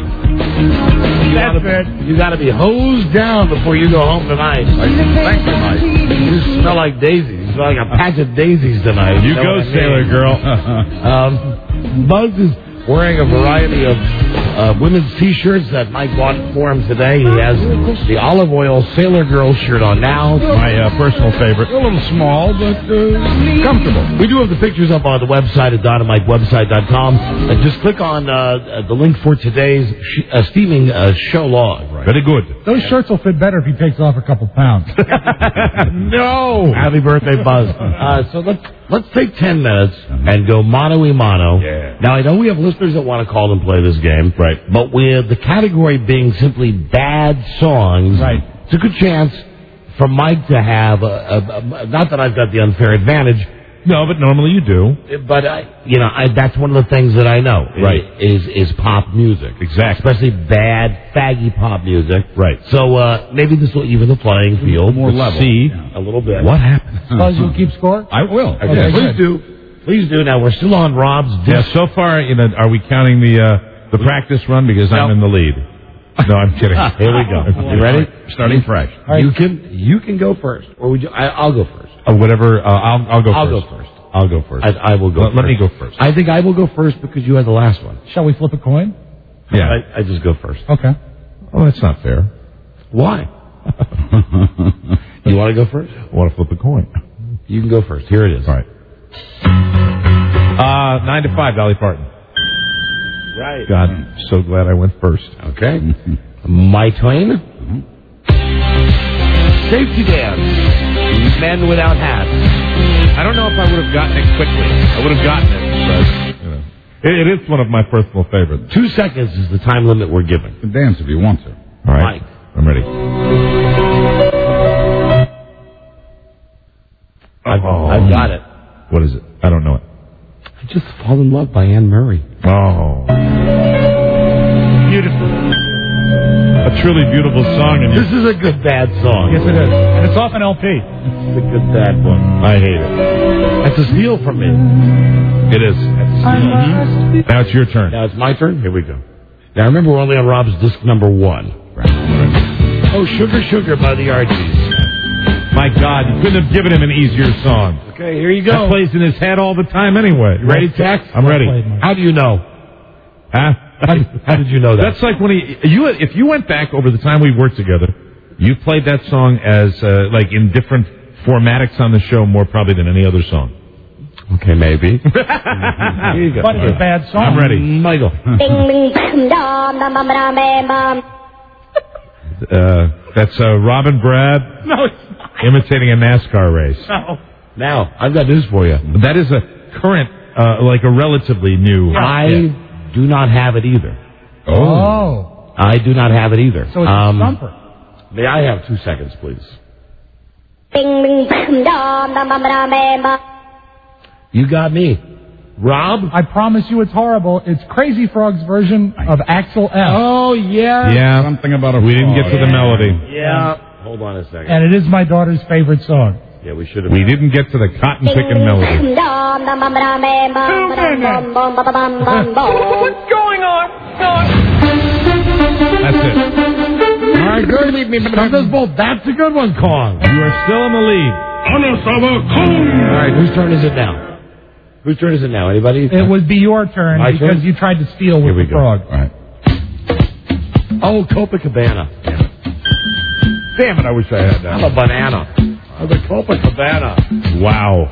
You got to be hosed down before you go home tonight. Thank you, Mike. You smell like daisies. You smell like a patch of daisies tonight. You go, Sailor Girl. Buzz is wearing a variety of women's T-shirts that Mike bought for him today. He has the olive oil Sailor Girl shirt on now. My personal favorite. A little small, but comfortable. We do have the pictures up on the website at DonandMikeWebsite.com. Just click on the link for today's steaming show log. Right. Very good. Those shirts will fit better if he takes off a couple pounds. No. Happy birthday, Buzz. So let's take 10 minutes and go mano a mano. Yeah. Now, I know we have listeners that want to call and play this game. Right. But with the category being simply bad songs, right, it's a good chance for Mike to have, not that I've got the unfair advantage. No, but normally you do. But, that's one of the things that I know. Right. Is pop music. Exactly. Especially bad, faggy pop music. Right. So, maybe this will even the playing field. More level. See a little bit. What happened? Buzz, you'll keep score? I will. Okay, please do. Please do. Now, we're still on Rob's disc. Yeah, so far, are we counting the practice run? Because I'm in the lead. No, I'm kidding. Here we go. You ready? Starting fresh. Right. You can go first. Or would you? I'll go first. Whatever. I'll go I'll first. go first. I'll go first. I will go first. Let me go first. I think I will go first because you had the last one. Shall we flip a coin? Yeah. I just go first. Okay. Oh, that's not fair. Why? You want to go first? I want to flip a coin. You can go first. Here it is. All right. 9 to 5, Dolly Parton. Right. God, I'm so glad I went first. Okay. My Twain. Safety dance. Men without hats. I don't know if I would have gotten it quickly. I would have gotten it, but it is one of my personal favorites. 2 seconds is the time limit we're giving. You can dance if you want to. All right. Mike. I'm ready. I've got it. What is it? I don't know it. I Just Fall in Love by Anne Murray. Oh. Beautiful. A truly beautiful song. And this is a good bad song. Yes, it is. And it's off an LP. It's a good bad one. I hate it. That's a steal from me. It is. Now it's your turn. Now it's my turn? Here we go. Now remember, we're only on Rob's disc number 1. Right. Oh, Sugar Sugar by the Archies. My God, you couldn't have given him an easier song. Okay, here you go. That plays in his head all the time anyway. You ready, Tex? I'm ready. How do you know? Huh? How did you know that? That's like when if you went back over the time we worked together, you played that song as like in different formatics on the show more probably than any other song. Okay, maybe. Here you go. But it's a bad song. I'm ready. Michael. That's Robin Brad imitating a NASCAR race. No. Now, I've got news for you. That is a current, like a relatively new. I do not have it either. Oh. I do not have it either. So it's a stumper. May I have 2 seconds, please? You got me. Rob? I promise you it's horrible. It's Crazy Frog's version of Axel F. Oh, yeah. Yeah. Something about a We didn't get to the melody. Yeah. Hold on a second. And it is my daughter's favorite song. Yeah, we should have. We didn't get to the cotton picking melody. What's going on? That's it. All right, good. That's a good one, Kong. You are still in the lead. All right, whose turn is it now? Whose turn is it now? Anybody? It would be your turn My because turn? you tried to steal with Here we the go. frog. All right. Oh, Copacabana. Damn it, I wish I had that. I'm a banana. I'm a Copacabana. Wow.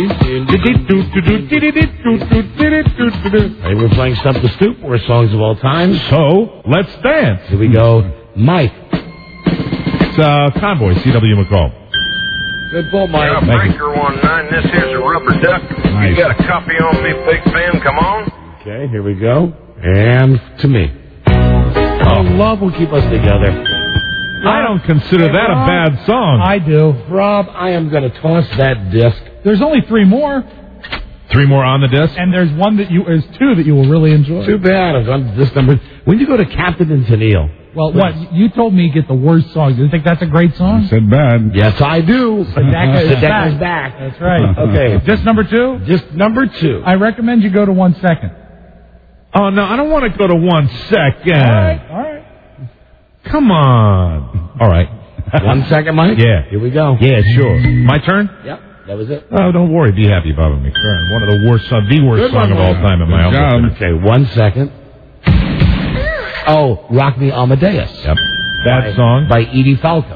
Hey, we're playing Stump the Stoop. We're songs of all time. So, let's dance. Here we go. Mike. It's Convoy, C.W. McCall. Good ball, Mike. Yeah, Breaker 19, this here's a rubber duck. Nice. You got a copy on me, Big Ben, come on. Okay, here we go. And to me. Oh, love will keep us together. I don't consider that a bad song. I do. Rob, I am going to toss that disc. There's only 3 more. 3 more on the disc? And there's 2 that you will really enjoy. Too bad. I've gone to this number. When you go to Captain and Tennille. Well, what? You told me get the worst songs. Do you think that's a great song? You said bad. Yes, I do. Sadeka's back. That's right. Okay. Just number 2? Just number 2. I recommend you go to 1 second. Oh, no, I don't want to go to 1 second. All right. Come on. All right. 1 second, Mike? Yeah. Here we go. Yeah, sure. My turn? Yep, that was it. Oh, don't worry. Be happy about me. One of the worst, the worst Good song one, of all Mike. time in my Good humble job. opinion. Okay, 1 second. Oh, Rock Me Amadeus. Yep. That song. By Edie Falco.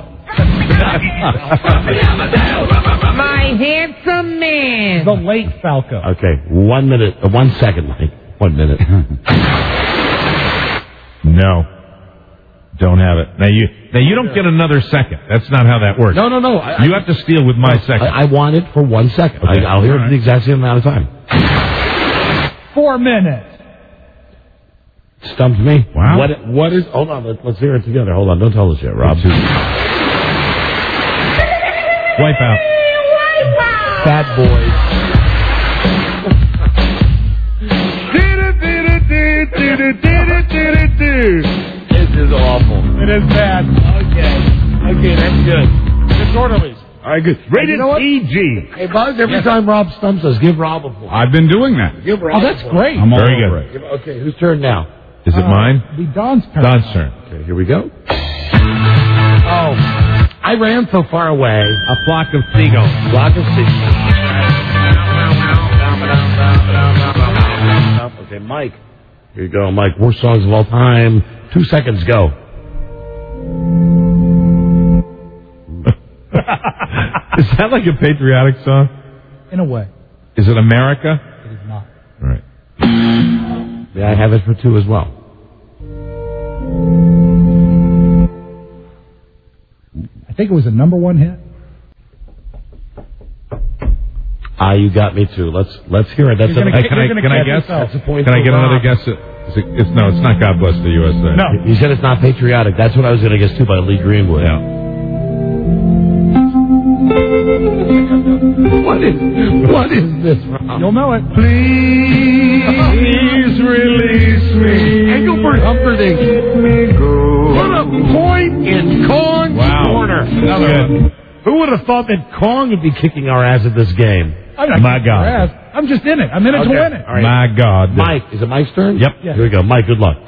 My handsome man. The late Falco. Okay, 1 minute, 1 second, Mike. 1 minute. No. Don't have it. Now you don't get another second. That's not how that works. No. You have to steal with my second. I want it for 1 second. Okay. I'll hear it the exact same amount of time. 4 minutes. Stumped me. Wow. What is... Hold on, let's hear it together. Hold on, don't tell us yet, Rob. Wipe out. Fat Boys. This is awful. It is bad. Okay, that's good. It's orderlies. All right, good. Rated PG. Hey, Buzz, every time Rob stumps us, give Rob a point. I've been doing that. Give Rob that's a point. great. I'm all Very over good. it. Okay, whose turn now? Is it mine? Be Don's turn. Don's turn. Okay, here we go. Oh, I ran so far away. A flock of seagulls. Okay, Mike. Here you go, Mike. Worst songs of all time. 2 seconds, go. Is that like a patriotic song? In a way. Is it America? It is not. All right. Yeah, I have it for 2 as well. I think it was a number 1 hit. You got me too. Let's hear it. That's Can I guess? That's a point. Can I for get another Rob. guess? No, it's not God Bless the USA. No. You said it's not patriotic. That's what I was going to guess too by Lee Greenwood. Yeah. What is this, Rob? You'll know it. Please release me. Engelbert Humperdinck. Put a point in Kong's corner. Good. Who would have thought that Kong would be kicking our ass at this game? I'm not My kicking God. your ass. I'm just in it. I'm in it to win it. All right. My God. Mike, is it Mike's turn? Yep. Here we go. Mike, good luck.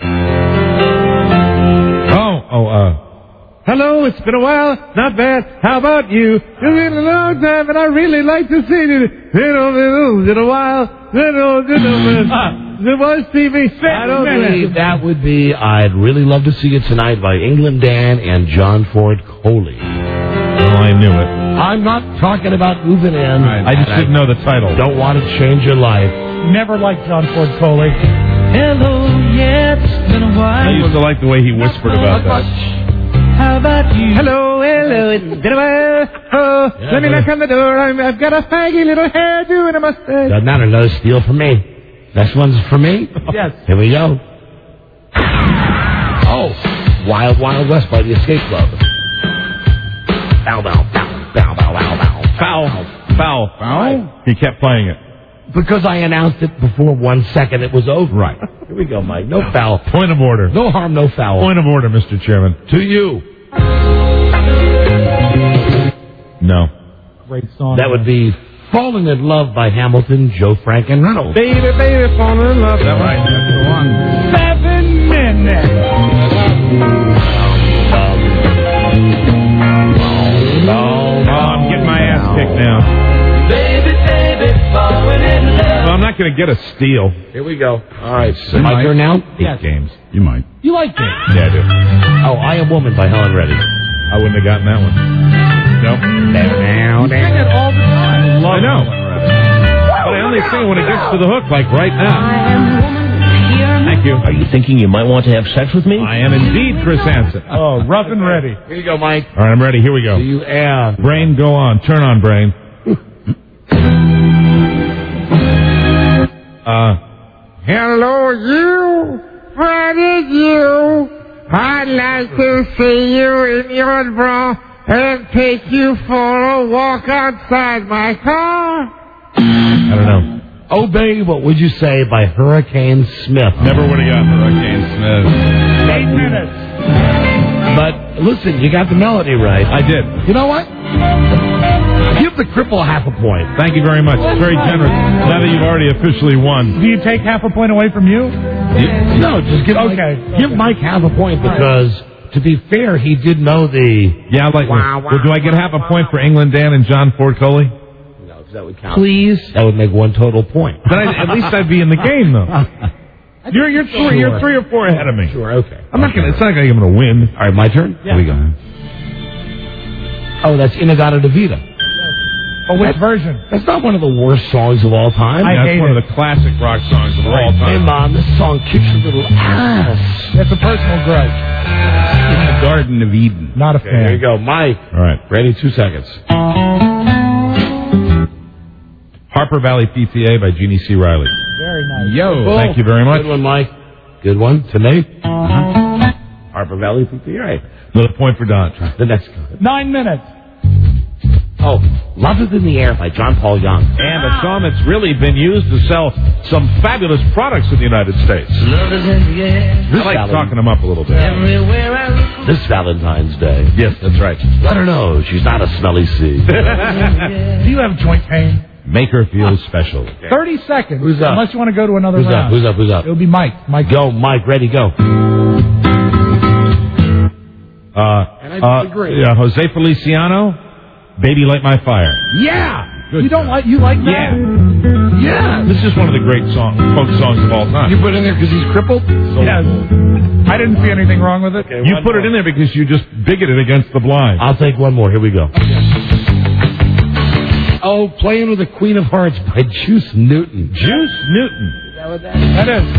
Hello, it's been a while. Not bad. How about you? It's been a long time, and I really like to see you. It's been a while. It was TV. I don't believe that would be I'd Really Love to See You Tonight by England Dan and John Ford Coley. Well, I knew it. I'm not talking about moving in. I just didn't know the title. Don't want to change your life. Never liked John Ford Coley. Hello, yeah, it's been a while. I used to like the way he whispered about that. How about you? Hello, it's been a while. Oh, let me knock on the door. I've got a faggy little hairdo and a mustache. Doesn't matter. Another steal for me. Next one's for me. Yes. Here we go. Oh, Wild Wild West by the Escape Club. Bow, bow, bow, bow, bow, bow, bow. Foul. He kept playing it. Because I announced it before 1 second, it was over. Right. Here we go, Mike. No foul. Point of order. No harm, no foul. Point of order, Mr. Chairman. To you. No. Great song. That would be Falling in Love by Hamilton, Joe Frank, and Reynolds. Baby, falling in love. Is that right? That's the one. 7 minutes. I'm getting my ass kicked now. Baby, falling in love. Well, I'm not going to get a steal. Here we go. All right. So my turn now? 8 games. You might. You like it? Yeah, I do. Oh, I Am Woman by Helen Reddy. I wouldn't have gotten that one. Nope. You sing it all the time. I know. But I only sing it when it gets to the hook, like right now. Thank you. Are you thinking you might want to have sex with me? I am indeed Chris Hansen. Oh, rough and ready. Here you go, Mike. All right, I'm ready. Here we go. Do you and Brain, go on. Turn on, Brain. Hello, you. What is you? I'd like to see you in your bra and take you for a walk outside my car. I don't know. Obey What Would You Say by Hurricane Smith. Never would have gotten Hurricane Smith. 8 minutes. But listen, you got the melody right. I did. You know what? Give the cripple half a point. Thank you very much. It's very generous. Now that you've already officially won. Do you take half a point away from you? No, just give give Mike half a point because, to be fair, he did know the... Yeah, like, well, do I get half a point for England Dan and John Ford Coley? No, because that would count. Please? That would make one total point. But at least I'd be in the game, though. You're three or four ahead of me. Sure, okay. It's not like I'm going to win. All right, my turn? Yeah. Here we go. Oh, that's Inagata Devita. Oh, which version? That's not one of the worst songs of all time. That's one of the classic rock songs of all time. Hey, Mom, this song kicks your little ass. That's a personal grudge. In the Garden of Eden. Not a fan. There you go. Mike. All right. Ready? 2 seconds. Harper Valley PTA by Jeannie C. Riley. Very nice. Yo. Thank you very much. Good one, Mike. Good one. To Nate. Harper Valley PTA. Another point for Don. The next guy. 9 minutes. Oh, Love Is in the Air by John Paul Young. And a song that's really been used to sell some fabulous products in the United States. Love is in the air. I like talking them up a little bit. Everywhere I look. This Valentine's Day. Yes, that's right. Let her know she's not a smelly sea. Do you have joint pain? Make her feel special. 30 seconds. Who's up? Unless you want to go to another round. Who's up? It'll be Mike. Mike. Go, Mike. Ready, go. And I disagree. Yeah, Jose Feliciano, Baby Light My Fire. Yeah. Good you don't like you like that? Yeah. This is one of the great folk songs of all time. You put it in there because he's crippled? Yes. I didn't see anything wrong with it. Okay, you put it in there because you just bigoted against the blind. I'll take one more. Here we go. Oh, Playing with the Queen of Hearts by Juice Newton. Juice Newton. Is that what that is? That is.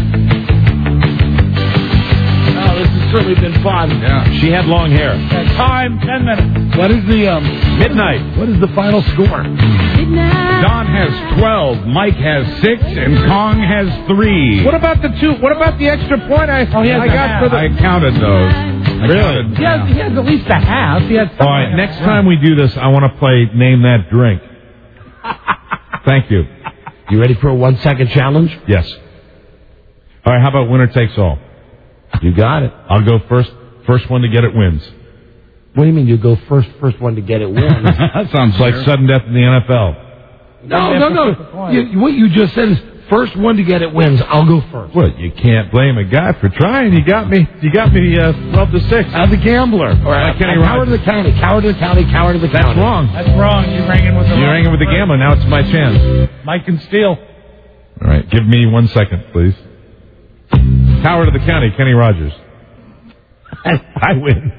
Oh, this has certainly been fun. Yeah. She had long hair. Time, 10 minutes. What is the, midnight. What is the final score? Don has 12, Mike has 6, and Kong has 3. What about the extra point I got for the... I counted those. Really? He has at least a half. He has All right, next time we do this, I want to play Name That Drink. Thank you. You ready for a 1 second challenge? Yes. All right, how about winner takes all? You got it. I'll go first. First one to get it wins. What do you mean you go first one to get it wins? That sounds like sudden death in the NFL. No. What you just said is first one to get it wins. I'll go first. Well, you can't blame a guy for trying. You got me 12 to 6. I'm the gambler. All right, Kenny Coward of the county. That's wrong. That's wrong. You're hanging with the gambler. Now it's my chance. Mike can steal. All right, give me 1 second, please. Coward of the county, Kenny Rogers. I win.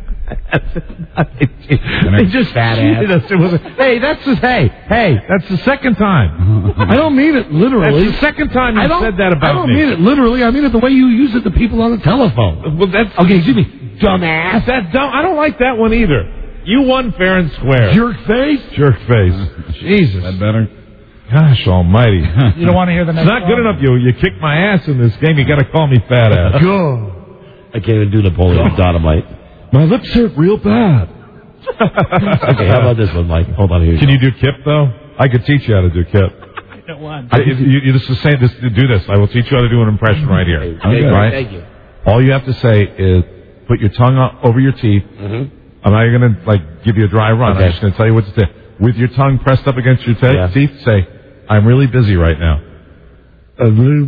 They just cheated us. Hey, that's the second time. I don't mean it literally. That's the second time you said that about me. I don't mean it literally. I mean it the way you use it to people on the telephone. Well, that's okay. Excuse me, dumbass. That's dumb. I don't like that one either. You won fair and square. Jerk face. Jesus. That better? Gosh almighty. You don't want to hear the next It's not good enough you kicked my ass in this game. You got to call me fat ass. Go. I can't even do Napoleon Dynamite. My lips hurt real bad. Okay, how about this one, Mike? Hold on here. Can you do Kip, though? I could teach you how to do Kip. I don't want. You just say this. Do this. I will teach you how to do an impression right here. Okay, right? Thank you. All you have to say is put your tongue over your teeth. Mm-hmm. I'm not going to give you a dry run. Okay. I'm just going to tell you what to say. With your tongue pressed up against your teeth, say, "I'm really busy right now." Just the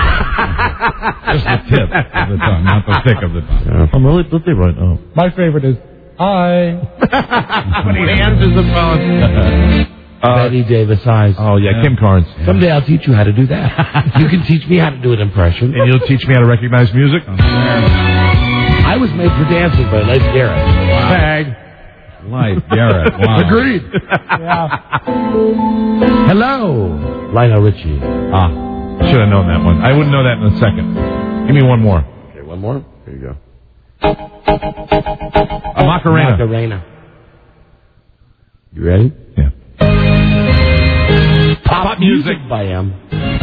tip of the tongue, not the thick of the tongue. Yeah. I'm really busy right now. My favorite is hi. When he answers the phone. Betty Davis eyes. Oh, yeah, Kim Carnes. Someday I'll teach you how to do that. You can teach me how to do an impression. And you'll teach me how to recognize music? I was made for dancing by Leif Garrett. Bag. Leif Garrett. Wow. Agreed. Yeah. Hello, Lionel Richie. Should have known that one. I wouldn't know that in a second. Give me one more. Okay, one more. Here you go. A Macarena. Macarena. You ready? Yeah. Pop music by M.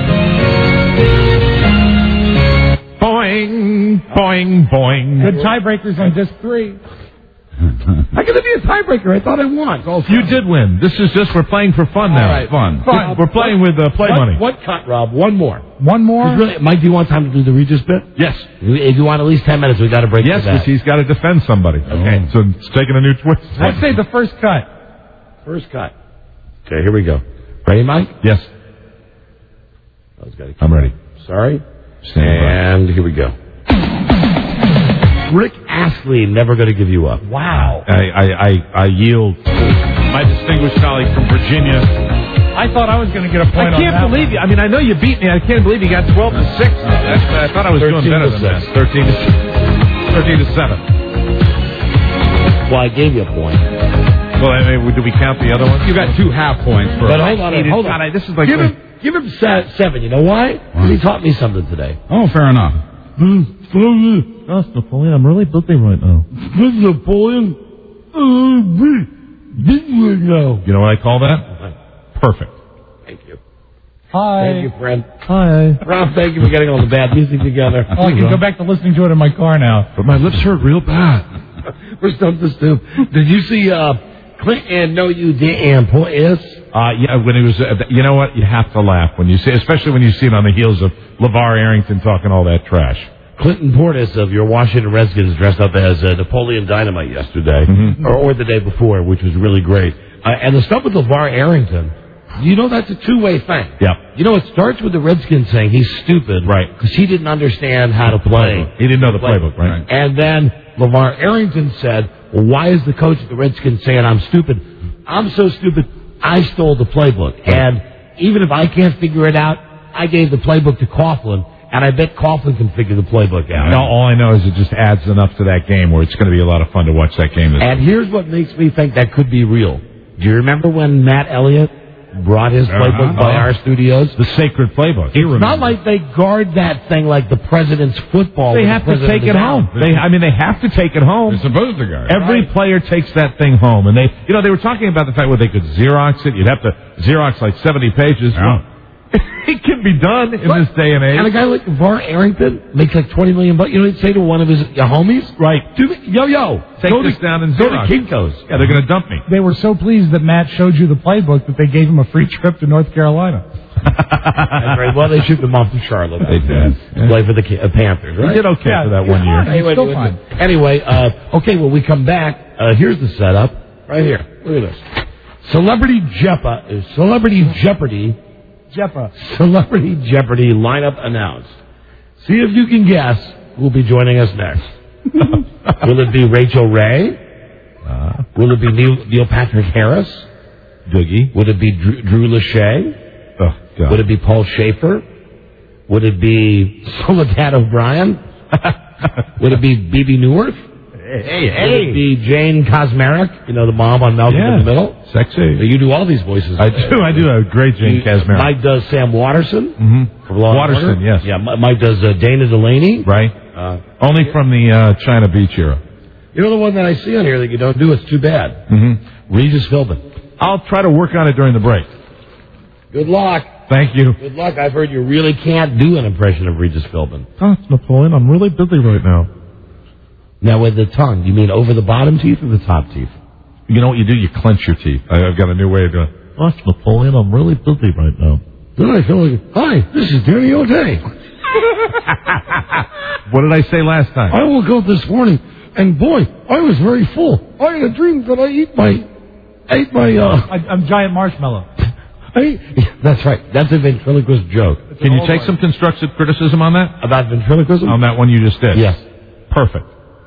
Boing, boing, boing. Good tiebreakers on disc 3. How can it be a tiebreaker? I thought I won. You did win. This is just, we're playing for fun now. Right. Fun. We're playing with play money. What cut, Rob? One more. One more? Really, Mike, do you want time to do the Regis bit? Yes. If you want at least 10 minutes, we got to break Yes, for that. because he's got to defend somebody. Okay. So it's taking a new twist. I'd say the first cut. First cut. Okay, here we go. Ready, Mike? Yes. I'm ready. Sorry. Stand and here we go. Rick Astley, Never Gonna Give You Up. Wow. I yield. My distinguished colleague from Virginia, I thought I was going to get a point on that. I can't believe you. I mean, I know you beat me. I can't believe you got 12-6. I thought I was doing better than that. 13-7. Well, I gave you a point. Well, I mean, did we count the other one? You got 2 half points. But hold on. This is like give him 7. You know why? He taught me something today. Oh, fair enough. That's Napoleon. I'm really busy right now. This is Napoleon. You know what I call that? Perfect. Thank you. Hi. Thank you, friend. Hi. Rob, thank you for getting all the bad music together. Oh, I can go back to listening to it in my car now. But my lips hurt real bad. We're Stump the Stoop. Did you see Clint and No You Didn't Portis? Yeah, when he was, you know what? You have to laugh when you see, especially when you see it on the heels of LeVar Arrington talking all that trash. Clinton Portis of your Washington Redskins dressed up as Napoleon Dynamite yesterday, or the day before, which was really great. And the stuff with LeVar Arrington, you know that's a two-way thing. Yeah. You know, it starts with the Redskins saying he's stupid, right? Because he didn't understand how to play. He didn't know the playbook, right? And then LeVar Arrington said, well, why is the coach of the Redskins saying I'm stupid? I'm so stupid, I stole the playbook. Right. And even if I can't figure it out, I gave the playbook to Coughlin, and I bet Coughlin can figure the playbook out. No, all I know is it just adds enough to that game where it's going to be a lot of fun to watch that game. And here's what makes me think that could be real. Do you remember when Matt Elliott brought his playbook by our studios? The sacred playbook. It's not like they guard that thing like the president's football. They have to take it home. They have to take it home. They're supposed to guard. Every player takes that thing home. And they were talking about the fact where they could Xerox it. You'd have to Xerox like 70 pages. Yeah. It can be done in this day and age. And a guy like LeVar Arrington makes like $20 million. You know what he'd say to one of his homies? Right. Yo, take this down and go to Kinko's. Yeah, they're going to dump me. They were so pleased that Matt showed you the playbook that they gave him a free trip to North Carolina. That's right. Well, they shipped him off to Charlotte. They did. Play for the Panthers, right? He did okay for that 1 year. Anyway, okay, when we come back, here's the setup. Right here. Look at this. Celebrity Jeopardy lineup announced. See if you can guess who'll be joining us next. Will it be Rachel Ray? Will it be Neil Patrick Harris? Doogie. Would it be Drew Lachey? Oh, God. Would it be Paul Schaefer? Would it be Soledad O'Brien? Would it be B.B. Newirth? Hey. Would it be Jane Kazmarek? You know, the mom on Malcolm in the Middle? Sexy. You do all these voices. I do a great Jane Kazmarek. Mike does Sam Watterson. Mm-hmm. Watterson, yes. Yeah, Mike does Dana Delaney. Right. Only from the China Beach era. You know the one that I see on here that you don't do? It's too bad. Mm-hmm. Regis Philbin. I'll try to work on it during the break. Good luck. Thank you. Good luck. I've heard you really can't do an impression of Regis Philbin. Oh, it's Napoleon. I'm really busy right now. Now, with the tongue, you mean over the bottom teeth or the top teeth? You know what you do? You clench your teeth. I've got a new way of doing it. Oh, it's Napoleon. I'm really busy right now. Then I feel like, hi, this is Danny O'Day. What did I say last time? I woke up this morning, and boy, I was very full. I had a dream that I ate my I'm giant marshmallow. That's right. That's a ventriloquist joke. Can you take some constructive criticism on that? About ventriloquism? On that one you just did? Yes. Perfect.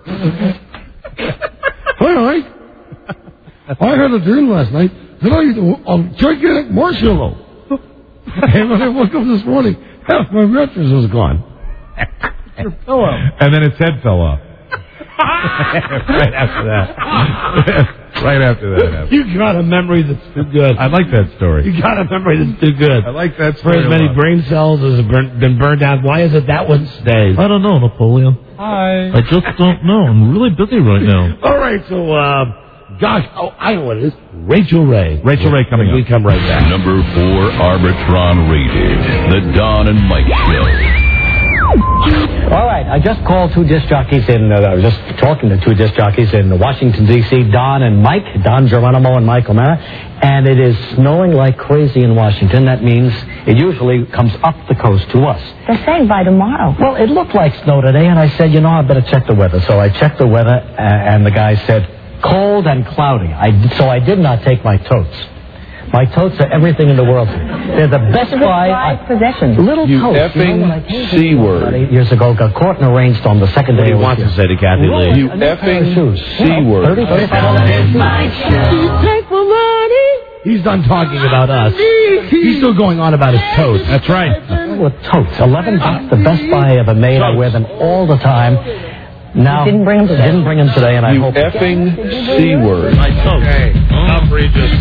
All right. I had a dream last night that I ate a gigantic marshmallow. And when I woke up this morning, half my mattress was gone. Your pillow. And then its head fell off. Right after that. Right after that. You got a memory that's too good. I like that story. You got a memory that's too good. I like that story. For as many brain cells as have been burned out, why is it that one stays? I don't know, Napoleon. Hi. I just don't know. I'm really busy right now. All right, so, gosh, I know what it is. Rachel Ray. Rachel Ray coming up. We come right back. Number 4 Arbitron rated. The Don and Mike Show. All right, I just called two disc jockeys I was just talking to two disc jockeys in Washington, D.C., Don and Mike, Don Geronimo and Mike O'Mara, and it is snowing like crazy in Washington. That means it usually comes up the coast to us. They're saying by tomorrow. Well, it looked like snow today, and I said, I better check the weather. So I checked the weather, and the guy said, cold and cloudy. So I did not take my totes. My totes are everything in the world. They're the best buy. Possession. Little you totes. effing C word. About 8 years ago, got caught in a rainstorm the second day. What do you want to say to Kathy Lee? You effing C word. $35. Take my money. He's done talking about us. He's still going on about his totes. That's right. With totes, $11, the best buy I ever made. I wear them all the time. Now, Didn't bring them today. Didn't bring them today, and I You hope. effing C-word. My totes. Outrageous.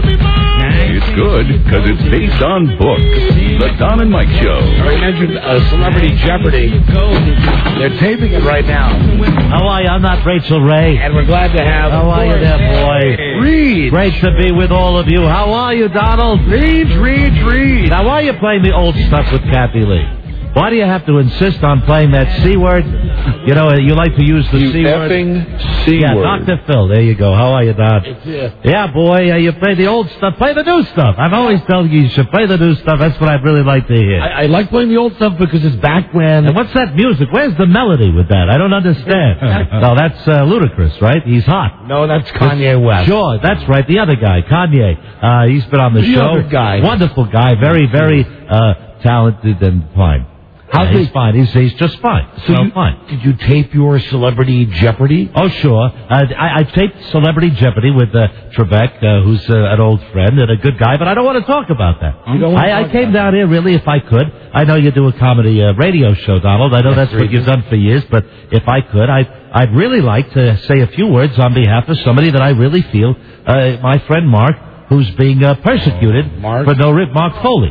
It's good because it's based on books. The Don and Mike Show. I mentioned Celebrity Jeopardy. They're taping it right now. How are you? I'm not Rachel Ray. And we're glad to have... How are you there, boy? Reed. Great to be with all of you. How are you, Donald? Reed. Now, why are you playing the old stuff with Kathy Lee? Why do you have to insist on playing that C word? You know, you like to use the C word. Effing C Yeah, word. Dr. Phil. There you go. How are you, Don? Yeah, boy, you play the old stuff. Play the new stuff. I've always told you should play the new stuff. That's what I'd really like to hear. I like playing the old stuff because it's back when... And what's that music? Where's the melody with that? I don't understand. No, that's Ludacris, right? He's hot. No, that's Kanye West. Sure, that's right. The other guy, Kanye. He's been on the show. other guy. Wonderful guy. Very, very talented and fine. He's fine. He's just fine. Fine. Did you tape your Celebrity Jeopardy? Oh, sure. I taped Celebrity Jeopardy with Trebek, who's an old friend and a good guy, but I don't want to talk about that. I came down here, really, if I could. I know you do a comedy radio show, Donald. I know that's what you've done for years, but if I could, I'd really like to say a few words on behalf of somebody that I really feel, my friend Mark, who's being persecuted for no reason. Mark Foley,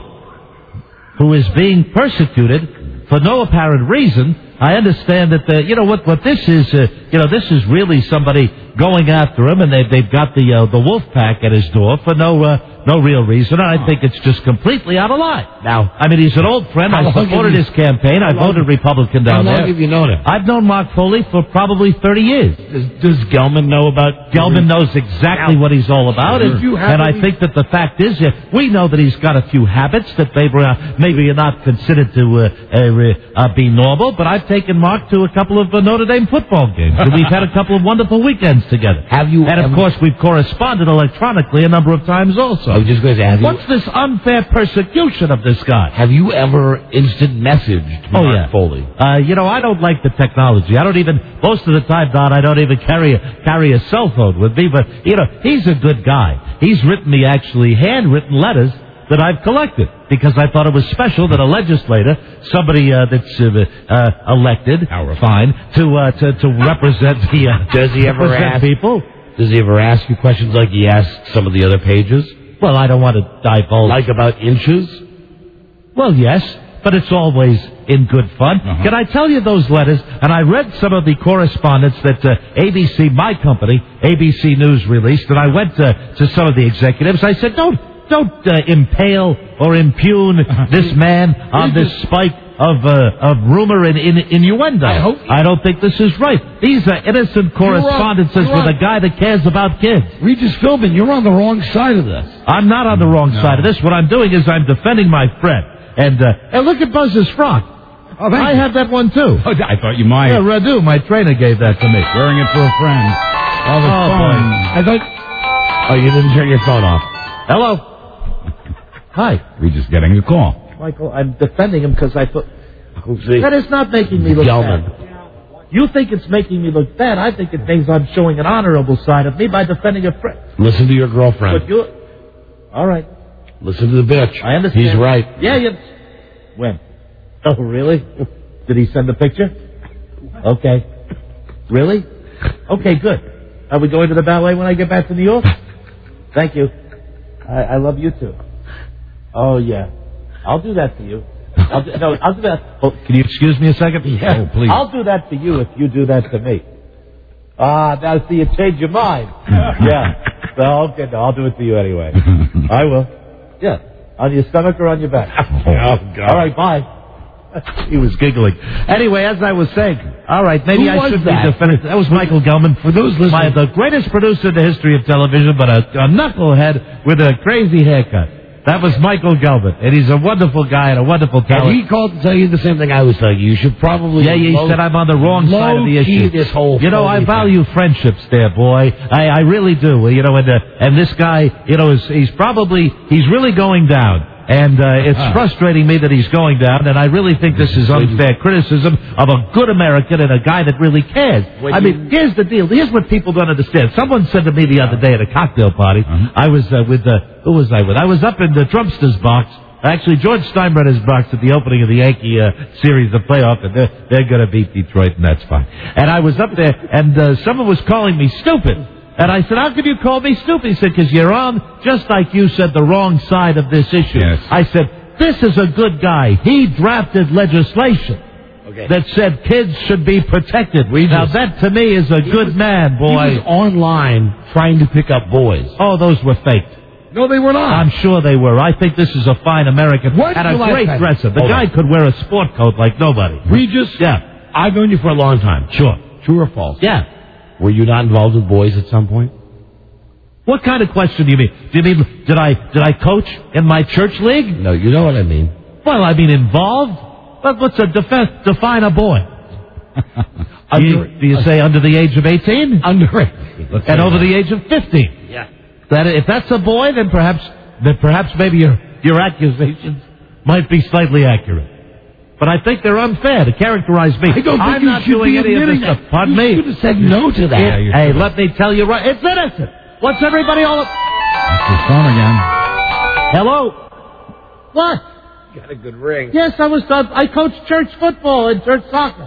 who is being persecuted for no apparent reason. I understand that what this is. This is really somebody going after him, and they've got the wolf pack at his door for no real reason. And I think it's just completely out of line. Now, I mean, he's an old friend. I supported his campaign. I voted Republican down there. How long have you known him? I've known Mark Foley for probably 30 years. Does Gelman know about... Gelman knows exactly what he's all about. And I think that the fact is, we know that he's got a few habits that maybe are not considered to be normal, but I've taken Mark to a couple of Notre Dame football games. And we've had a couple of wonderful weekends together. Of course, we've corresponded electronically a number of times also. I was just going to ask. What's this unfair persecution of this guy? Have you ever instant messaged Mark Foley? I don't like the technology. Most of the time, Don, I don't even carry a cell phone with me, but, he's a good guy. He's written me actually handwritten letters that I've collected because I thought it was special that a legislator, somebody that's elected, fine, to represent the Does he ever ask people? Does he ever ask you questions like he asked some of the other pages? Well, I don't want to divulge. Like about inches? Well, yes, but it's always in good fun. Can I tell you those letters? And I read some of the correspondence that ABC, my company, ABC News released, and I went to some of the executives. I said, don't impale or impugn this man on this spike of rumor and innuendo. I don't think this is right. These are innocent correspondences with a guy that cares about kids. Regis Philbin, you're on the wrong side of this. I'm not on the wrong side of this. What I'm doing is I'm defending my friend. And look at Buzz's frock. Oh, I have that one, too. Oh, I thought you might. Yeah, Radu, my trainer, gave that to me. Wearing it for a friend. All the fun. I thought... Oh, you didn't turn your phone off. Hello. Hi. We're just getting a call. Michael, I'm defending him because I thought... That is not making me look bad. You think it's making me look bad. I think it means I'm showing an honorable side of me by defending a friend. Listen to your girlfriend. But you... All right. Listen to the bitch. I understand. He's right. Yeah, When? Oh, really? Did he send a picture? Okay. Really? Okay, good. Are we going to the ballet when I get back to New York? Thank you. I love you, too. Oh, yeah. I'll do that for you. I'll do that. Oh, can you excuse me a second? Yeah. Oh, please. I'll do that for you if you do that to me. Now see you change your mind. Yeah. No, okay, no, I'll do it for you anyway. I will. Yeah. On your stomach or on your back? Oh, God. All right, bye. He was giggling. Anyway, as I was saying, all right, maybe I should be defended. That was Michael Gelman. For those listening, the greatest producer in the history of television, but a knucklehead with a crazy haircut. That was Michael Gelman, and he's a wonderful guy and a wonderful talent. And he called to tell you the same thing I was telling you. You should probably... Yeah, he said I'm on the wrong side of the issue. This whole I value friendships there, boy. I really do. And this guy, he's really going down. And it's frustrating me that he's going down, and I really think this is unfair criticism of a good American and a guy that really cares. I mean, here's the deal. Here's what people don't understand. Someone said to me the other day at a cocktail party, I was who was I with? I was up in the Trumpster's box. Actually, George Steinbrenner's box at the opening of the Yankee series, the playoff, and they're going to beat Detroit, and that's fine. And I was up there, and someone was calling me stupid. And I said, how can you call me stupid? He said, because you're on, just like you said, the wrong side of this issue. Yes. I said, this is a good guy. He drafted legislation that said kids should be protected. Now, that to me is a good man, boy. He was online trying to pick up boys. Oh, those were faked. No, they were not. I'm sure they were. I think this is a fine American and a great dresser. The guy could wear a sport coat like nobody. Regis? Yeah. I've known you for a long time. Sure. True or false? Yeah. Were you not involved with boys at some point? What kind of question do you mean? Do you mean did I coach in my church league? No, you know what I mean. Well, I mean involved. But what's a define a boy? Do you say under the age of 18? Under 18. And over the age of 15? Yeah. If that's a boy, then perhaps maybe your accusations might be slightly accurate. But I think they're unfair to characterize me. I don't think I'm you not should doing be any of this admitting stuff. Pardon me. You should have said no to that. Hey, let me tell you right. It's innocent. What's everybody all up? That's his phone again. Hello? What? Got a good ring. Yes, I coached church football and church soccer.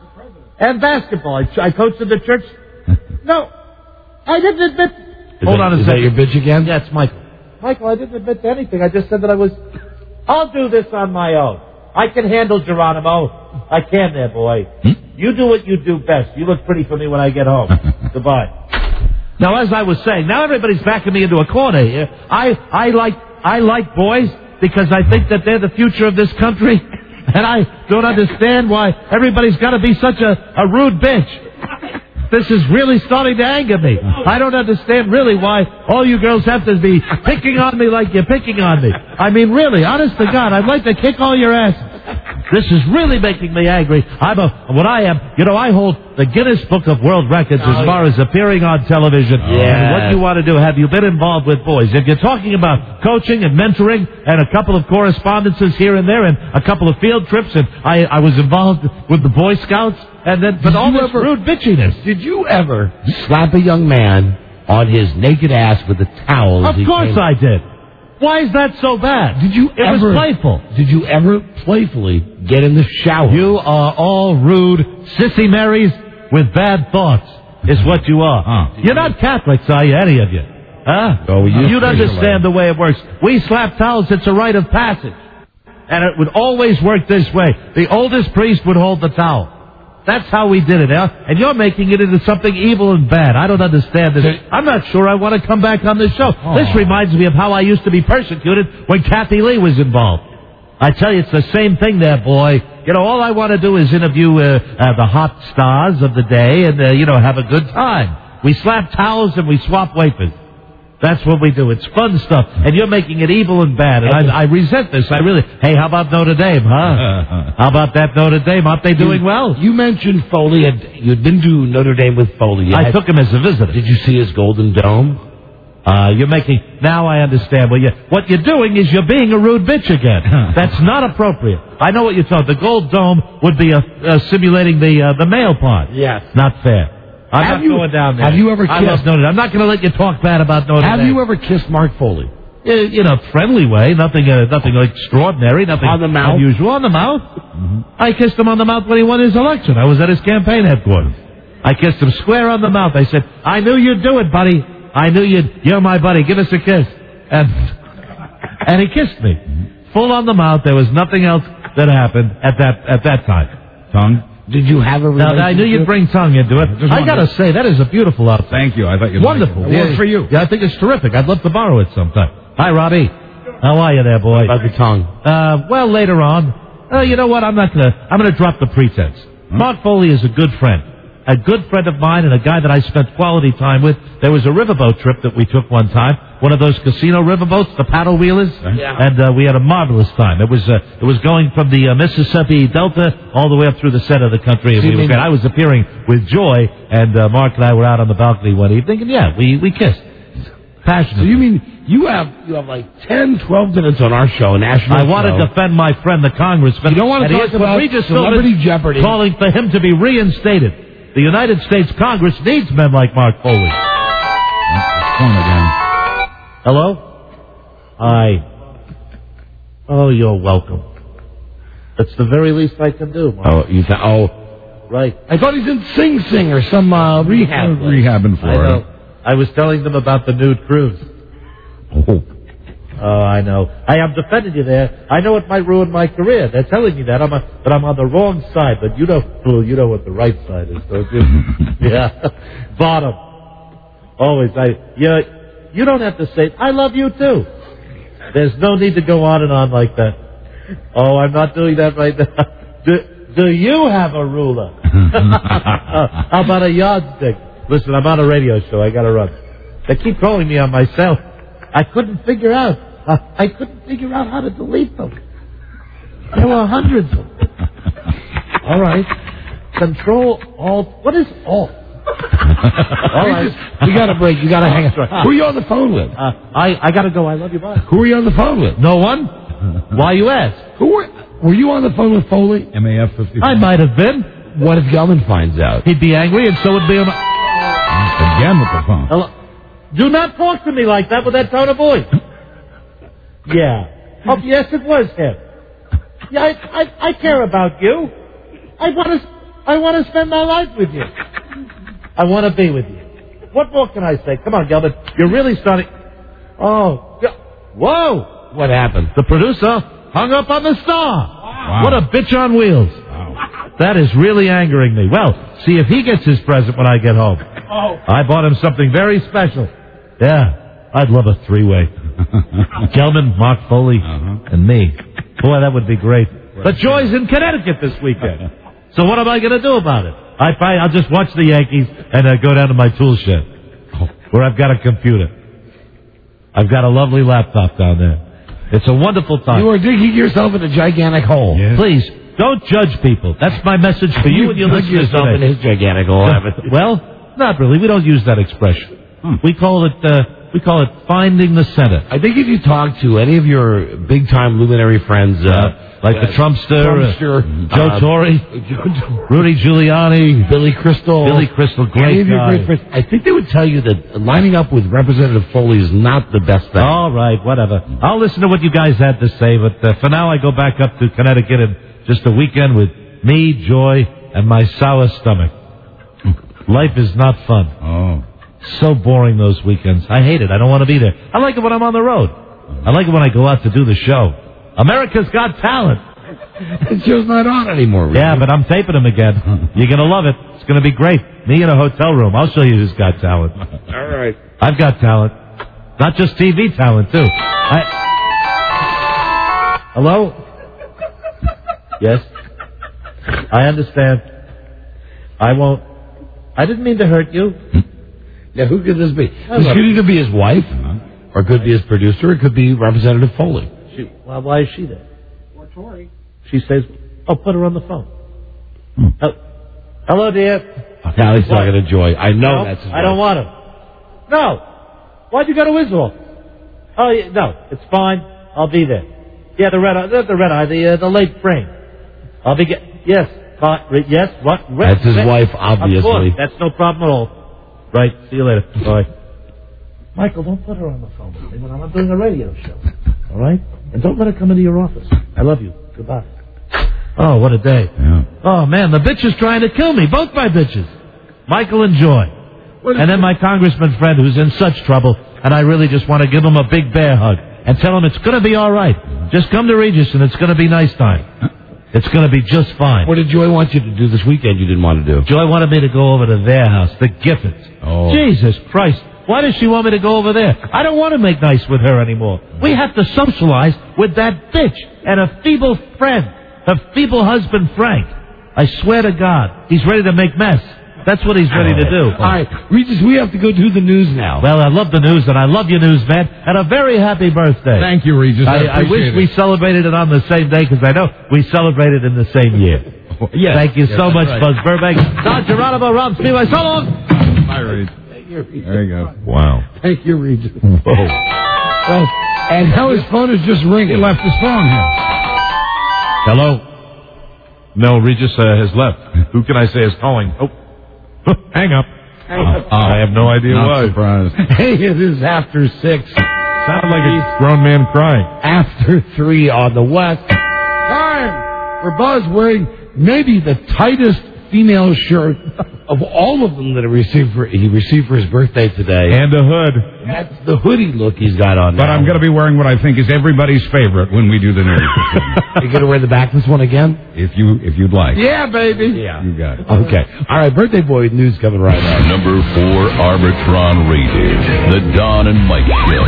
And basketball. I coached in the church. No. I didn't admit. Hold on a second. Is that your bitch again? Yeah, it's Michael. Michael, I didn't admit to anything. I just said that I'll do this on my own. I can handle Geronimo. I can there, boy. You do what you do best. You look pretty for me when I get home. Goodbye. Now, as I was saying, now everybody's backing me into a corner here. I like boys because I think that they're the future of this country. And I don't understand why everybody's got to be such a rude bitch. This is really starting to anger me. I don't understand really why all you girls have to be picking on me like you're picking on me. I mean, really, honest to God, I'd like to kick all your asses. This is really making me angry. I hold the Guinness Book of World Records as far as appearing on television. And what you want to do, have you been involved with boys? If you're talking about coaching and mentoring and a couple of correspondences here and there and a couple of field trips, and I was involved with the Boy Scouts, and then, but all this rude bitchiness. Did you ever slap a young man on his naked ass with a towel? Of course I did. Why is that so bad? It was playful. Did you ever playfully get in the shower? You are all rude sissy Marys with bad thoughts, is what you are. You're not Catholics, are you, any of you? Huh? Oh, You'd understand the way it works. We slap towels, it's a rite of passage. And it would always work this way. The oldest priest would hold the towel. That's how we did it, and you're making it into something evil and bad. I don't understand this. I'm not sure I want to come back on this show. This reminds me of how I used to be persecuted when Kathy Lee was involved. I tell you, it's the same thing there, boy. You know, all I want to do is interview the hot stars of the day and, have a good time. We slap towels and we swap wafers. That's what we do. It's fun stuff. And you're making it evil and bad. And I resent this. Hey, how about Notre Dame, huh? How about that Notre Dame? Aren't they doing well? You mentioned Foley. You'd been to Notre Dame with Foley. I took him as a visitor. Did you see his Golden Dome? Now I understand. Well, what you're doing is you're being a rude bitch again. That's not appropriate. I know what you're talking. The Gold Dome would be simulating the male part. Yes. Not fair. I'm not going down there. Have you ever kissed? I love Notre Dame. I'm not going to let you talk bad about Notre Dame. Have you ever kissed Mark Foley? In a friendly way, nothing extraordinary, nothing on the mouth? unusual. On the mouth. Mm-hmm. I kissed him on the mouth when he won his election. I was at his campaign headquarters. I kissed him square on the mouth. I said, "I knew you'd do it, buddy. I knew you're my buddy. Give us a kiss." And he kissed me, full on the mouth. There was nothing else that happened at that time. Tongue. Did you have a relationship? Now, I knew you'd bring tongue into it. I got to say, that is a beautiful outfit. Thank you. I thought you'd wonderful. Like it. It worked for you. Yeah, I think it's terrific. I'd love to borrow it sometime. Hi, Robbie. How are you there, boy? About the tongue. Well, later on. You know what? I'm gonna drop the pretense. Mark Foley is a good friend. A good friend of mine and a guy that I spent quality time with. There was a riverboat trip that we took one time. One of those casino riverboats, the paddle wheelers. Yeah. And we had a marvelous time. It was going from the Mississippi Delta all the way up through the center of the country. And I was appearing with Joy, and Mark and I were out on the balcony one evening, and we kissed. Passionately. So you mean You have like 10, 12 minutes on our show, national I want show. to defend my friend, the congressman. You don't want to and talk here's what about Regis Celebrity Philbin Jeopardy. calling for him to be reinstated. The United States Congress needs men like Mark Foley. Hello? Hi. Oh, you're welcome. That's the very least I can do, Mark. Right. I thought he's in Sing Sing or some rehab. Rehabbing for I know. I was telling them about the nude cruise. Oh, I know. I am defending you there. I know it might ruin my career. They're telling me that, but I'm on the wrong side. But you know what the right side is, don't you? Yeah. Bottom. Always. You don't have to say, I love you too. There's no need to go on and on like that. Oh, I'm not doing that right now. Do you have a ruler? How about a yardstick? Listen, I'm on a radio show. I got to run. They keep calling me on my cell. I couldn't figure out how to delete them. There were hundreds of them. All right. Control Alt. What is Alt? All right. We got a break. You got to hang up. Who are you on the phone with? I got to go. I love you. Bye. Who are you on the phone with? No one. Why you ask? Were you on the phone with Foley? MAF 55. I might have been. What if Gelman finds out? He'd be angry, and so would be. Again with the phone. Hello. Do not talk to me like that with that tone of voice. Yeah. Oh, yes, it was him. Yeah, I care about you. I want to spend my life with you. I want to be with you. What more can I say? Come on, Gelman. You're really starting. Oh. Whoa. What happened? The producer hung up on the star. Wow. What a bitch on wheels. Wow. That is really angering me. Well, see if he gets his present when I get home. Oh. I bought him something very special. Yeah, I'd love a three-way. Gelman, Mark Foley, and me. Boy, that would be great. But Joy's in Connecticut this weekend. So what am I going to do about it? I'll just watch the Yankees and go down to my tool shed, where I've got a computer. I've got a lovely laptop down there. It's a wonderful time. You are digging yourself in a gigantic hole. Yes. Please, don't judge people. That's my message for you and your dug listeners yourself today. in his gigantic hole, haven't you? Well, not really. We don't use that expression. We call it finding the center. I think if you talk to any of your big-time luminary friends, like the Trumpster, Joe Torre, Rudy Giuliani, Billy Crystal, great any of your guy. great friends, I think they would tell you that lining up with Representative Foley is not the best thing. All right, whatever. I'll listen to what you guys had to say, but for now I go back up to Connecticut and just a weekend with me, Joy, and my sour stomach. Life is not fun. Oh. So boring those weekends. I hate it. I don't want to be there. I like it when I'm on the road. I like it when I go out to do the show. America's Got Talent. The show's not on anymore. Really. Yeah, but I'm taping them again. You're going to love it. It's going to be great. Me in a hotel room. I'll show you who's got talent. All right. I've got talent. Not just TV talent, too. Hello? Yes? I understand. I won't. I didn't mean to hurt you. Yeah, who could this be? This could either be his wife, or it could be his producer, or it could be Representative Foley. Well, why is she there? Or Tory. She says, oh, put her on the phone. Hello, dear. Now he's talking to Joy. I know that's his I don't want him. No. Why'd you go to Israel? Oh, yeah, no, it's fine. I'll be there. Yeah, the red eye, the late frame. I'll be yes, yes, what? That's his wife, obviously. Of course, that's no problem at all. Right, see you later. Bye. Michael, don't put her on the phone with me when I'm doing a radio show. All right? And don't let her come into your office. I love you. Goodbye. Oh, what a day. Yeah. Oh, man, the bitch is trying to kill me. Both my bitches. Michael and Joy. And then my congressman friend who's in such trouble, and I really just want to give him a big bear hug and tell him it's going to be all right. Just come to Regis and it's going to be nice time. It's going to be just fine. What did Joy want you to do this weekend you didn't want to do? Joy wanted me to go over to their house, the Giffords. Oh. Jesus Christ. Why does she want me to go over there? I don't want to make nice with her anymore. We have to socialize with that bitch and her feeble friend, her feeble husband, Frank. I swear to God, he's ready to make mess. That's what he's ready to do. All right, Regis, we have to go do the news now. Well, I love the news, and I love you, newsman, and a very happy birthday. Thank you, Regis. I wish we celebrated it on the same day, because I know we celebrated in the same year. Yes. Thank you so much, right. Buzz Burbank. Don Geronimo, Rob Speedway. So long. Bye, Regis. There you go. Wow. Thank you, Regis. Whoa. Well, and now his phone is just ringing. He left his phone here. Hello. No, Regis has left. Who can I say is calling? Oh, hang up. I have no idea Not why. surprised. Hey, it is after 6. Sounded like a grown man crying. After 3 on the West. Time for Buzz wearing maybe the tightest female shirt of all of them that he received for his birthday today. And a hood. That's the hoodie look he's got on now. But I'm going to be wearing what I think is everybody's favorite when we do the news. You going to wear the backless one again? If you'd like. Yeah, baby. Yeah. You got it. Okay. All right, birthday boy news coming right up. Number 4 Arbitron rated. The Don and Mike Show.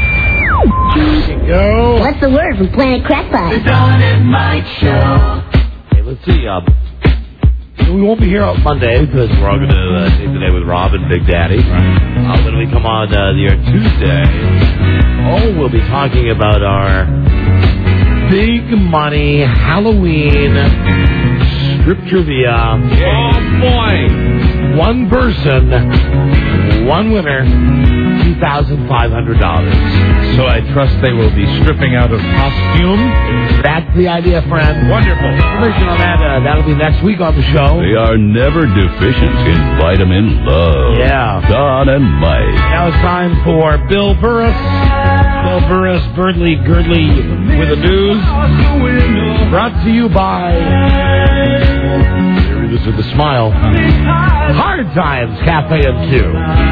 Go. What's the word from Planet Crackpot? The Don and Mike Show. Okay, let's see. We won't be here on Monday because we're all going to take the day with Rob and Big Daddy. Right. When we come on the air Tuesday, we'll be talking about our big money Halloween strip trivia. Oh, boy. One person, one winner, $2,500. So I trust they will be stripping out of costume. That's the idea, friend. Wonderful. Information on that, that'll be next week on the show. They are never deficient in vitamin love. Yeah. Don and Mike. Now it's time for Bill Burris. Bill Burris, Birdly Girdly with the news. Brought to you by... This with a smile. Hard Times Cafe and Q.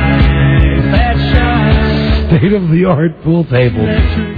State-of-the-art pool tables.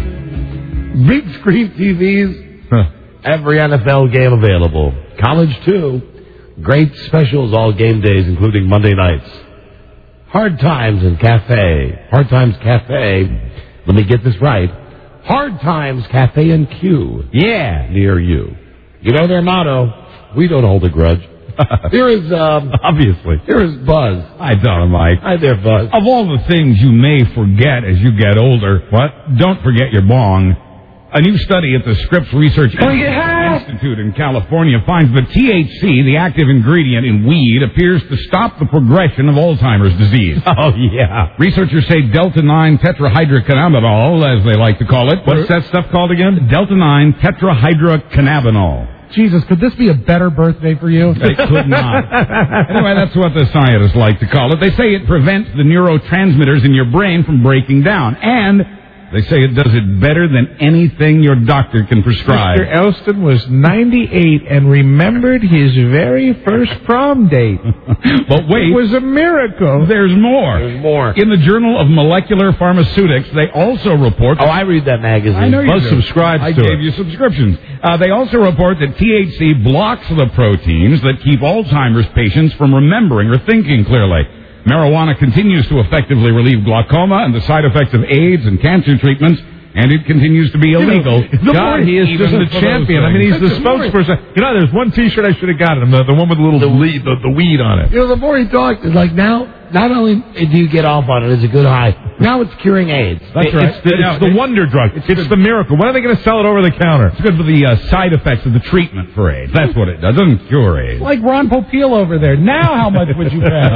Big screen TVs. Every NFL game available. College, too. Great specials all game days, including Monday nights. Hard Times and Cafe. Hard Times Cafe. Let me get this right. Hard Times Cafe and Q. Yeah. Near you. You know their motto. We don't hold a grudge. Here is, obviously. Here is Buzz. Hi, Don and Mike. Hi there, Buzz. Of all the things you may forget as you get older, don't forget your bong. A new study at the Scripps Research Institute in California finds that THC, the active ingredient in weed, appears to stop the progression of Alzheimer's disease. Oh, yeah. Researchers say Delta-9 tetrahydrocannabinol, as they like to call it. What's that stuff called again? Delta-9 tetrahydrocannabinol. Jesus, could this be a better birthday for you? It could not. Anyway, that's what the scientists like to call it. They say it prevents the neurotransmitters in your brain from breaking down. And they say it does it better than anything your doctor can prescribe. Mr. Elston was 98 and remembered his very first prom date. But wait. It was a miracle. There's more. There's more. In the Journal of Molecular Pharmaceutics, they also report... Oh, I read that magazine. I know you Buzz do. subscribes I to gave it. you subscriptions. They also report that THC blocks the proteins that keep Alzheimer's patients from remembering or thinking clearly. Marijuana continues to effectively relieve glaucoma and the side effects of AIDS and cancer treatments, and it continues to be illegal. God, he is just a champion. I mean, he's the spokesperson. You know, there's one T-shirt I should have gotten him, the one with the little the weed on it. You know, the more he talked, it's like now, not only do you get off on it, it's a good high. Now it's curing AIDS. That's right. It's the wonder drug. It's the miracle. When are they going to sell it over the counter? It's good for the side effects of the treatment for AIDS. That's what it does. It doesn't cure AIDS. Like Ron Popeil over there. Now how much would you pay?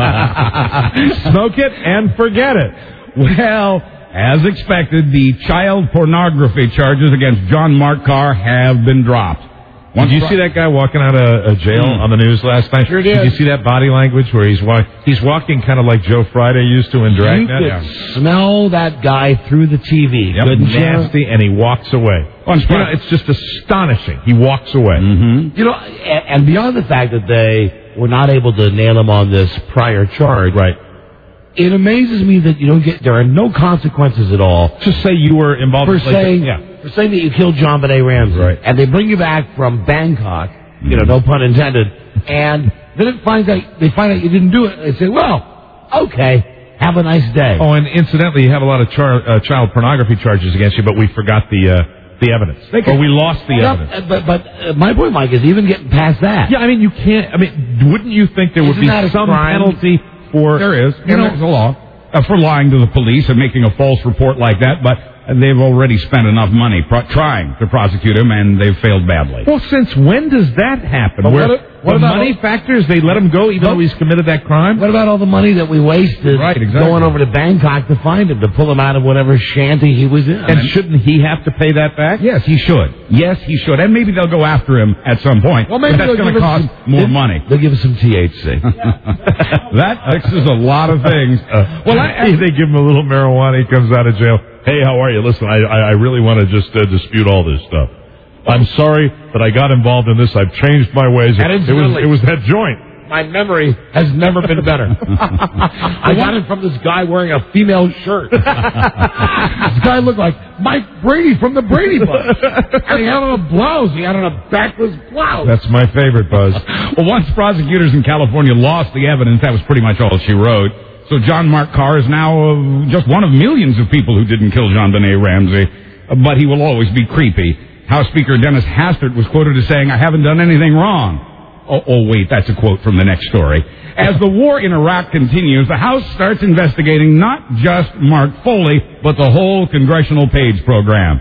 Smoke it and forget it. Well, as expected, the child pornography charges against John Mark Carr have been dropped. Did you see that guy walking out of jail on the news last night? Sure did. Did you see that body language where he's walking kind of like Joe Friday used to in Dragnet? You could smell that guy through the TV. Yep. Couldn't you? Nasty, and he walks away. It's just astonishing. He walks away. Mm-hmm. You know, and beyond the fact that they were not able to nail him on this prior charge, Right. It amazes me that there are no consequences at all. Just say you were involved for in saying that you killed John Benet Ramsey, right? And they bring you back from Bangkok, no pun intended, and then they find out you didn't do it. They say, well, okay, have a nice day. Oh, and incidentally, you have a lot of child pornography charges against you, but we forgot the evidence, or we lost the evidence. But my point, Mike, is even getting past that. Yeah, I mean, you can't. I mean, wouldn't you think there would be some penalty? There is. There's a law for lying to the police and making a false report like that, but they've already spent enough money trying to prosecute him, and they've failed badly. Well, since when does that happen? What the about money factors? They let him go even though he's committed that crime? What about all the money that we wasted going over to Bangkok to find him, to pull him out of whatever shanty he was in? And shouldn't he have to pay that back? Yes, he should. Yes, he should. And maybe they'll go after him at some point. Well, maybe but that's going to cost more money. They'll give us some THC. That fixes a lot of things. They give him a little marijuana. He comes out of jail. Hey, how are you? Listen, I really want to just dispute all this stuff. I'm sorry that I got involved in this. I've changed my ways. It was that joint. My memory has never been better. I got it from this guy wearing a female shirt. This guy looked like Mike Brady from the Brady Bunch. And he had on a blouse. He had on a backless blouse. That's my favorite, Buzz. Well, once prosecutors in California lost the evidence, that was pretty much all she wrote. So John Mark Carr is now just one of millions of people who didn't kill John Benet Ramsey. But he will always be creepy. House Speaker Dennis Hastert was quoted as saying, "I haven't done anything wrong." Oh, wait, that's a quote from the next story. As the war in Iraq continues, the House starts investigating not just Mark Foley, but the whole Congressional Page program.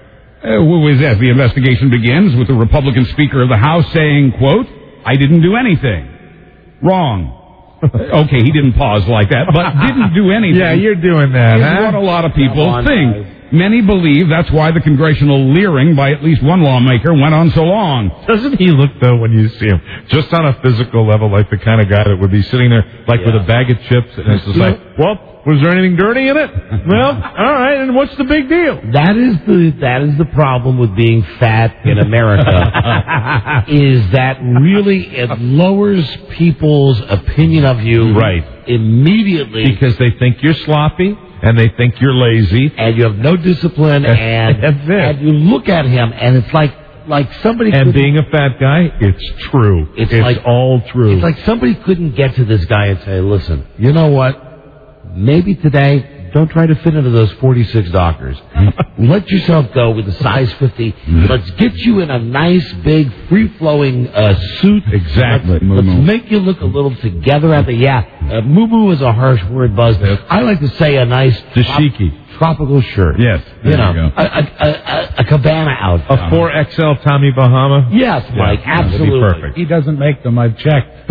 As the investigation begins with the Republican Speaker of the House saying, quote, "I didn't do anything." Wrong. Okay, he didn't pause like that, but didn't do anything. Yeah, you're doing that, is huh? what a lot of people think. guys. Many believe that's why the congressional leering by at least one lawmaker went on so long. Doesn't he look, though, when you see him, just on a physical level, like the kind of guy that would be sitting there, like with a bag of chips, and it's just like, well, was there anything dirty in it? Well, all right, and what's the big deal? That is the problem with being fat in America, is that really it lowers people's opinion of you immediately. Because they think you're sloppy, and they think you're lazy. And you have no discipline, and you look at him, and it's like somebody... And being a fat guy, it's true. It's like all true. It's like somebody couldn't get to this guy and say, listen, you know what? Maybe today, don't try to fit into those 46 doctors. Let yourself go with a size 50. Let's get you in a nice, big, free-flowing suit. Exactly. Let's make you look a little together at the... moo-moo is a harsh word, Buzz. I like to say a nice... Dashiki. Tropical shirt. Yes. You know, a cabana outfit. A 4XL Tommy Bahama? Yes, Mike, absolutely. That'd be perfect. He doesn't make them. I've checked.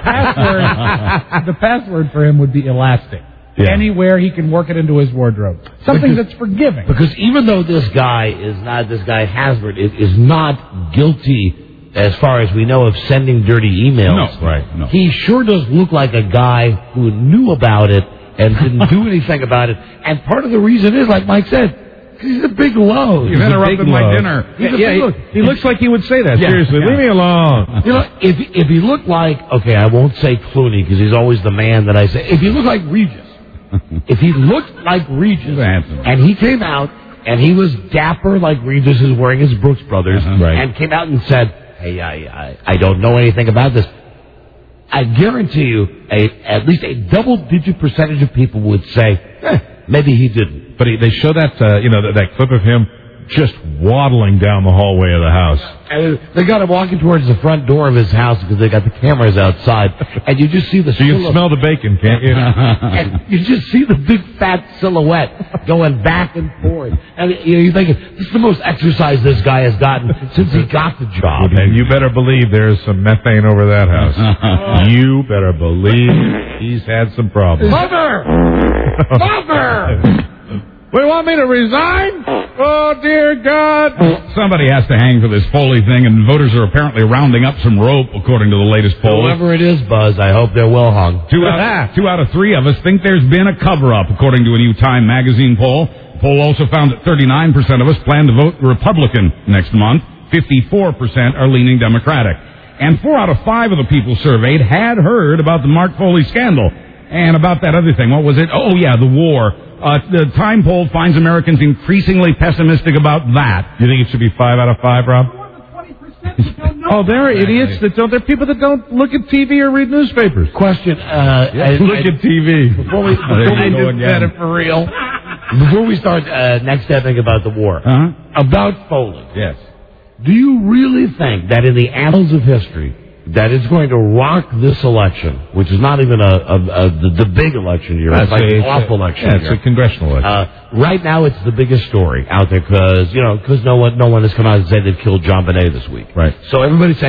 The password for him would be elastic. Yeah. Anywhere he can work it into his wardrobe. Something that's forgiving. Because even though this guy Hasbert is not guilty as far as we know of sending dirty emails. No. He sure does look like a guy who knew about it and didn't do anything about it. And part of the reason is, like Mike said, he's a big load. You've interrupted my dinner. He looks like he would say that. Yeah. Seriously, leave me alone. You know, if he looked like, okay, I won't say Clooney because he's always the man that I say. If he looked like Regis, if he looked like Regis, and he came out and he was dapper like Regis is wearing his Brooks Brothers, and came out and said, hey, I don't know anything about this, I guarantee you at least a double-digit percentage of people would say, maybe he didn't. But they show that, that clip of him just waddling down the hallway of the house. And they got him walking towards the front door of his house because they got the cameras outside. And you just see the So you can smell the bacon, can't you? And you just see the big fat silhouette going back and forth. And you're thinking, this is the most exercise this guy has gotten since he got the job. And you better believe there's some methane over that house. You better believe he's had some problems. Mother! Mother! What, do you want me to resign? Oh, dear God. Somebody has to hang for this Foley thing, and voters are apparently rounding up some rope, according to the latest poll. Whoever it is, Buzz, I hope they're well hung. Two out of three of us think there's been a cover-up, according to a new Time magazine poll. The poll also found that 39% of us plan to vote Republican next month. 54% are leaning Democratic. And 4 out of 5 of the people surveyed had heard about the Mark Foley scandal. And about that other thing, what was it? Oh, yeah, the war. The Time poll finds Americans increasingly pessimistic about that. You think it should be 5 out of 5, Rob? Oh, there are idiots that don't. There are people that don't look at TV or read newspapers. Question. Look at TV. Before we get it for real. Before we start next stepping about the war, about Foley. Yes. Do you really think that in the annals of history that it's going to rock this election, which is not even the big election year, it's like an off election year. It's a congressional election. Right now, it's the biggest story out there because no one has come out and said they've killed John Benet this week. Right. So everybody's saying,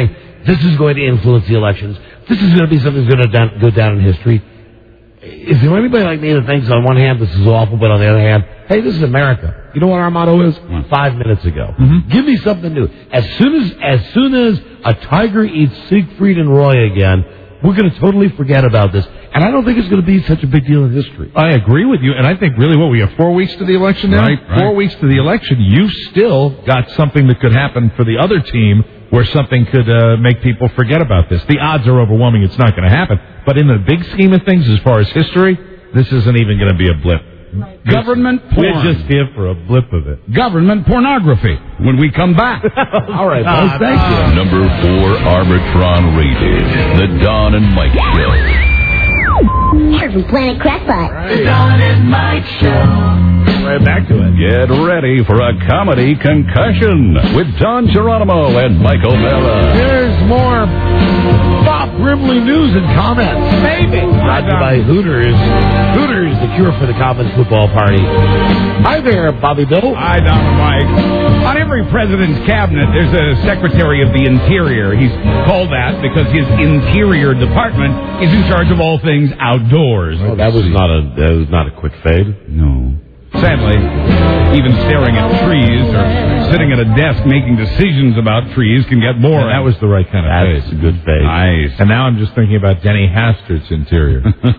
this is going to influence the elections. This is going to be something that's going to go down in history. Is there anybody like me that thinks on one hand this is awful, but on the other hand, hey, this is America. You know what our motto is? 5 minutes ago. Give me something new. As soon as a tiger eats Siegfried and Roy again, we're going to totally forget about this. And I don't think it's going to be such a big deal in history. I agree with you, and I think really we have 4 weeks to the election now? Right. 4 weeks to the election. You've still got something that could happen for the other team where something could make people forget about this. The odds are overwhelming it's not going to happen. But in the big scheme of things, as far as history, this isn't even going to be a blip. Government porn. We're just here for a blip of it. Government pornography. When we come back. All right, folks, thank you. Number 4 Arbitron rated. The Don and Mike Show. Here from Planet Crackpot. The Don and Mike Show. Right back to it. Get ready for a comedy concussion with Don Geronimo and Mike O'Mara. Here's more Bob Brimley news and comments. Maybe. Brought to you by Hooters. Hooters, the cure for the college football party. Hi there, Bobby Bill. Hi, Don and Mike. On every president's cabinet, there's a Secretary of the Interior. He's called that because his Interior Department is in charge of all things outdoors. Oh, that was not a quick fade. No. Sadly, even staring at trees or sitting at a desk making decisions about trees can get boring. That was the right kind of fade. That's a good fade. Nice. And now I'm just thinking about Denny Hastert's interior.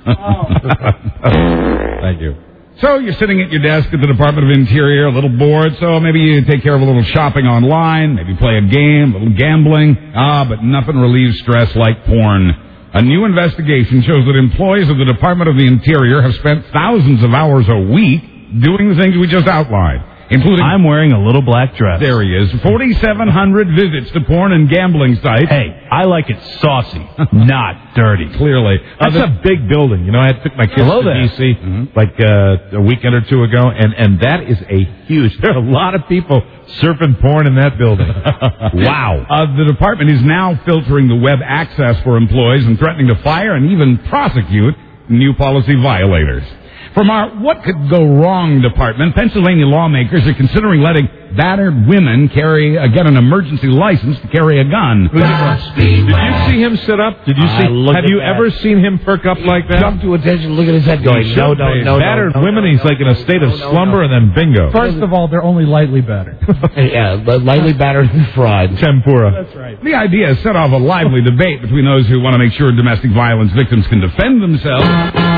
Thank you. So you're sitting at your desk at the Department of Interior, a little bored, so maybe you take care of a little shopping online, maybe play a game, a little gambling. But nothing relieves stress like porn. A new investigation shows that employees of the Department of the Interior have spent thousands of hours a week doing the things we just outlined, including... I'm wearing a little black dress. There he is. 4,700 visits to porn and gambling sites. Hey, I like it saucy, not dirty. Clearly. That's a big building. You know, I took my kids Hello to there. D.C. like a weekend or two ago, and that is a huge... There are a lot of people surfing porn in that building. Wow. The department is now filtering the web access for employees and threatening to fire and even prosecute new policy violators. From our What Could Go Wrong department, Pennsylvania lawmakers are considering letting battered women get an emergency license to carry a gun. Did you see him sit up? Did you see? Have you ever seen him perk up like that? Jump to attention, look at his head going, no. Battered women, he's like in a state of slumber, and then bingo. First of all, they're only lightly battered. Yeah, but lightly battered and fried. Tempura. That's right. The idea has set off a lively debate between those who want to make sure domestic violence victims can defend themselves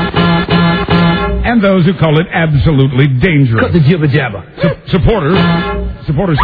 and those who call it absolutely dangerous. Cut the jibber jabber. Supporters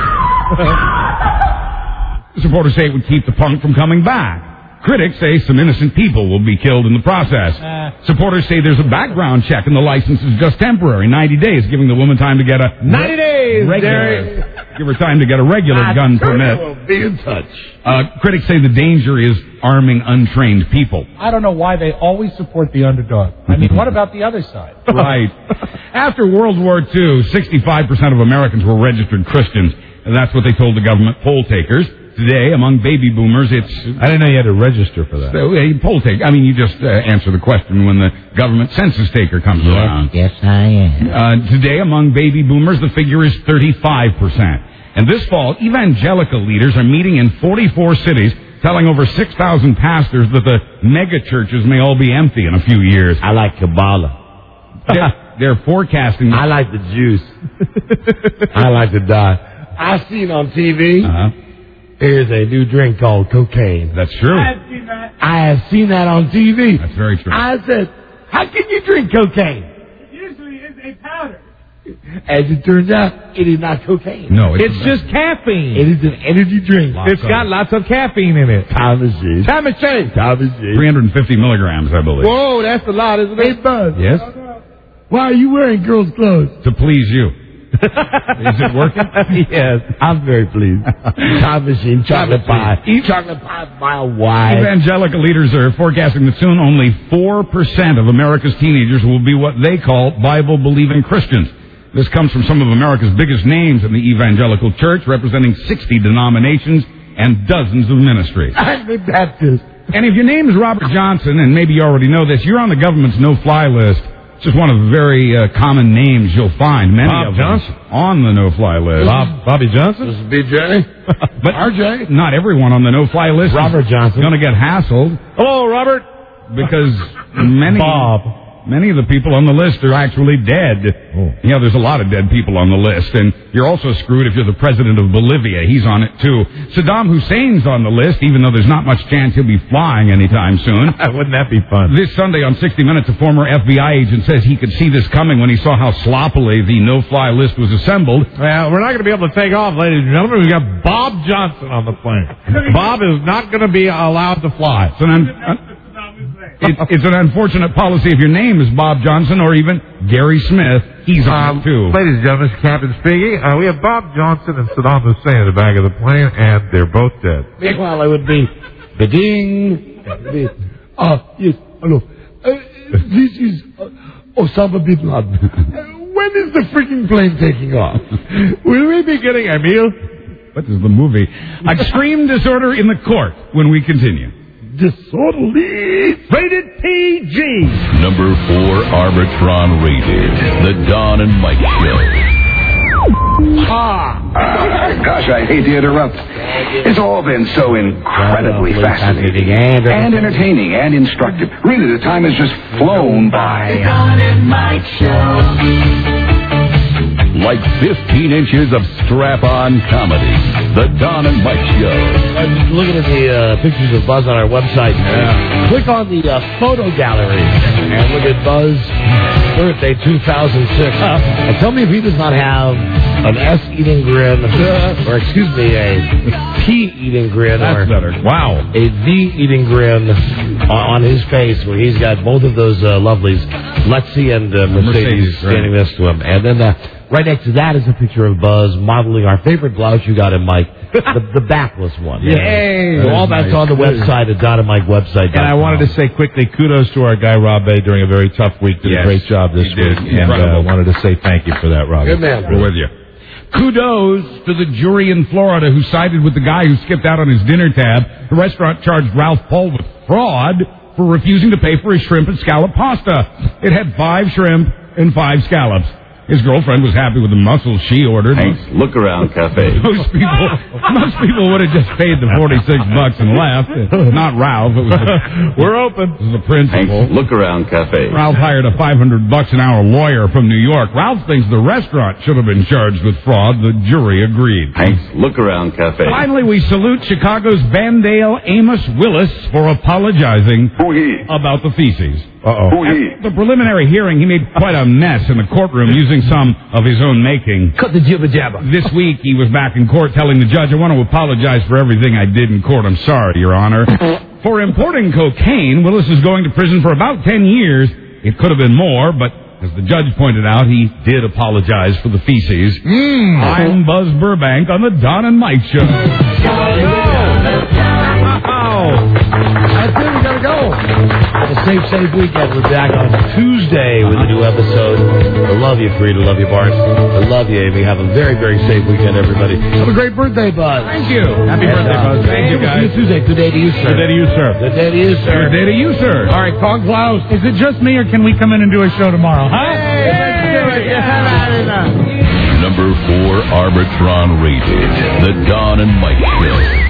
say it would keep the punk from coming back. Critics say some innocent people will be killed in the process. Supporters say there's a background check and the license is just temporary, 90 days, giving the woman time to get a 90 days, Give her time to get a regular gun permit. We'll be in touch. Critics say the danger is arming untrained people. I don't know why they always support the underdog. I mean, what about the other side? Right. After World War II, 65% of Americans were registered Christians. And that's what they told the government poll takers. Today, among baby boomers, it's... I didn't know you had to register for that. Poll take. I mean, you just answer the question when the government census taker comes around. Yes, I am. Today, among baby boomers, the figure is 35%. And this fall, evangelical leaders are meeting in 44 cities, telling over 6,000 pastors that the mega churches may all be empty in a few years. I like Kabbalah. They're forecasting... I like the juice. I like to die. I seen on TV... There's a new drink called cocaine. That's true. I have seen that on TV. That's very true. I said, how can you drink cocaine? It usually is a powder. As it turns out, it is not cocaine. No, it's just caffeine. It is an energy drink. It's got lots of caffeine in it. Thomas J. 350 milligrams, I believe. Whoa, that's a lot, isn't it? Hey, Buzz. Yes? Why are you wearing girls' clothes? To please you. Is it working? Yes, I'm very pleased. Time machine, chocolate pie. Eat chocolate pie a mile wide. Evangelical leaders are forecasting that soon only 4% of America's teenagers will be what they call Bible-believing Christians. This comes from some of America's biggest names in the evangelical church, representing 60 denominations and dozens of ministries. I'm a Baptist. And if your name is Robert Johnson, and maybe you already know this, you're on the government's no-fly list. It's just one of the very common names you'll find. Many Bob of Johnson? them on the no-fly list. Bobby Johnson? This is BJ. But RJ, not everyone on the no-fly list Robert Johnson. is going to get hassled. Hello, Robert. Because many of the people on the list are actually dead. Oh. Yeah, there's a lot of dead people on the list. And you're also screwed if you're the president of Bolivia. He's on it, too. Saddam Hussein's on the list, even though there's not much chance he'll be flying anytime soon. Wouldn't that be fun? This Sunday on 60 Minutes, a former FBI agent says he could see this coming when he saw how sloppily the no-fly list was assembled. Well, we're not going to be able to take off, ladies and gentlemen. We've got Bob Johnson on the plane. Bob is not going to be allowed to fly. It's an unfortunate policy if your name is Bob Johnson or even Gary Smith. He's on it, too. Ladies and gentlemen, this is Captain speaking. We have Bob Johnson and Saddam Hussein in the back of the plane, and they're both dead. Meanwhile, I would be Beding. Yes, hello. This is Osama bin Laden. When is the freaking plane taking off? Will we be getting a meal? What is the movie? Extreme disorder in the court when we continue. Disorderly. Rated PG. Number 4 Arbitron rated. The Don and Mike Show. Gosh, I hate to interrupt. It's all been so incredibly fascinating and entertaining and instructive. Really, the time has just flown by. The Don and Mike Show. Like 15 inches of strap-on comedy. The Don and Mike Show. I'm looking at the pictures of Buzz on our website. Click on the photo gallery and look at Buzz birthday 2006. And tell me if he does not have an S-eating grin, or excuse me, a P-eating grin. That's better. Wow. A V-eating grin on his face where he's got both of those lovelies, Lexi and Mercedes standing next to him. And then right next to that is a picture of Buzz modeling our favorite blouse you got in Mike, the backless one. Yay! So all that's on the website at Don and Mike website. And I wanted to say quickly, kudos to our guy Rob Bay during a very tough week. Did a great job this week. And I wanted to say thank you for that, Rob. Good man. We're with you. Kudos to the jury in Florida who sided with the guy who skipped out on his dinner tab. The restaurant charged Ralph Paul with fraud for refusing to pay for his shrimp and scallop pasta. It had 5 shrimp and 5 scallops. His girlfriend was happy with the mussels she ordered. Thanks. Look Around Cafe. Most people would have just paid the $46 and left. Not Ralph. It was we're open. It was the principal. Thanks. Look Around Cafe. Ralph hired a $500 an hour lawyer from New York. Ralph thinks the restaurant should have been charged with fraud. The jury agreed. Thanks. Look Around Cafe. Finally, we salute Chicago's Vandale Amos Willis for apologizing about the feces. At the preliminary hearing, he made quite a mess in the courtroom using some of his own making. Cut the jibber jabber. This week, he was back in court telling the judge, I want to apologize for everything I did in court. I'm sorry, Your Honor. For importing cocaine, Willis is going to prison for about 10 years. It could have been more, but as the judge pointed out, he did apologize for the feces. I'm Buzz Burbank on the Don and Mike Show. That's it, we gotta go. Have a safe weekend. We're back on Tuesday with a new episode. I love you, Frida. I love you, Bart. I love you, Amy. Have a very, very safe weekend, everybody. Have a great birthday, Buzz. Thank you. Happy birthday, Buzz. Thank you, guys. Tuesday. Good day to you, sir. Good day to you, sir. Good day to you, sir. Good day to you, sir. All right, Kong Klaus, is it just me or can we come in and do a show tomorrow? Huh? Number 4 Arbitron rated. The Don and Mike Show.